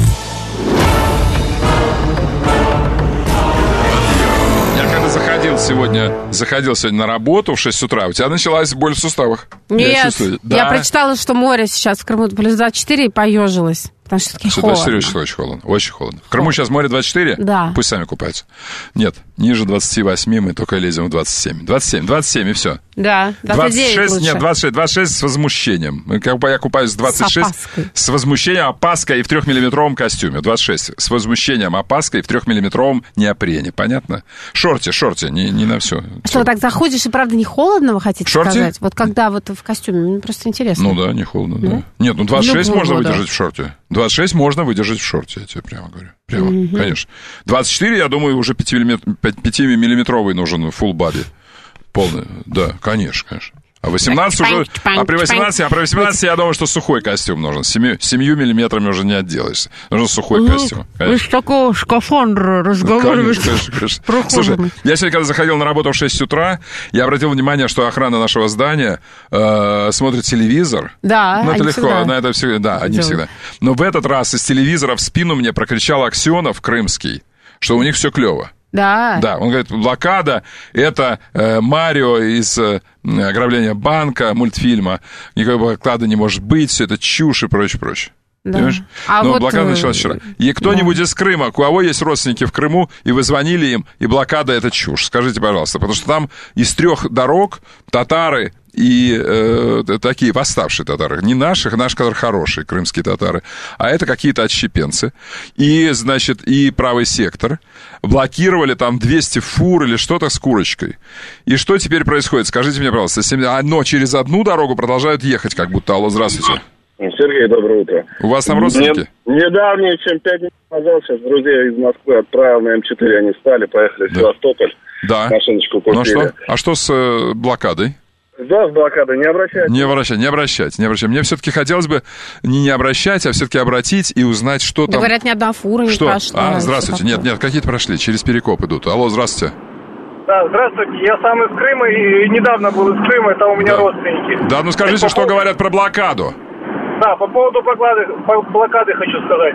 Заходил сегодня, заходил сегодня на работу в шесть утра, у тебя началась боль в суставах. Нет, я, чувствую. я Да. прочитала, что море сейчас в Крыму плюс двадцать четыре и поежилась. Потому что все-таки холодно. двадцать четыре очень, очень холодно. Очень холодно. В Крыму сейчас море двадцать четыре? Да. Пусть сами купаются. Нет, ниже двадцать восемь мы только лезем в двадцать семь. двадцать семь, двадцать семь и все. Да, двадцать девять двадцать шесть, лучше. нет, двадцать шесть, двадцать шесть с возмущением. Я купаюсь с двадцать шесть с, с возмущением, опаской и в трехмиллиметровом костюме. двадцать шесть с возмущением, опаской и в трехмиллиметровом неопрене. Понятно? Шорте, шорте, не, не на все. Что, вы так заходишь и правда не холодно, вы хотите Шорте? сказать? Вот когда вот в костюме, мне просто интересно. Ну да, не холодно, да. Да? Нет, ну двадцать шесть Любого, можно да. выдержать в шорте. двадцать шесть можно выдержать в шорте, я тебе прямо говорю. Прямо, Мгм. конечно. двадцать четыре, я думаю, уже пятимиллиметровый нужен full body. Полный, да, конечно, конечно. А восемнадцать уже, а при восемнадцати, а при восемнадцати, я думаю, что сухой костюм нужен. Семью, семью миллиметрами уже не отделаешься. Нужен сухой Ну, костюм. вы с такого скафандра разговариваете. Конечно, конечно, конечно. Слушай, Слушай, я сегодня, когда заходил на работу в шесть утра, я обратил внимание, что охрана нашего здания э, смотрит телевизор. Да, Ну, это они легко, всегда на это всегда, да, они делают. всегда. Но в этот раз из телевизора в спину мне прокричал Аксенов крымский, что у них все клево. Да. Да, он говорит, блокада — это э, Марио из э, ограбления банка, мультфильма. Никакой блокады не может быть, все это чушь и прочее, прочее. Да. Понимаешь? А Но вот, блокада э, началась вчера. И кто-нибудь да. из Крыма, у кого есть родственники в Крыму, и вы звонили им, и блокада — это чушь. Скажите, пожалуйста, потому что там из трех дорог татары и э, такие восставшие татары, не наших, наши, которые хорошие, крымские татары, а это какие-то отщепенцы. И, значит, и правый сектор блокировали там двести фур или что-то с курочкой. И что теперь происходит? Скажите мне, пожалуйста, но через одну дорогу продолжают ехать, как будто. Алло, здравствуйте. Сергей, доброе утро. У вас там родственники? Не, недавнее, чем пять минут назад, сейчас друзья из Москвы отправил на эм четыре, они стали, поехали в Да. Севастополь. Да. Машиночку купили. Ну а что? А что с э, блокадой? Да, с блокадой не обращайтесь. Не обращать, не обращать, не обращать. Мне все-таки хотелось бы не не обращать, а все-таки обратить и узнать, что Да, там... говорят, ни одна фура не Что? прошла. А, здравствуйте. Нет, нет, какие-то прошли, через Перекоп идут. Алло, здравствуйте. Да, здравствуйте, я сам из Крыма и недавно был из Крыма, это у меня родственники. Да, ну скажите, По что поводу- говорят про блокаду. Да, по поводу блокады, по- блокады хочу сказать.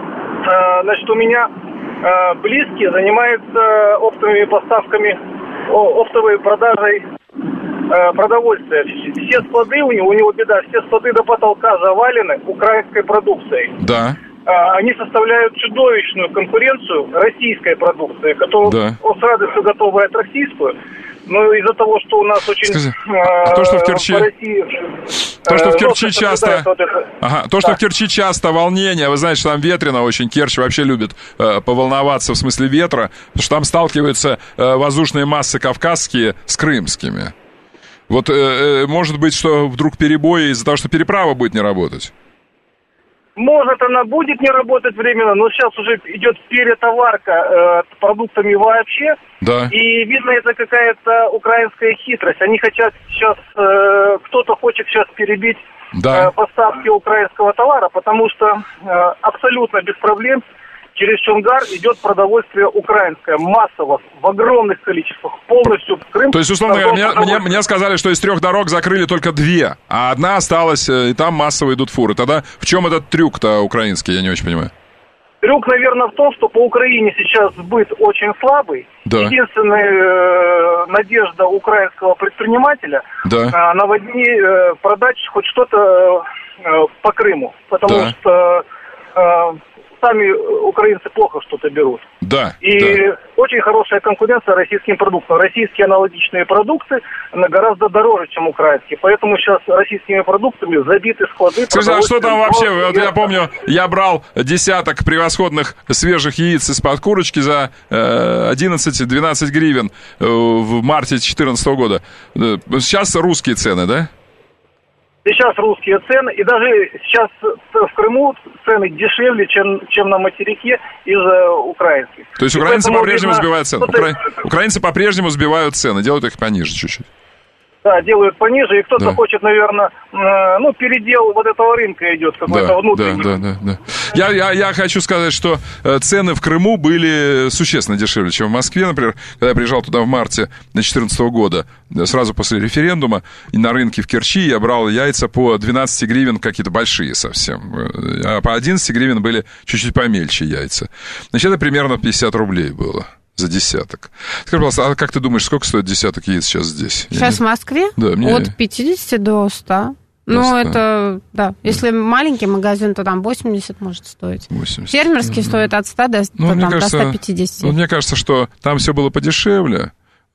Э, Значит, у меня э, близкие занимаются оптовыми поставками, о- оптовой продажей э, продовольствия. Все склады у него, у него беда, все склады до потолка завалены украинской продукцией. Да. Э, Они составляют чудовищную конкуренцию российской продукции, которую Да. он с радостью готовает российскую. Но из-за того, что у нас очень... Скажи, а то, что в Керчи... по России, то, что в э, Керчи часто... Вот это... Ага, то, что да. в Керчи часто волнение, вы знаете, что там ветрено очень, Керчь вообще любит э, поволноваться в смысле ветра, потому что там сталкиваются э, воздушные массы кавказские с крымскими. Вот, э, э, может быть, что вдруг перебои из-за того, что переправа будет не работать? Может, она будет не работать временно, но сейчас уже идет перетоварка э, продуктами вообще. Да. И видно, это какая-то украинская хитрость. Они хотят сейчас, э, кто-то хочет сейчас перебить да. э, поставки украинского товара, потому что э, абсолютно без проблем через Чонгар идет продовольствие украинское, массово, в огромных количествах, полностью в Крым. То есть, условно говоря, мне, мне, мне сказали, что из трех дорог закрыли только две, а одна осталась, и там массово идут фуры. Тогда в чем этот трюк-то украинский, я не очень понимаю. Трюк, наверное, в том, что по Украине сейчас сбыт очень слабый. Да. Единственная э, надежда украинского предпринимателя да. э, наводни э, продать хоть что-то э, по Крыму, потому да. что э, сами украинцы плохо что-то берут. Да. И да. очень хорошая конкуренция российским продуктам. Российские аналогичные продукты гораздо дороже, чем украинские. Поэтому сейчас российскими продуктами забиты склады. Скажи, а что там вообще? Вот я помню, я брал десяток превосходных свежих яиц из-под курочки за э, одиннадцать-двенадцать гривен э, в марте две тысячи четырнадцатого года. Сейчас русские цены, да? Сейчас русские цены, и даже сейчас в Крыму цены дешевле, чем, чем на материке из-за украинских. То есть и украинцы по-прежнему видно, сбивают цены? Укра... Украинцы по-прежнему сбивают цены, делают их пониже чуть-чуть. Да, делают пониже, и кто-то да. хочет, наверное, э, ну, передел вот этого рынка идет, какой-то да, внутренний. Да, да, да, да. Я, я, я хочу сказать, что цены в Крыму были существенно дешевле, чем в Москве, например. Когда я приезжал туда в марте две тысячи четырнадцатого года, сразу после референдума, и на рынке в Керчи я брал яйца по двенадцать гривен, какие-то большие совсем. А по одиннадцать гривен были чуть-чуть помельче яйца. Значит, это примерно пятьдесят рублей было. За десяток. Скажи, пожалуйста, а как ты думаешь, сколько стоит десяток яиц сейчас здесь? Сейчас в Москве? Да, мне... От пятидесяти до ста. Ну, сто. Это, да. Если да. маленький магазин, то там восемьдесят может стоить. восемьдесят. Фермерский да. стоит от ста до, ну, там, кажется, до ста пятидесяти. Ну, мне кажется, что там все было подешевле.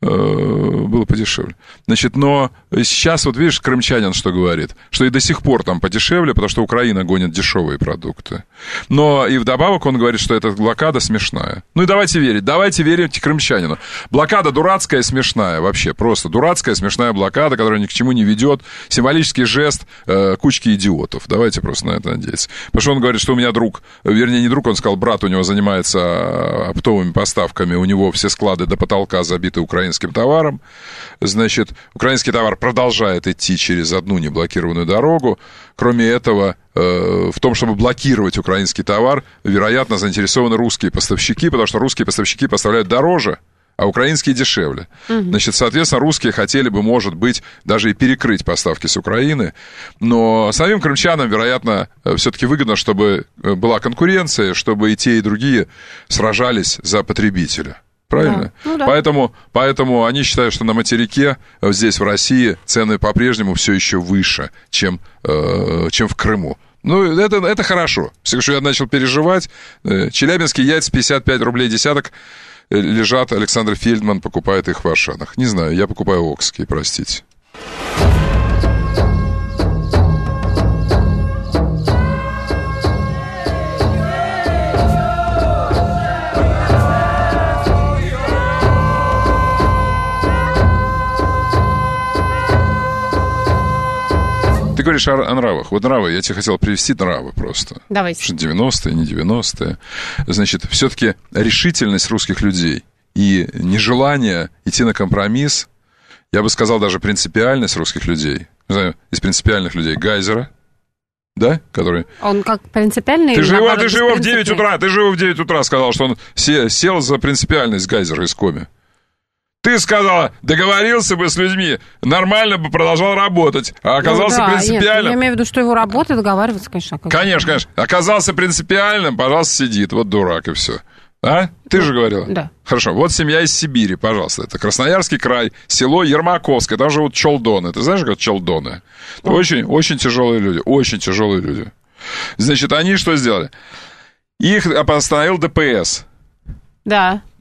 было подешевле. Значит, но сейчас, вот видишь, крымчанин что говорит, что и до сих пор там подешевле, потому что Украина гонит дешевые продукты. Но и вдобавок он говорит, что эта блокада смешная. Ну и давайте верить, давайте верить крымчанину. Блокада дурацкая, смешная вообще, просто дурацкая, смешная блокада, которая ни к чему не ведет. Символический жест э, кучки идиотов. Давайте просто на это надеяться. Потому что он говорит, что у меня друг, вернее, не друг, он сказал, брат у него занимается оптовыми поставками, у него все склады до потолка забиты украинскими товаром. Значит, украинский товар продолжает идти через одну неблокированную дорогу. Кроме этого, э, в том, чтобы блокировать украинский товар, вероятно, заинтересованы русские поставщики, потому что русские поставщики поставляют дороже, а украинские дешевле. Угу. Значит, соответственно, русские хотели бы, может быть, даже и перекрыть поставки с Украины. Но самим крымчанам, вероятно, все-таки выгодно, чтобы была конкуренция, чтобы и те, и другие сражались за потребителя. Правильно? Да. Ну, да. Поэтому, поэтому они считают, что на материке, здесь, в России, цены по-прежнему все еще выше, чем, э, чем в Крыму. Ну, это, это хорошо. Все, что я начал переживать. Челябинские яйца пятьдесят пять рублей десяток лежат. Александр Фельдман покупает их в Ашанах. Не знаю, я покупаю окские, простите. Ты говоришь о, о нравах. Вот нравы, я тебе хотел привести нравы просто. Давайте. девяностые, не девяностые. Значит, все-таки решительность русских людей и нежелание идти на компромисс, я бы сказал, даже принципиальность русских людей, не знаю, из принципиальных людей Гайзера, да, который... Он как принципиальный... Ты же его, ты же его в девять утра, ты же его в девять утра сказал, что он се, сел за принципиальность Гайзера из Коми. Ты сказала, договорился бы с людьми, нормально бы продолжал работать, а оказался ну, да, принципиальным. Нет, я имею в виду, что его работа договариваться, конечно. Как конечно, конечно. Оказался принципиальным, пожалуйста, сидит. Вот дурак и все. А? Ты да. же говорила? Да. Хорошо. Вот семья из Сибири, пожалуйста. Это Красноярский край, село Ермаковское. Там живут чолдоны. Ты знаешь, как чолдоны? Mm. Очень, очень тяжелые люди. Очень тяжелые люди. Значит, они что сделали? Их остановил ДПС. Да.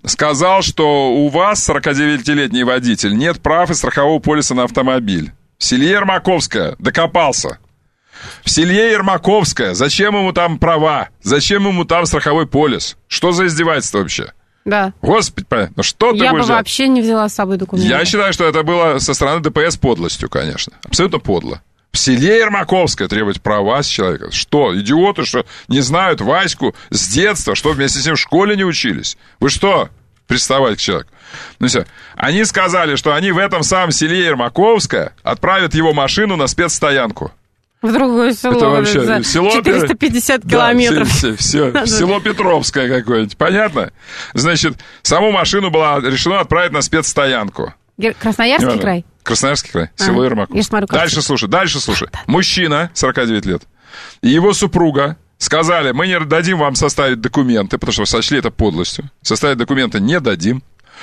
сказал, что у вас, сорокадевятилетний водитель, нет прав и страхового полиса на автомобиль. В селе Ермаковское докопался. В селе Ермаковское. Зачем ему там права? Зачем ему там страховой полис? Что за издевательство вообще? Да. Господи, ну что ты Я будешь бы делать? вообще не взяла с собой документы. Я считаю, что это было со стороны ДПС подлостью, конечно. Абсолютно подло. В селе Ермаковское требовать права с человека. Что, идиоты, что не знают Ваську с детства, что вместе с ним в школе не учились? Вы что, приставать к человеку? Ну все. Они сказали, что они в этом самом селе Ермаковское отправят его машину на спецстоянку. В другое село. Это вообще за село четыреста пятьдесят километров. Да, все, все, все. Село Петровское какое-нибудь. Понятно? Значит, саму машину было решено отправить на спецстоянку. Красноярский Неважно. край? Красноярский край, село а, Ермаковское. Я смотрю, как дальше ты... слушай, дальше слушай. Мужчина, сорок девять лет, и его супруга сказали, мы не дадим вам составить документы, потому что сочли это подлостью. Составить документы не дадим.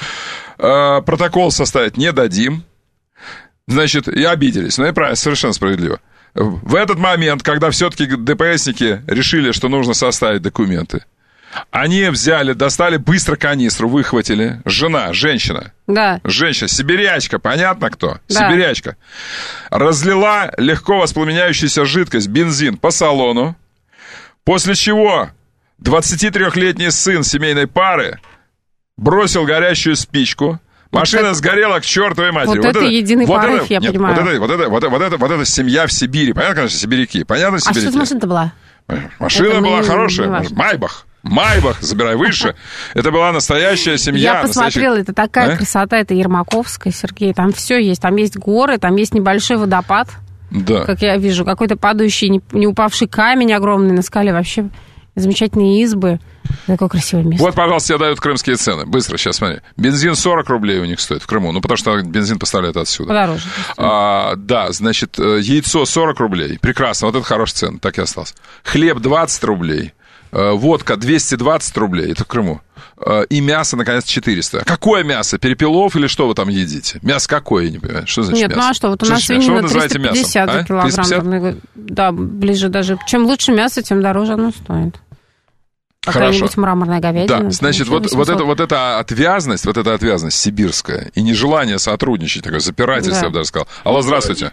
Э, протокол составить не дадим. Значит, и обиделись. Ну и правильно, совершенно справедливо. В этот момент, когда все-таки ДПСники решили, что нужно составить документы, они взяли, достали быстро канистру, выхватили. Жена, женщина. Да. Женщина, сибирячка, понятно кто? Да. Сибирячка. Разлила легко воспламеняющуюся жидкость, бензин по салону, после чего двадцатитрёхлетний сын семейной пары бросил горящую спичку. Машина вот сгорела к чертовой матери. Вот, вот это, это единый вот порыв, это, я нет, понимаю. Вот это, вот, это, вот, это, вот, это, вот это семья в Сибири. Понятно, конечно, сибиряки. Понятно, сибиряки? А что за машина-то была? Машина это была не, хорошая. Не Майбах. Майбах, забирай выше. Это была настоящая семья. Я посмотрела, настоящая... это такая а? красота, это Ермаковская, Сергей. Там все есть. Там есть горы, там есть небольшой водопад. Да. Как я вижу, какой-то падающий, не, не упавший камень огромный на скале. Вообще замечательные избы. Такое красивое место. Вот, пожалуйста, тебе дают крымские цены. Быстро, сейчас смотри. Бензин сорок рублей у них стоит в Крыму. Ну, потому что бензин поставляют отсюда. Подороже. А, да, значит, яйцо сорок рублей. Прекрасно, вот это хорошая цена, так и осталось. Хлеб двадцать рублей. Водка двести двадцать рублей, это в Крыму. И мясо, наконец, четыреста. Какое мясо? Перепелов или что вы там едите? Мясо какое, я не понимаю. Что значит Нет, мясо? ну а что, вот у что нас свинина триста пятьдесят а? за килограмм. Там, да, ближе даже. Чем лучше мясо, тем дороже оно стоит. Какая-нибудь мраморная говядина. Да, значит, вот, вот, это, вот эта отвязность, вот эта отвязность сибирская и нежелание сотрудничать, такое запирательство, да. Я бы даже сказал. Алло, здравствуйте.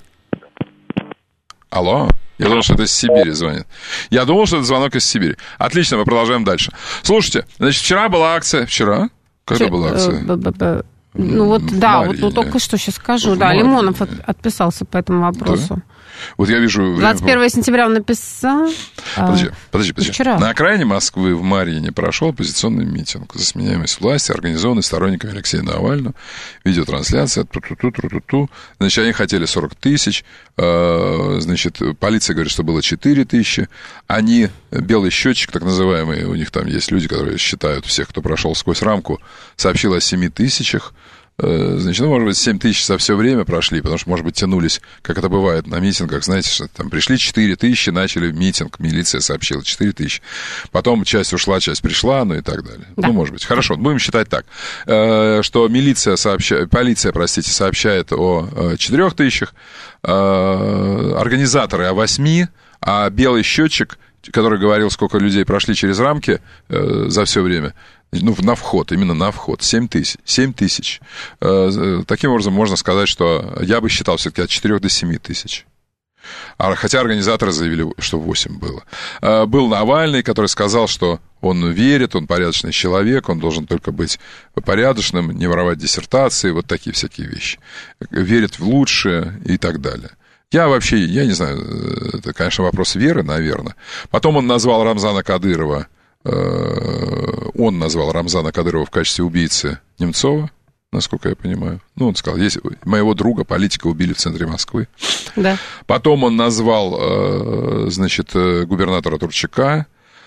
Алло. Я думал, что это из Сибири звонит. Я думал, что это звонок из Сибири. Отлично, мы продолжаем дальше. Слушайте, значит, вчера была акция. Вчера? Когда Ч- была акция? Ну вот, да, вот, вот только что сейчас скажу. Да, Лимонов от, отписался по этому вопросу. Да? Вот я вижу... двадцать первого сентября он написал... Подожди, подожди, подожди. Вчера. На окраине Москвы в Марьине прошел оппозиционный митинг за сменяемость власти, организованный сторонниками Алексея Навального. Видеотрансляция. Ту-ту-ту-ту-ту. Значит, они хотели сорок тысяч. Значит, полиция говорит, что было четыре тысячи. Они, белый счетчик, так называемый, у них там есть люди, которые считают всех, кто прошел сквозь рамку, сообщил о семи тысячах. Значит, ну, может быть, семь тысяч за все время прошли, потому что, может быть, тянулись, как это бывает на митингах, знаете, что там пришли четыре тысячи, начали митинг, милиция сообщила четыре тысячи, потом часть ушла, часть пришла, ну и так далее. Да. Ну, может быть. Хорошо, будем считать так, что милиция сообщает, полиция, простите, сообщает о четырёх тысячах, организаторы о восьми, а белый счетчик, который говорил, сколько людей прошли через рамки за все время, ну, на вход, именно на вход, семь тысяч. семь тысяч. Таким образом, можно сказать, что я бы считал все-таки от четырёх до семи тысяч. А, хотя организаторы заявили, что восемь было. Был Навальный, который сказал, что он верит, он порядочный человек, он должен только быть порядочным, не воровать диссертации, вот такие всякие вещи. Верит в лучшее и так далее. Я вообще, я не знаю, это, конечно, вопрос веры, наверное. Потом он назвал Рамзана Кадырова, он назвал Рамзана Кадырова в качестве убийцы Немцова, насколько я понимаю. Ну, он сказал, есть, моего друга, политика, убили в центре Москвы. Да. Потом он назвал, значит, губернатора Турчака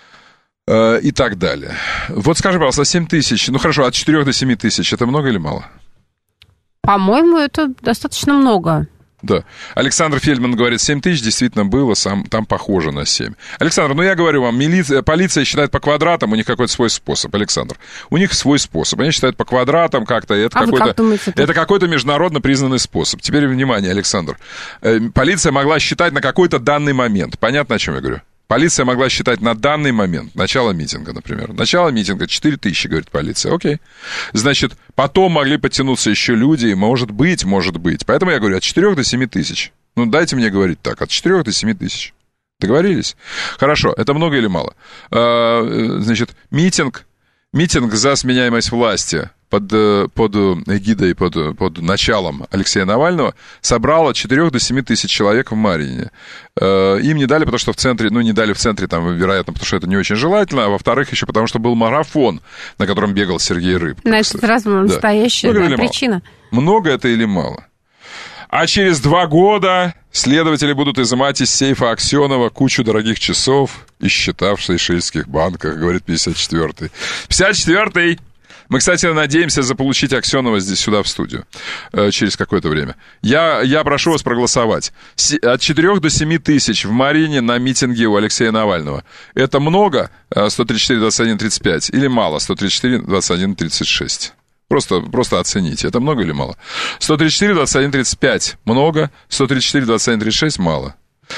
и так далее. Вот скажи, пожалуйста, семь тысяч, ну хорошо, от четырёх до семи тысяч, это много или мало? По-моему, это достаточно много. Да. Александр Фельдман говорит, семь тысяч действительно было, сам, там похоже на семь. Александр, ну я говорю вам, милиция, полиция считает по квадратам, у них какой-то свой способ, Александр. У них свой способ, они считают по квадратам как-то, это, а какой-то, как думаете, это какой-то международно признанный способ. Теперь внимание, Александр. Полиция могла считать на какой-то данный момент. Понятно, о чем я говорю? Полиция могла считать на данный момент, начало митинга, например. Начало митинга четыре тысячи, говорит полиция. Окей. Значит, потом могли подтянуться еще люди, и может быть, может быть. Поэтому я говорю, от четырёх до семи тысяч. Ну, дайте мне говорить так, от четырёх до семи тысяч. Договорились? Хорошо, это много или мало? Значит, митинг, митинг за сменяемость власти под, под эгидой, под, под началом Алексея Навального собрал от четырёх до семи тысяч человек в Марине. Им не дали, потому что в центре, ну, не дали в центре, там, вероятно, потому что это не очень желательно, а во-вторых, еще потому что был марафон, на котором бегал Сергей Рыб. Значит, сразу да. настоящая да, причина. Мало? Много это или мало? А через два года следователи будут изымать из сейфа Аксенова кучу дорогих часов и счета в сейшельских банках, говорит пятьдесят четвёртый. пятьдесят четвёртый. Мы, кстати, надеемся заполучить Аксенова здесь сюда в студию э, через какое-то время. Я, я прошу вас проголосовать. С, от четырёх до семи тысяч в Марине на митинге у Алексея Навального. Это много? сто тридцать четыре двадцать один тридцать пять. Или мало? сто тридцать четыре двадцать один тридцать шесть. Просто, просто оцените, это много или мало? сто тридцать четыре двадцать один тридцать пять много, сто тридцать четыре двадцать один тридцать шесть мало.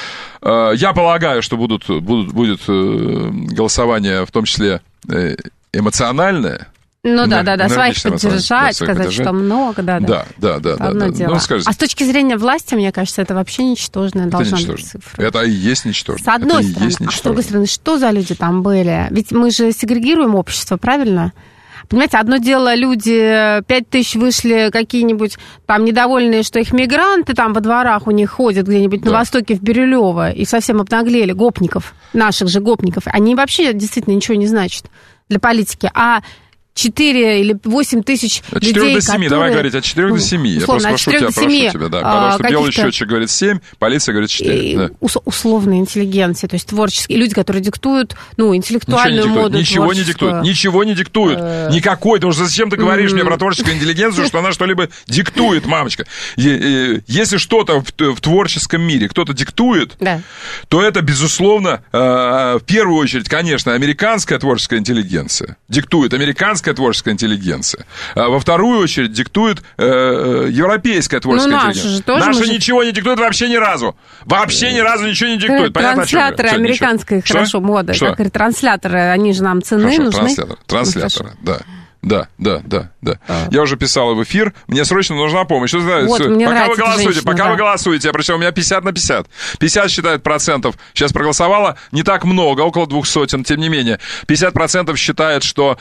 Я полагаю, что будут, будут, будет голосование, в том числе эмоциональное. Ну да, да, да, своих поддержать, да, сказать, поддержать. Что много, да, да. Да, да, да. да, да. Ну, а с точки зрения власти, мне кажется, это вообще ничтожная это должна быть цифра. Это и есть ничтожно. С одной это стороны, а с другой стороны, что за люди там были? Ведь мы же сегрегируем общество, правильно? Понимаете, одно дело, люди пять тысяч вышли какие-нибудь там недовольные, что их мигранты там во дворах у них ходят где-нибудь да. на востоке в Бирюлево и совсем обнаглели, гопников, наших же гопников. Они вообще действительно ничего не значат для политики. А четыре или восемь тысяч людей, от четырёх до семи, которые... давай говорить, от четырёх до семи. Я просто прошу тебя, прошу тебя, да. Потому что белый счетчик говорит семь, полиция говорит четыре. Да. Условная интеллигенция, то есть творческие люди, которые диктуют, ну, интеллектуальную моду. Ничего не диктуют, ничего не диктуют. Никакой, потому что зачем ты говоришь мне про творческую интеллигенцию, что она что-либо диктует, мамочка. Если что-то в творческом мире кто-то диктует, то это, безусловно, в первую очередь, конечно, американская творческая интеллигенция. Диктует американская творческая интеллигенция. А во вторую очередь диктует э, европейская творческая ну, интеллигенция. Же тоже наша же... ничего не диктует вообще ни разу. Вообще ни разу ничего не диктует. Понятно, трансляторы что, американской ничего? Хорошо, мода. Что? Как говорят, трансляторы, они же нам ценны, хорошо, нужны. Трансляторы, трансляторы ну, да. Да, да, да, да. А. Я уже писал в эфир, мне срочно нужна помощь. Что, вот, пока вы голосуете, женщина, пока да. вы голосуете, я прочитал, у меня пятьдесят на пятьдесят. пятьдесят считает процентов, сейчас проголосовало, не так много, около двух сотен, тем не менее. пятьдесят процентов считает, что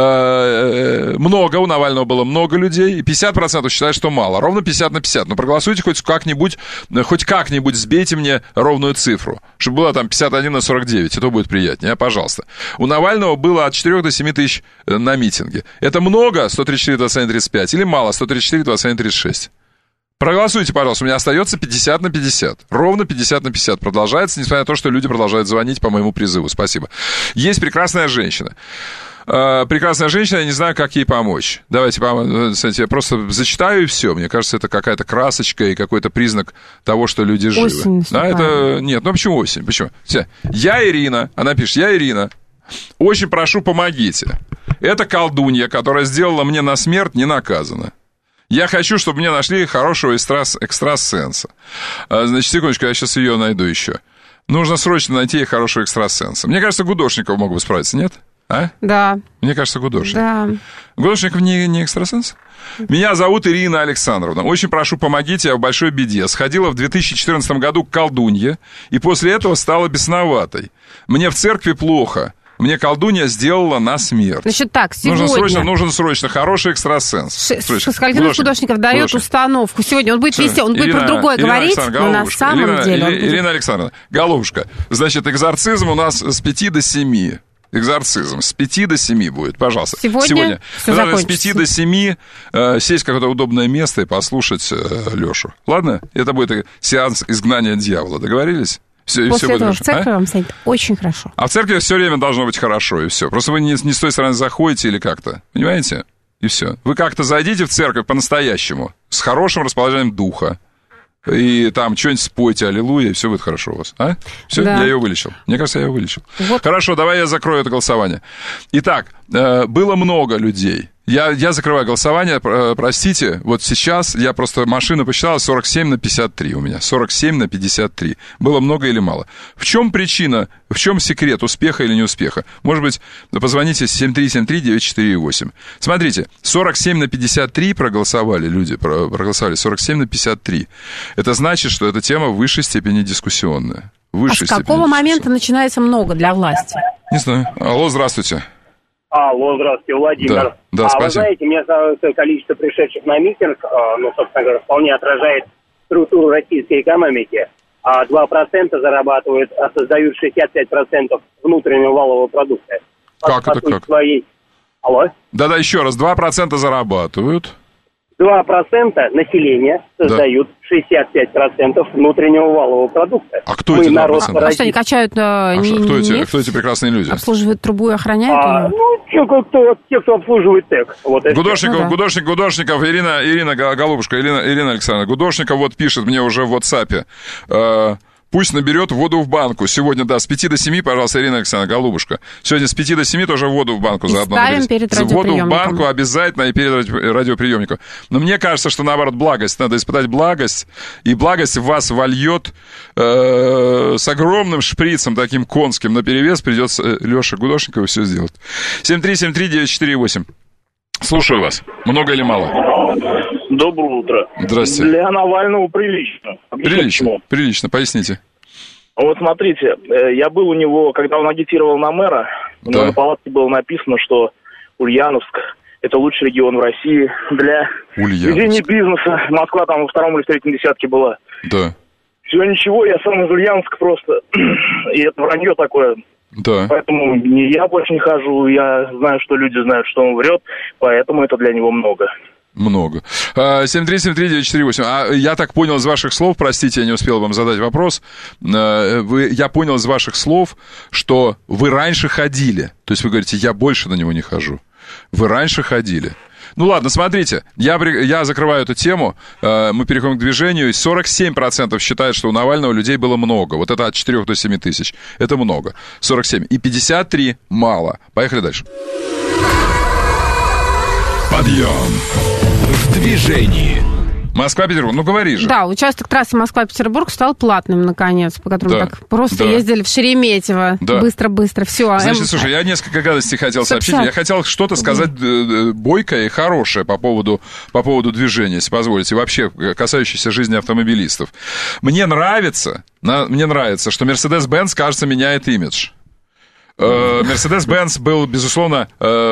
э, много, у Навального было много людей, и пятьдесят процентов считает, что мало. Ровно пятьдесят на пятьдесят. Но проголосуйте хоть как-нибудь, хоть как-нибудь сбейте мне ровную цифру, чтобы было там пятьдесят один на сорок девять, и то будет приятнее, пожалуйста. У Навального было от четырёх до семи тысяч на митинге. Это много, сто тридцать четыре двадцать один тридцать пять, или мало, сто тридцать четыре двадцать один тридцать шесть? Проголосуйте, пожалуйста, у меня остается пятьдесят на пятьдесят. Ровно пятьдесят на пятьдесят. Продолжается, несмотря на то, что люди продолжают звонить по моему призыву. Спасибо. Есть прекрасная женщина. Прекрасная женщина, я не знаю, как ей помочь. Давайте, я просто зачитаю и все. Мне кажется, это какая-то красочка и какой-то признак того, что люди живы. Осень, да, это... Нет, ну почему осень? Почему? Я Ирина, она пишет, я Ирина. Очень прошу, помогите. Эта колдунья, которая сделала мне на смерть, не наказана. Я хочу, чтобы мне нашли хорошего экстрас- экстрасенса. Значит, секундочку, я сейчас ее найду еще. Нужно срочно найти хорошего экстрасенса. Мне кажется, Гудошников мог бы справиться, нет? А? Да. Мне кажется, Гудошников. Да. Гудошников не, не экстрасенс? Меня зовут Ирина Александровна. Очень прошу, помогите, я в большой беде. Сходила в две тысячи четырнадцатом году к колдунье, и после этого стала бесноватой. Мне в церкви плохо. Мне колдунья сделала на смерть. Значит так, сегодня... Нужно срочно, нужен срочно хороший экстрасенс. Сколько художников дает Художник. установку. Сегодня он будет вести, он будет Ирина, про другое Ирина говорить, но на самом Ирина, деле... Ирина, будет... Ирина Александровна, голубушка, значит, экзорцизм у нас с пяти до семи. Экзорцизм с пяти до семи будет, пожалуйста. Сегодня, Сегодня. Все Надо с пяти до семи э, сесть в какое-то удобное место и послушать э, Лешу. Ладно? Это будет сеанс изгнания дьявола. Договорились? Все, После все этого будет в церкви а? вам станет очень хорошо. А в церкви все время должно быть хорошо, и все. Просто вы не, не с той стороны заходите или как-то. Понимаете? И все. Вы как-то зайдите в церковь по-настоящему, с хорошим расположением духа. И там что-нибудь спойте, аллилуйя, и все будет хорошо у вас. А? Все, да. Я ее вылечил. Мне кажется, я ее вылечил. Вот. Хорошо, давай я закрою это голосование. Итак, было много людей. Я, я закрываю голосование, простите, вот сейчас я просто машину посчитал, сорок семь на пятьдесят три у меня, сорок семь на пятьдесят три. Было много или мало? В чем причина, в чем секрет успеха или неуспеха? Может быть, позвоните семь три семь три девять четыре восемь. Смотрите, сорок семь на пятьдесят три проголосовали люди, проголосовали сорок семь на пятьдесят три. Это значит, что эта тема в высшей степени дискуссионная. А с какого момента начинается много для власти? Не знаю. Алло, здравствуйте. Алло, здравствуйте, Владимир. Да, да, а спасибо. Вы знаете, мне кажется, количество пришедших на митинг, ну, собственно говоря, вполне отражает структуру российской экономики. А два процента зарабатывают, а создают шестьдесят пять процентов внутреннего валового продукта. Как по, это по как? Своей... Алло? Да-да, еще раз, два процента зарабатывают. два процента населения создают да. шестьдесят пять процентов внутреннего валового продукта. А кто Мы эти два народ процента? А что, они качают а не, что, кто, не эти, кто эти прекрасные люди? Обслуживают трубу и охраняют а, ее? Ну, те, кто, те, кто обслуживает ТЭК. Вот Гудошников, ну, да. Гудошник, Гудошников, Ирина, Ирина Голубушка, Ирина, Ирина Александровна, Гудошников вот пишет мне уже в WhatsApp. Э, пусть наберет воду в банку. Сегодня, да, с пяти до семи, пожалуйста, Ирина Александровна Голубушка. Сегодня с пяти до семи тоже воду в банку и заодно ставим перед воду в банку обязательно и перед радиоприемником. Но мне кажется, что наоборот благость. Надо испытать благость. И благость в вас вольет э, с огромным шприцем таким конским наперевес. Придется э, Леша Гудошников все сделать. семь три семь три девять четыре восемь. Слушаю вас. Много или мало? Доброе утро. Здрасте. Для Навального прилично. Прилично, почему? Прилично, поясните. Вот смотрите, я был у него, когда он агитировал на мэра, у него да. на палатке было написано, что Ульяновск – это лучший регион в России для ведения бизнеса. Москва там во втором или в третьем десятке была. Да. Все ничего, я сам из Ульяновска просто, и это вранье такое. Да. Поэтому не я больше не хожу, я знаю, что люди знают, что он врет, поэтому это для него много. Много. семь три семь три девять четыре восемь. А я так понял из ваших слов, простите, я не успел вам задать вопрос. Вы, я понял из ваших слов, что вы раньше ходили. То есть вы говорите, я больше на него не хожу. Вы раньше ходили. Ну ладно, смотрите, я, я закрываю эту тему, мы переходим к движению. сорок семь процентов считают, что у Навального людей было много. Вот это от четырёх до семи тысяч. Это много. сорок семь. И пятьдесят три мало. Поехали дальше. Подъем. В движении. Москва-Петербург, ну говори же. Да, участок трассы Москва-Петербург стал платным, наконец, по которому да. так просто да. ездили в Шереметьево. Да. Быстро-быстро, все. Значит, слушай, я несколько гадостей хотел сообщить. Я хотел что-то сказать бойкое и хорошее по поводу, по поводу движения, если позволите, вообще касающееся жизни автомобилистов. Мне нравится, мне нравится, что Mercedes-Benz, кажется, меняет имидж. Mercedes-Benz был, безусловно,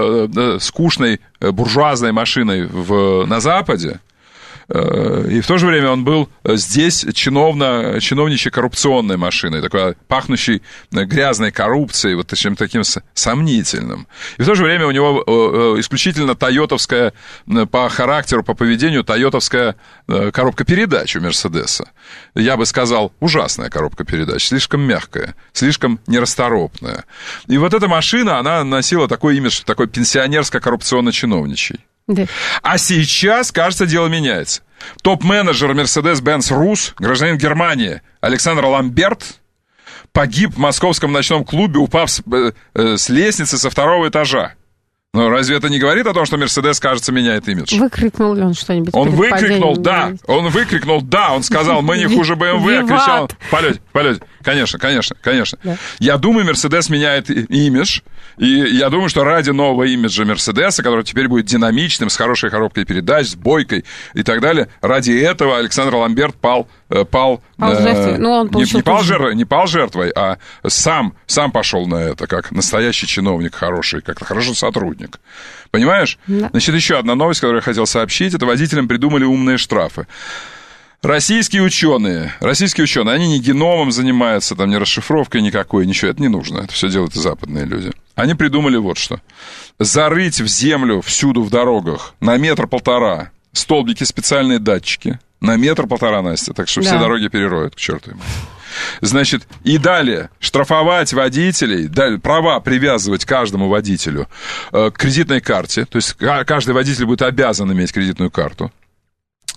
скучной буржуазной машиной в, на Западе, и в то же время он был здесь чиновно, чиновничьей коррупционной машиной, такой пахнущей грязной коррупцией, вот чем таким сомнительным. И в то же время у него исключительно тойотовская, по характеру, по поведению, тойотовская коробка передач у Мерседеса. Я бы сказал, ужасная коробка передач, слишком мягкая, слишком нерасторопная. И вот эта машина, она носила такой имидж, такой пенсионерско-коррупционно-чиновничий. Да. А сейчас, кажется, дело меняется. Топ-менеджер Mercedes-Benz Rus, гражданин Германии Александр Ламберт, погиб в московском ночном клубе, упав с, э, с лестницы со второго этажа. Но разве это не говорит о том, что Мерседес, кажется, меняет имидж? Выкрикнул ли он что-нибудь? Он выкрикнул, да. Он выкрикнул, да. Он сказал, мы не хуже бэ эм вэ. Кричал, полете, полете. Конечно, конечно, конечно. Да. Я думаю, Мерседес меняет имидж. И я думаю, что ради нового имиджа Мерседеса, который теперь будет динамичным, с хорошей коробкой передач, с бойкой и так далее, ради этого Александр Ламберт пал... пал, пал э, ну, он не, не, пал жертвой, не пал жертвой, а сам, сам пошел на это, как настоящий чиновник хороший, как хороший сотрудник. Понимаешь? Да. Значит, еще одна новость, которую я хотел сообщить. Это водителям придумали умные штрафы. Российские ученые, российские ученые, они не геномом занимаются, там, не расшифровкой никакой, ничего, это не нужно, это все делают западные люди. Они придумали вот что. Зарыть в землю всюду в дорогах на метр-полтора столбики, специальные датчики, на метр-полтора, Настя, так что да. все дороги перероют, к черту ему. Значит, и далее штрафовать водителей, далее, права привязывать каждому водителю э, к кредитной карте, то есть каждый водитель будет обязан иметь кредитную карту.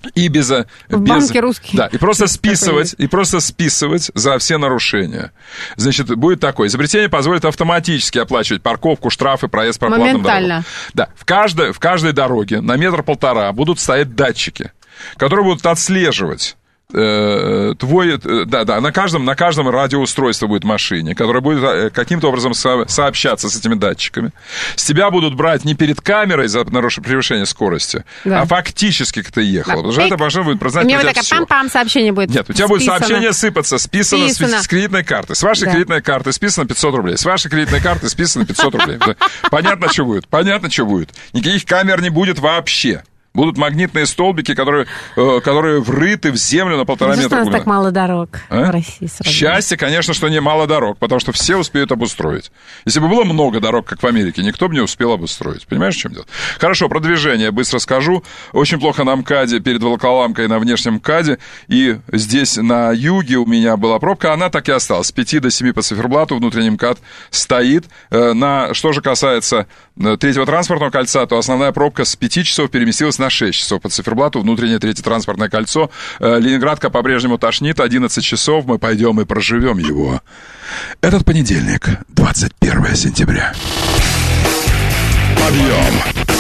И без, В без банке русский. Да, и просто списывать, и просто списывать за все нарушения. Значит, будет такое. Изобретение позволит автоматически оплачивать парковку, штрафы, проезд по платным дорогам. Моментально. Да, в каждой, в каждой дороге на метр-полтора будут стоять датчики, которые будут отслеживать твой, да, да, на каждом, на каждом радиоустройстве будет машине, которая будет каким-то образом со, сообщаться с этими датчиками. С тебя будут брать не перед камерой за нарушение превышения скорости, да. а фактически, как ты ехал. Да. Потому что это должно будет прознать. У меня вот такая пам-пам сообщение будет. Нет, у тебя списано. будет сообщение сыпаться, списано, списано. С, с кредитной карты. С вашей да. кредитной карты списано пятьсот рублей. С вашей кредитной карты списано пятьсот рублей. Понятно, что будет. Понятно, что будет. Никаких камер не будет вообще. Будут магнитные столбики, которые, э, которые врыты в землю на полтора метра. Почему у нас так мало дорог а? в России? Сразу. Счастье, конечно, что не мало дорог, потому что все успеют обустроить. Если бы было много дорог, как в Америке, никто бы не успел обустроить. Понимаешь, в чем дело? Хорошо, про движение быстро скажу. Очень плохо на МКАДе, перед Волоколамкой на внешнем МКАДе. И здесь на юге у меня была пробка, она так и осталась. С пяти до семи по циферблату внутренний МКАД стоит. На, что же касается третьего транспортного кольца, то основная пробка с пяти часов переместилась на шесть часов по циферблату, внутреннее третье транспортное кольцо. Ленинградка по-прежнему тошнит, одиннадцать часов, мы пойдем и проживем его. Этот понедельник, двадцать первое сентября. Подъем!